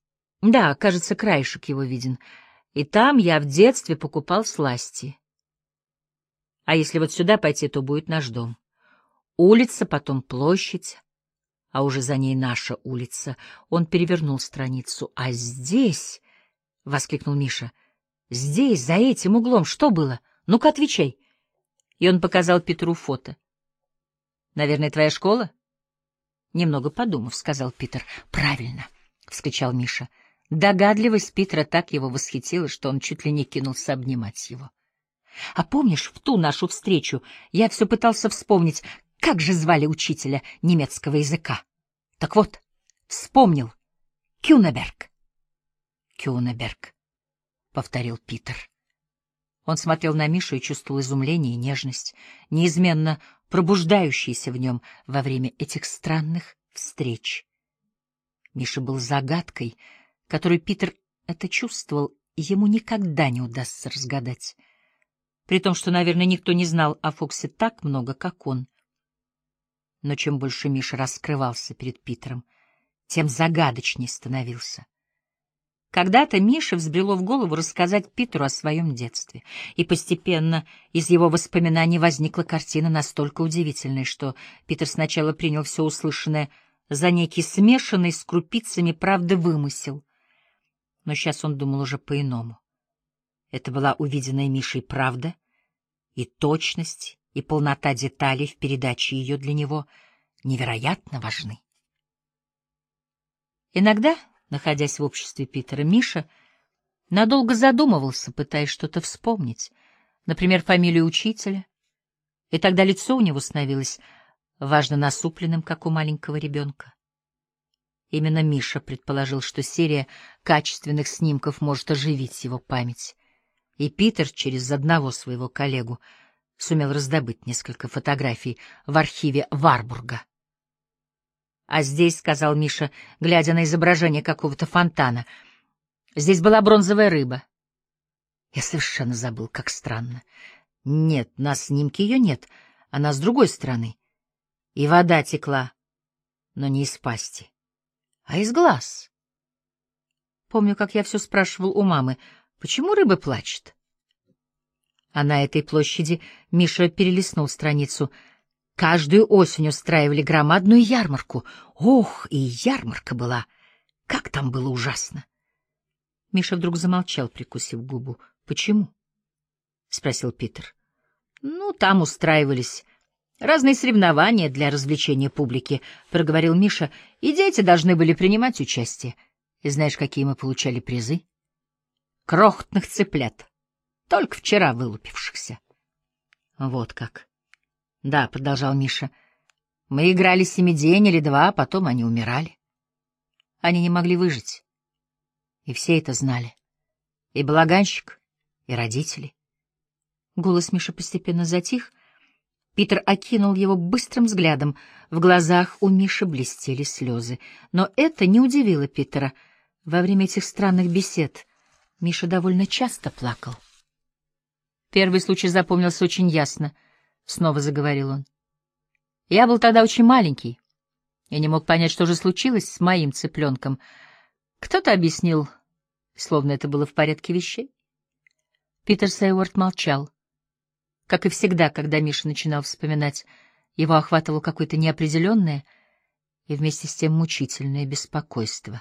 Да, кажется, краешек его виден. И там я в детстве покупал сласти. А если вот сюда пойти, то будет наш дом. Улица, потом площадь, а уже за ней наша улица. Он перевернул страницу. А здесь, — воскликнул Миша, — здесь, за этим углом, что было? Ну-ка, отвечай. И он показал Питеру фото. Наверное, твоя школа? Немного подумав, сказал Питер. Правильно, — вскричал Миша. Догадливость Питера так его восхитила, что он чуть ли не кинулся обнимать его. А помнишь, в ту нашу встречу я все пытался вспомнить, как же звали учителя немецкого языка? Так вот, вспомнил. Кюнеберг. Кюнеберг, — повторил Питер. Он смотрел на Мишу и чувствовал изумление и нежность, неизменно пробуждающиеся в нем во время этих странных встреч. Миша был загадкой, которую Питер это чувствовал, и ему никогда не удастся разгадать. При том, что, наверное, никто не знал о Фоксе так много, как он. Но чем больше Миша раскрывался перед Питером, тем загадочнее становился. Когда-то Мише взбрело в голову рассказать Питеру о своем детстве, и постепенно из его воспоминаний возникла картина настолько удивительная, что Питер сначала принял все услышанное за некий смешанный с крупицами правды вымысел. Но сейчас он думал уже по-иному. Это была увиденная Мишей правда, и точность, и полнота деталей в передаче ее для него невероятно важны. Иногда, находясь в обществе Питера, Миша надолго задумывался, пытаясь что-то вспомнить, например, фамилию учителя, и тогда лицо у него становилось важно насупленным, как у маленького ребенка. Именно Миша предположил, что серия качественных снимков может оживить его память, и Питер через одного своего коллегу сумел раздобыть несколько фотографий в архиве Варбурга. «А здесь, — сказал Миша, глядя на изображение какого-то фонтана, — здесь была бронзовая рыба. Я совершенно забыл, как странно. Нет, на снимке ее нет, она с другой стороны. И вода текла, но не из пасти, а из глаз. Помню, как я все спрашивал у мамы, почему рыба плачет? А на этой площади Миша перелистнул страницу. Каждую осень устраивали громадную ярмарку. Ох, и ярмарка была! Как там было ужасно! Миша вдруг замолчал, прикусив губу. — Почему? — спросил Питер. — Ну, там устраивались разные соревнования для развлечения публики, — проговорил Миша, — и дети должны были принимать участие. И знаешь, какие мы получали призы? Крохотных цыплят, только вчера вылупившихся. — Вот как. — Да, — продолжал Миша, — мы играли семидень или два, а потом они умирали. Они не могли выжить. И все это знали. И балаганщик, и родители. Голос Миши постепенно затих. Питер окинул его быстрым взглядом. В глазах у Миши блестели слезы. Но это не удивило Питера. Во время этих странных бесед Миша довольно часто плакал. Первый случай запомнился очень ясно. Снова заговорил он. Я был тогда очень маленький. Я не мог понять, что же случилось с моим цыпленком. Кто-то объяснил, словно это было в порядке вещей. Питер Сейуарт молчал. Как и всегда, когда Миша начинал вспоминать, его охватывало какое-то неопределенное и вместе с тем мучительное беспокойство.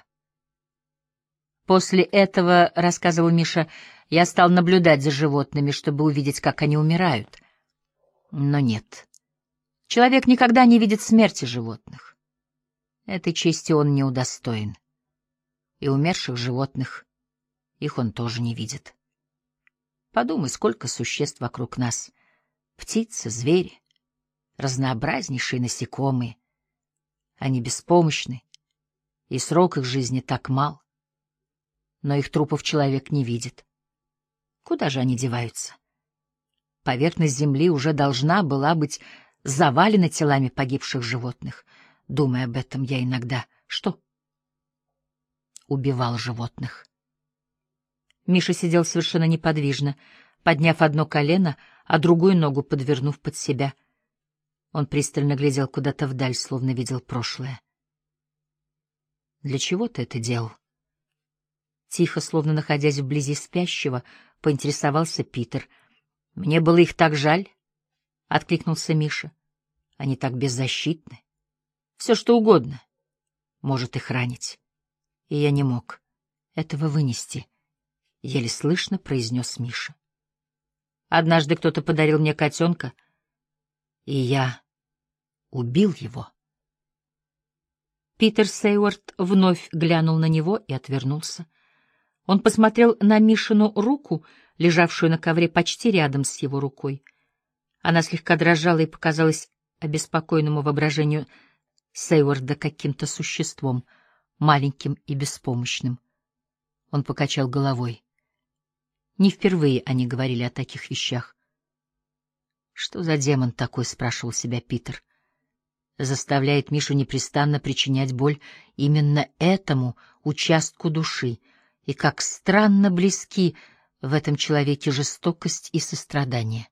После этого, — рассказывал Миша, — я стал наблюдать за животными, чтобы увидеть, как они умирают. Но нет. Человек никогда не видит смерти животных. Этой чести он не удостоен. И умерших животных, их он тоже не видит. Подумай, сколько существ вокруг нас. Птицы, звери, разнообразнейшие насекомые. Они беспомощны, и срок их жизни так мал. Но их трупов человек не видит. Куда же они деваются? Поверхность земли уже должна была быть завалена телами погибших животных. Думая об этом, я иногда... Что? Убивал животных. Миша сидел совершенно неподвижно, подняв одно колено, а другую ногу подвернув под себя. Он пристально глядел куда-то вдаль, словно видел прошлое. Для чего ты это делал? Тихо, словно находясь вблизи спящего, поинтересовался Питер. — Мне было их так жаль, — откликнулся Миша. — Они так беззащитны. Все что угодно может их ранить. И я не мог этого вынести, — еле слышно произнес Миша. Однажды кто-то подарил мне котенка, и я убил его. Питер Сейворт вновь глянул на него и отвернулся. Он посмотрел на Мишину руку, лежавшую на ковре почти рядом с его рукой. Она слегка дрожала и показалась обеспокоенному воображению Сейворда каким-то существом, маленьким и беспомощным. Он покачал головой. Не впервые они говорили о таких вещах. «Что за демон такой?» — спрашивал себя Питер. «Заставляет Мишу непрестанно причинять боль именно этому участку души, и как странно близки в этом человеке жестокость и сострадание».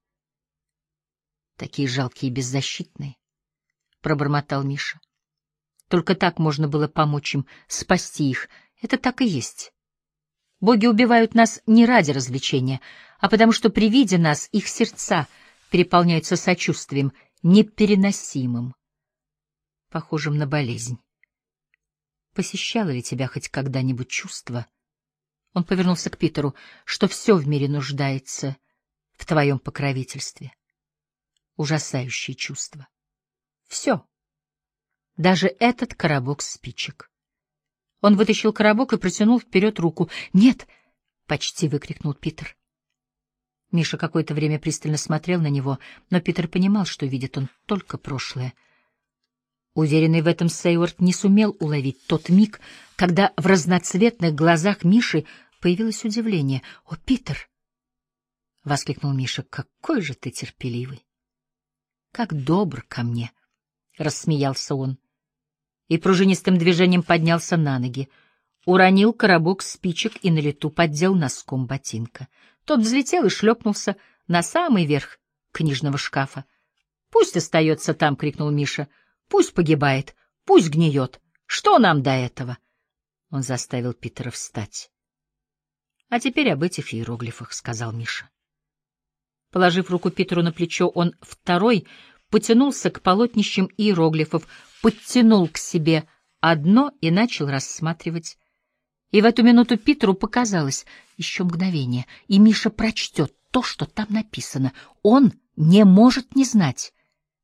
«Такие жалкие и беззащитные», — пробормотал Миша. «Только так можно было помочь им, спасти их. Это так и есть. Боги убивают нас не ради развлечения, а потому что при виде нас их сердца переполняются сочувствием, непереносимым, похожим на болезнь. Посещало ли тебя хоть когда-нибудь чувство?» Он повернулся к Питеру, что все в мире нуждается в твоем покровительстве. Ужасающее чувство. Все. Даже этот коробок спичек. Он вытащил коробок и протянул вперед руку. «Нет!» — почти выкрикнул Питер. Миша какое-то время пристально смотрел на него, но Питер понимал, что видит он только прошлое. Уверенный в этом, Сейворт не сумел уловить тот миг, когда в разноцветных глазах Миши появилось удивление. «О, Питер!» — воскликнул Миша. «Какой же ты терпеливый! Как добр ко мне!» — рассмеялся он. И пружинистым движением поднялся на ноги, уронил коробок спичек и на лету поддел носком ботинка. Тот взлетел и шлепнулся на самый верх книжного шкафа. «Пусть остается там!» — крикнул Миша. «Пусть погибает, пусть гниет. Что нам до этого?» Он заставил Питера встать. «А теперь об этих иероглифах», — сказал Миша. Положив руку Питеру на плечо, он второй потянулся к полотнищам иероглифов, подтянул к себе одно и начал рассматривать. И в эту минуту Питеру показалось еще мгновение, и Миша прочтет то, что там написано. Он не может не знать.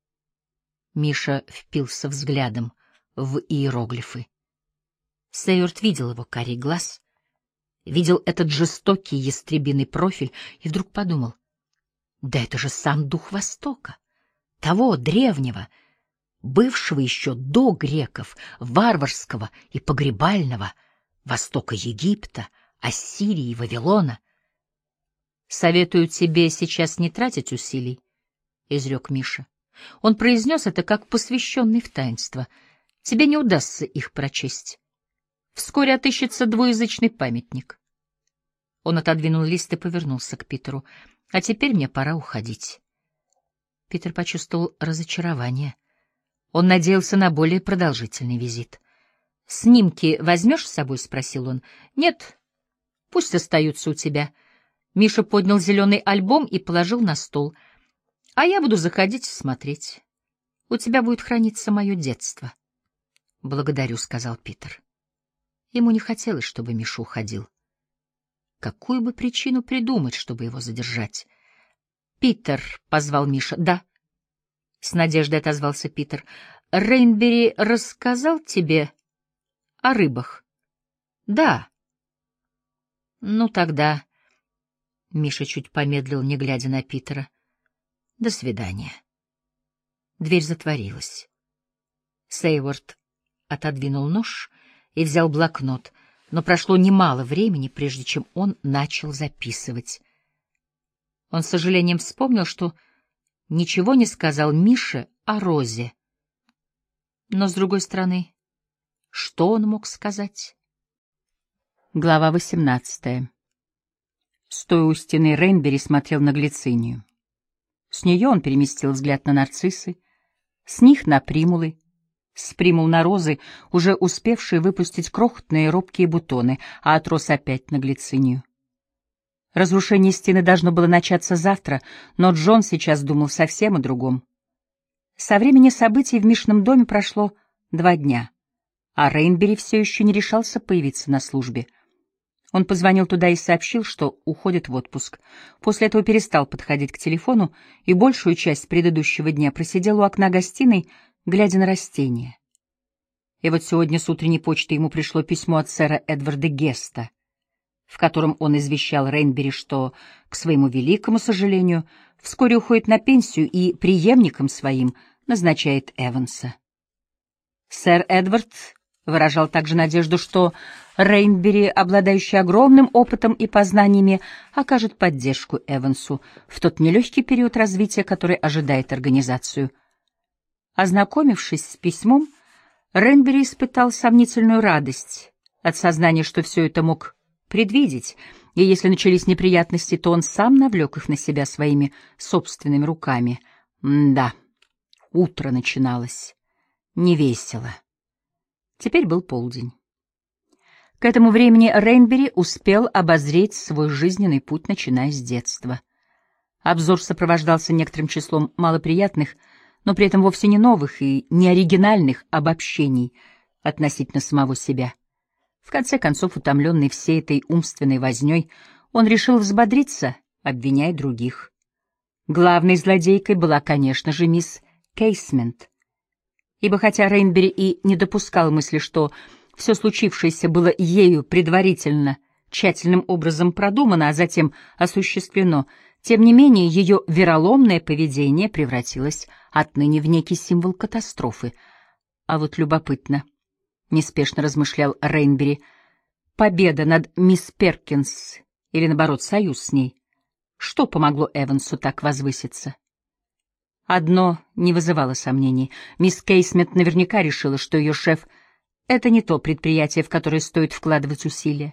Миша впился взглядом в иероглифы. Сейворт видел его карий глаз, видел этот жестокий ястребиный профиль и вдруг подумал: да это же сам дух Востока, того древнего, бывшего еще до греков, варварского и погребального, Востока Египта, Ассирии, Вавилона. «Советую тебе сейчас не тратить усилий», — изрек Миша. Он произнес это как посвященный в таинство. «Тебе не удастся их прочесть. Вскоре отыщется двуязычный памятник». Он отодвинул лист и повернулся к Питеру. «А теперь мне пора уходить». Питер почувствовал разочарование. Он надеялся на более продолжительный визит. «Снимки возьмешь с собой?» — спросил он. «Нет, пусть остаются у тебя». Миша поднял зеленый альбом и положил на стол. «А я буду заходить и смотреть. У тебя будет храниться мое детство». «Благодарю», — сказал Питер. Ему не хотелось, чтобы Миша уходил. Какую бы причину придумать, чтобы его задержать? «Питер», — позвал Миша. «Да», — с надеждой отозвался Питер. «Рейнбери рассказал тебе о рыбах?» «Да». «Ну, тогда...» Миша чуть помедлил, не глядя на Питера. «До свидания». Дверь затворилась. Сейворт отодвинул нож и взял блокнот, но прошло немало времени, прежде чем он начал записывать. Он с сожалением вспомнил, что ничего не сказал Мише о Розе. Но, с другой стороны, что он мог сказать? Глава восемнадцатая. Стоя у стены, Рейнбери смотрел на глицинию. С нее он переместил взгляд на нарциссы, с них на примулы, спримул на розы, уже успевшие выпустить крохотные робкие бутоны, а от роз опять на глицинию. Разрушение стены должно было начаться завтра, но Джон сейчас думал совсем о другом. Со времени событий в Мишином доме прошло два дня, а Рейнбери все еще не решался появиться на службе. Он позвонил туда и сообщил, что уходит в отпуск. После этого перестал подходить к телефону и большую часть предыдущего дня просидел у окна гостиной, глядя на растения. И вот сегодня с утренней почты ему пришло письмо от сэра Эдварда Геста, в котором он извещал Рейнбери, что, к своему великому сожалению, вскоре уходит на пенсию и преемником своим назначает Эванса. Сэр Эдвард выражал также надежду, что Рейнбери, обладающий огромным опытом и познаниями, окажет поддержку Эвансу в тот нелегкий период развития, который ожидает организацию. Ознакомившись с письмом, Рейнбери испытал сомнительную радость от сознания, что все это мог предвидеть, и если начались неприятности, то он сам навлек их на себя своими собственными руками. Да, утро начиналось невесело. Теперь был полдень. К этому времени Рейнбери успел обозреть свой жизненный путь, начиная с детства. Обзор сопровождался некоторым числом малоприятных, но при этом вовсе не новых и не оригинальных обобщений относительно самого себя. В конце концов, утомленный всей этой умственной вознёй, он решил взбодриться, обвиняя других. Главной злодейкой была, конечно же, мисс Кейсмент, ибо хотя Рейнбери и не допускал мысли, что все случившееся было ею предварительно, тщательным образом продумано, а затем осуществлено, тем не менее ее вероломное поведение превратилось отныне в некий символ катастрофы. А вот любопытно, неспешно размышлял Рейнбери, победа над мисс Перкинс или, наоборот, союз с ней, что помогло Эвансу так возвыситься? Одно не вызывало сомнений. Мисс Кейсмент наверняка решила, что ее шеф — это не то предприятие, в которое стоит вкладывать усилия.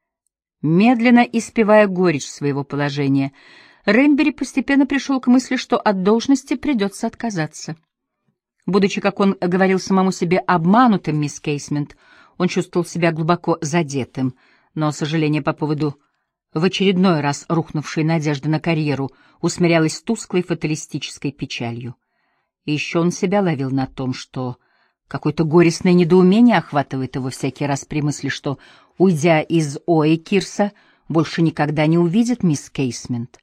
Медленно испевая горечь своего положения, Рейнбери постепенно пришел к мысли, что от должности придется отказаться. Будучи, как он говорил самому себе, обманутым мисс Кейсмент, он чувствовал себя глубоко задетым, но сожаление по поводу в очередной раз рухнувшей надежды на карьеру усмирялось тусклой фаталистической печалью. И еще он себя ловил на том, что какое-то горестное недоумение охватывает его всякий раз при мысли, что, уйдя из Оэкирса, больше никогда не увидит мисс Кейсмент.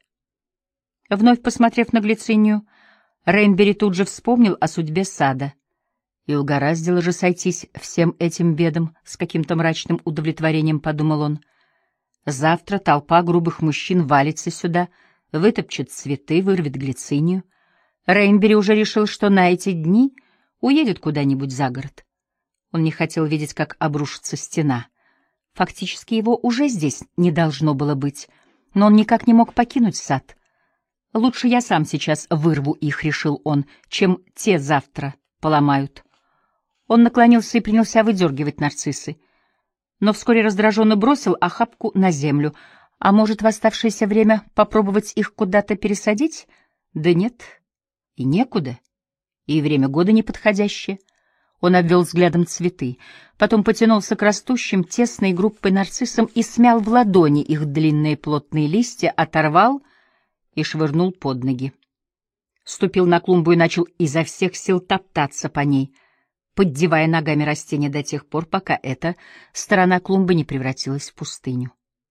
Вновь посмотрев на глицинию, Рейнбери тут же вспомнил о судьбе сада. И угораздило же сойтись всем этим бедам, с каким-то мрачным удовлетворением подумал он. Завтра толпа грубых мужчин валится сюда, вытопчет цветы, вырвет глицинию. Рейнбери уже решил, что на эти дни уедет куда-нибудь за город. Он не хотел видеть, как обрушится стена. Фактически его уже здесь не должно было быть, но он никак не мог покинуть сад. «Лучше я сам сейчас вырву их», — решил он, — «чем те завтра поломают». Он наклонился и принялся выдергивать нарциссы, но вскоре раздраженно бросил охапку на землю. А может, в оставшееся время попробовать их куда-то пересадить? Да нет, и некуда, и время года неподходящее. Он обвел взглядом цветы, потом потянулся к растущим тесной группой нарциссам и смял в ладони их длинные плотные листья, оторвал и швырнул под ноги. Ступил на клумбу и начал изо всех сил топтаться по ней, поддевая ногами растения до тех пор, пока эта сторона клумбы не превратилась в пустыню.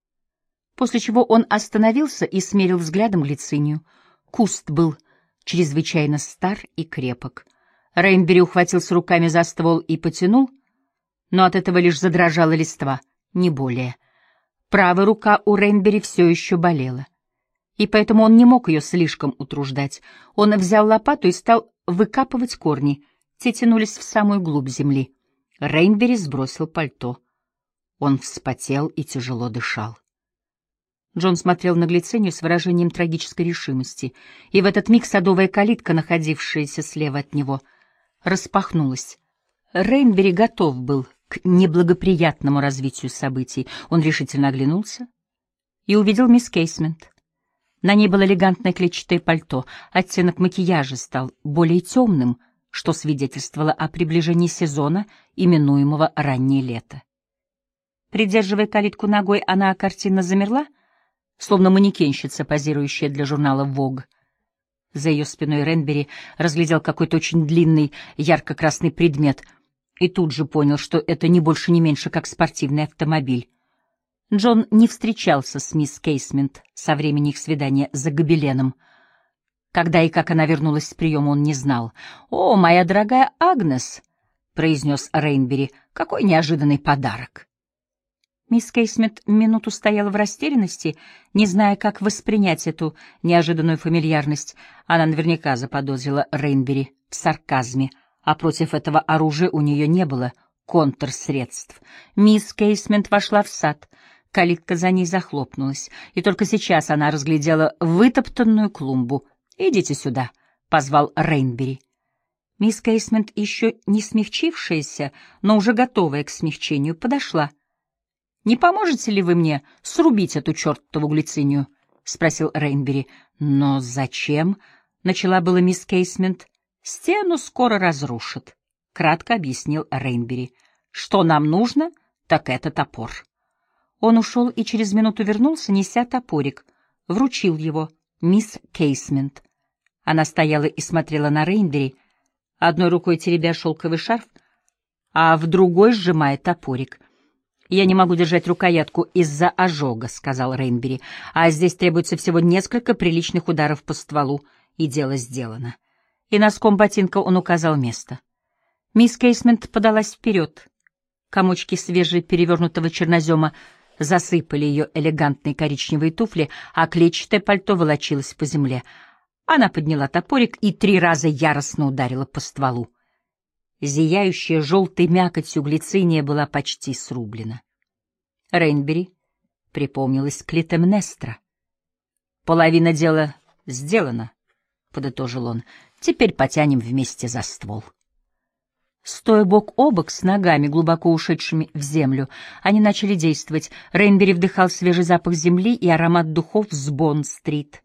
После чего он остановился и смерил взглядом глицинию. Куст был чрезвычайно стар и крепок. Рейнбери ухватился руками за ствол и потянул, но от этого лишь задрожала листва, не более. Правая рука у Рейнбери все еще болела, и поэтому он не мог ее слишком утруждать. Он взял лопату и стал выкапывать корни. Те тянулись в самую глубь земли. Рейнбери сбросил пальто. Он вспотел и тяжело дышал. Джон смотрел на глицинию с выражением трагической решимости, и в этот миг садовая калитка, находившаяся слева от него, распахнулась. Рейнбери готов был к неблагоприятному развитию событий. Он решительно оглянулся и увидел мисс Кейсмент. На ней было элегантное клетчатое пальто, оттенок макияжа стал более темным, что свидетельствовало о приближении сезона, именуемого раннее лето. Придерживая калитку ногой, она картинно замерла, словно манекенщица, позирующая для журнала «Вог». За ее спиной Ренбери разглядел какой-то очень длинный ярко-красный предмет и тут же понял, что это не больше, не меньше, как спортивный автомобиль. Джон не встречался с мисс Кейсмент со времени их свидания за гобеленом. Когда и как она вернулась с приема, он не знал. «О, моя дорогая Агнес!» — произнес Рейнбери. «Какой неожиданный подарок!» Мисс Кейсмент минуту стояла в растерянности, не зная, как воспринять эту неожиданную фамильярность. Она наверняка заподозрила Рейнбери в сарказме, а против этого оружия у нее не было контрсредств. Мисс Кейсмент вошла в сад. Калитка за ней захлопнулась, и только сейчас она разглядела вытоптанную клумбу. «Идите сюда», — позвал Рейнбери. Мисс Кейсмент, еще не смягчившаяся, но уже готовая к смягчению, подошла. «Не поможете ли вы мне срубить эту чертову глицинию?» — спросил Рейнбери. «Но зачем?» — начала была мисс Кейсмент. «Стену скоро разрушат», — кратко объяснил Рейнбери. «Что нам нужно, так это топор». Он ушел и через минуту вернулся, неся топорик. Вручил его мисс Кейсмент. Она стояла и смотрела на Рейнбери, одной рукой теребя шелковый шарф, а в другой сжимая топорик. «Я не могу держать рукоятку из-за ожога», — сказал Рейнбери, «а здесь требуется всего несколько приличных ударов по стволу, и дело сделано». И носком ботинка он указал место. Мисс Кейсмент подалась вперед. Комочки свежеперевернутого чернозема засыпали ее элегантные коричневые туфли, а клетчатое пальто волочилось по земле. Она подняла топорик и три раза яростно ударила по стволу. Зияющая желтой мякотью глициния была почти срублена. Рейнбери припомнилась Клитемнестра. «Половина дела сделана», — подытожил он. «Теперь потянем вместе за ствол». Стоя бок о бок с ногами, глубоко ушедшими в землю, они начали действовать. Рейнбери вдыхал свежий запах земли и аромат духов с Бонн-стрит.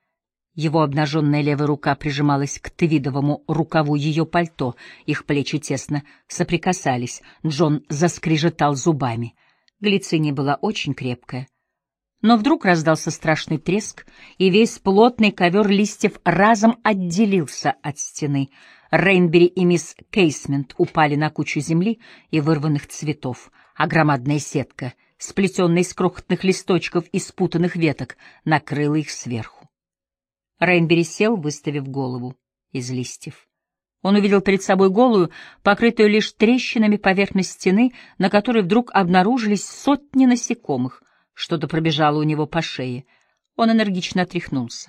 Его обнаженная левая рука прижималась к твидовому рукаву ее пальто, их плечи тесно соприкасались. Джон заскрежетал зубами. Глициния была очень крепкая. Но вдруг раздался страшный треск, и весь плотный ковер листьев разом отделился от стены. Рейнбери и мисс Кейсмент упали на кучу земли и вырванных цветов, а громадная сетка, сплетенная из крохотных листочков и спутанных веток, накрыла их сверху. Рейнбери сел, выставив голову из листьев. Он увидел перед собой голую, покрытую лишь трещинами поверхность стены, на которой вдруг обнаружились сотни насекомых. Что-то пробежало у него по шее. Он энергично отряхнулся.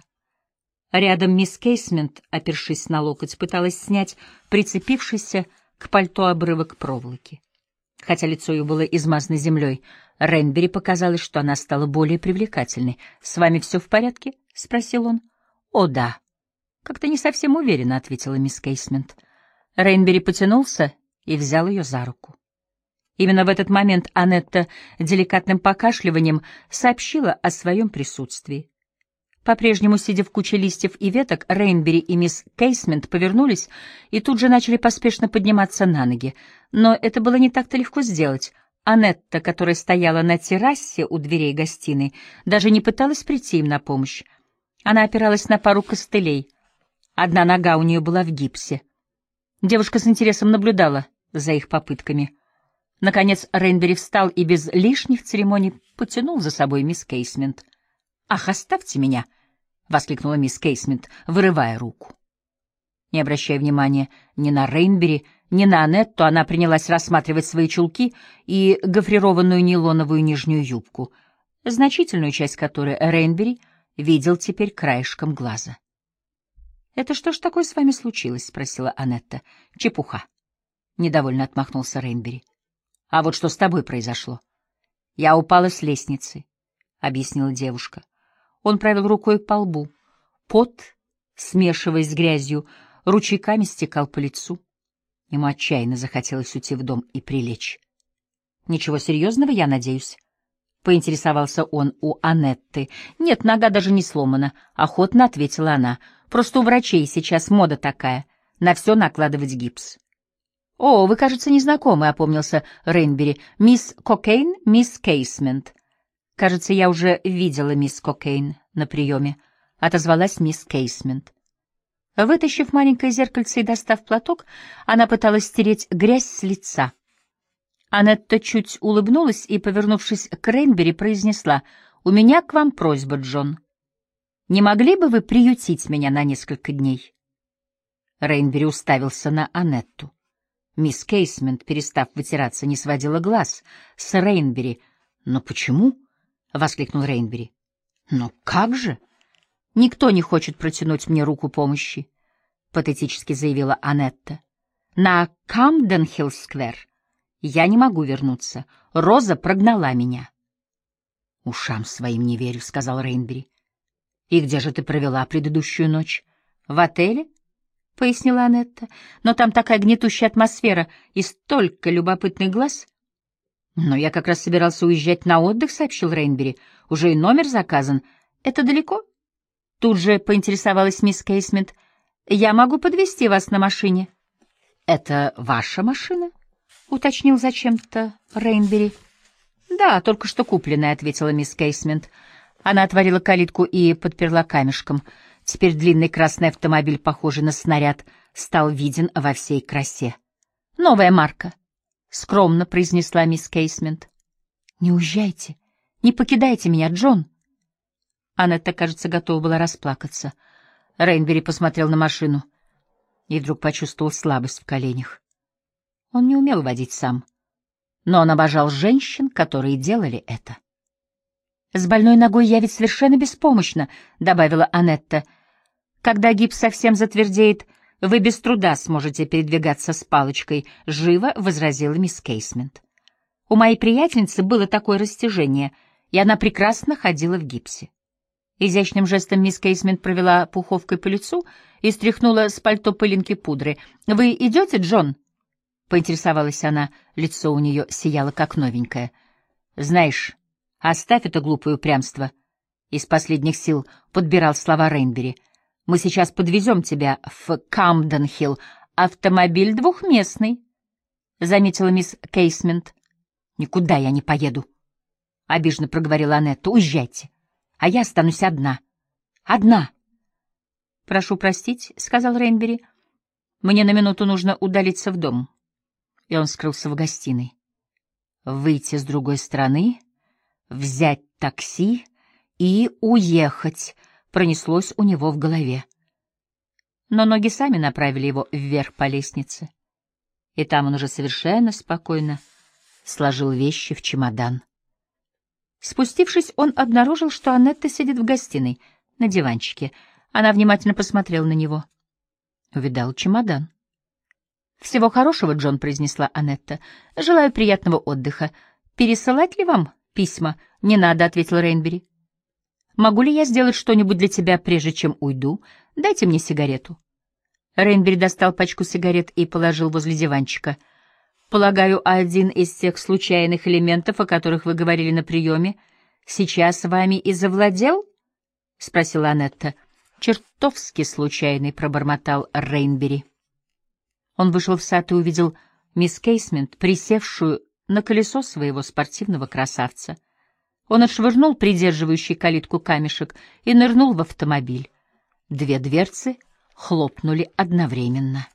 Рядом мисс Кейсмент, опершись на локоть, пыталась снять прицепившийся к пальто обрывок проволоки. Хотя лицо ее было измазано землей, Рейнбери показалось, что она стала более привлекательной. «С вами все в порядке?» — спросил он. «О, да». «Как-то не совсем уверенно», — ответила мисс Кейсмент. Рейнбери потянулся и взял ее за руку. Именно в этот момент Анетта деликатным покашливанием сообщила о своем присутствии. По-прежнему, сидя в куче листьев и веток, Рейнбери и мисс Кейсмент повернулись и тут же начали поспешно подниматься на ноги. Но это было не так-то легко сделать. Анетта, которая стояла на террасе у дверей гостиной, даже не пыталась прийти им на помощь. Она опиралась на пару костылей. Одна нога у нее была в гипсе. Девушка с интересом наблюдала за их попытками. Наконец Рейнбери встал и без лишних церемоний потянул за собой мисс Кейсмент. «Ах, оставьте меня!» — воскликнула мисс Кейсмент, вырывая руку. Не обращая внимания ни на Рейнбери, ни на Анетту, она принялась рассматривать свои чулки и гофрированную нейлоновую нижнюю юбку, значительную часть которой Рейнбери видел теперь краешком глаза. «Это что ж такое с вами случилось?» — спросила Анетта. «Чепуха!» — недовольно отмахнулся Рейнбери. «А вот что с тобой произошло?» «Я упала с лестницы», — объяснила девушка. Он провел рукой по лбу. Пот, смешиваясь с грязью, ручейками стекал по лицу. Ему отчаянно захотелось уйти в дом и прилечь. «Ничего серьезного, я надеюсь?» — поинтересовался он у Анетты. «Нет, нога даже не сломана», — охотно ответила она. «Просто у врачей сейчас мода такая. на все накладывать гипс. — О, вы, кажется, незнакомы, — опомнился Рейнбери. — Мисс Кокейн, мисс Кейсмент. — Кажется, я уже видела мисс Кокейн на приеме, — отозвалась мисс Кейсмент. Вытащив маленькое зеркальце и достав платок, она пыталась стереть грязь с лица. Анетта чуть улыбнулась и, повернувшись к Рейнбери, произнесла: «У меня к вам просьба, Джон. Не могли бы вы приютить меня на несколько дней?» Рейнбери уставился на Анетту. Мисс Кейсмент, перестав вытираться, не сводила глаз с Рейнбери. «Но почему?» — воскликнул Рейнбери. «Но как же?» «Никто не хочет протянуть мне руку помощи», — патетически заявила Анетта. «На Камден-Хилл-сквер я не могу вернуться. Роза прогнала меня». «Ушам своим не верю», — сказал Рейнбери. «И где же ты провела предыдущую ночь?» «В отеле», — пояснила Анетта. «Но там такая гнетущая атмосфера и столько любопытных глаз». «Но я как раз собирался уезжать на отдых», — сообщил Рейнбери. «Уже и номер заказан. Это далеко?» Тут же поинтересовалась мисс Кейсмент. «Я могу подвезти вас на машине». «Это ваша машина?» — уточнил зачем-то Рейнбери. «Да, только что купленная», — ответила мисс Кейсмент. Она отворила калитку и подперла камешком. Теперь длинный красный автомобиль, похожий на снаряд, стал виден во всей красе. «Новая марка», — скромно произнесла мисс Кейсмент. «Не уезжайте, не покидайте меня, Джон». Анетта, кажется, готова была расплакаться. Рейнбери посмотрел на машину и вдруг почувствовал слабость в коленях. Он не умел водить сам, но он обожал женщин, которые делали это. «С больной ногой я ведь совершенно беспомощна», — добавила Анетта. «Когда гипс совсем затвердеет, вы без труда сможете передвигаться с палочкой», — живо возразила мисс Кейсмент. «У моей приятельницы было такое растяжение, и она прекрасно ходила в гипсе». Изящным жестом мисс Кейсмент провела пуховкой по лицу и стряхнула с пальто пылинки пудры. «Вы идете, Джон?» — поинтересовалась она. Лицо у нее сияло, как новенькое. «Знаешь, оставь это глупое упрямство». Из последних сил подбирал слова Рейнбери. «Мы сейчас подвезем тебя в Камден-Хилл. Автомобиль двухместный», — заметила мисс Кейсмент. «Никуда я не поеду», — обиженно проговорила Анетта. «Уезжайте. А я останусь одна. Одна. — Прошу простить, — сказал Рейнбери. — Мне на минуту нужно удалиться в дом. И он скрылся в гостиной. Выйти с другой стороны, взять такси и уехать пронеслось у него в голове. Но ноги сами направили его вверх по лестнице. И там он уже совершенно спокойно сложил вещи в чемодан. Спустившись, он обнаружил, что Анетта сидит в гостиной, на диванчике. Она внимательно посмотрела на него. Увидал чемодан. «Всего хорошего, Джон», — произнесла Анетта. «Желаю приятного отдыха. Пересылать ли вам письма?» «Не надо», — ответил Рейнбери. «Могу ли я сделать что-нибудь для тебя, прежде чем уйду? Дайте мне сигарету». Рейнбери достал пачку сигарет и положил возле диванчика. «Полагаю, один из тех случайных элементов, о которых вы говорили на приеме, сейчас вами и завладел?» — спросила Анетта. «Чертовски случайный», — пробормотал Рейнбери. Он вышел в сад и увидел мисс Кейсмент, присевшую на колесо своего спортивного красавца. Он отшвырнул придерживающий калитку камешек и нырнул в автомобиль. Две дверцы хлопнули одновременно.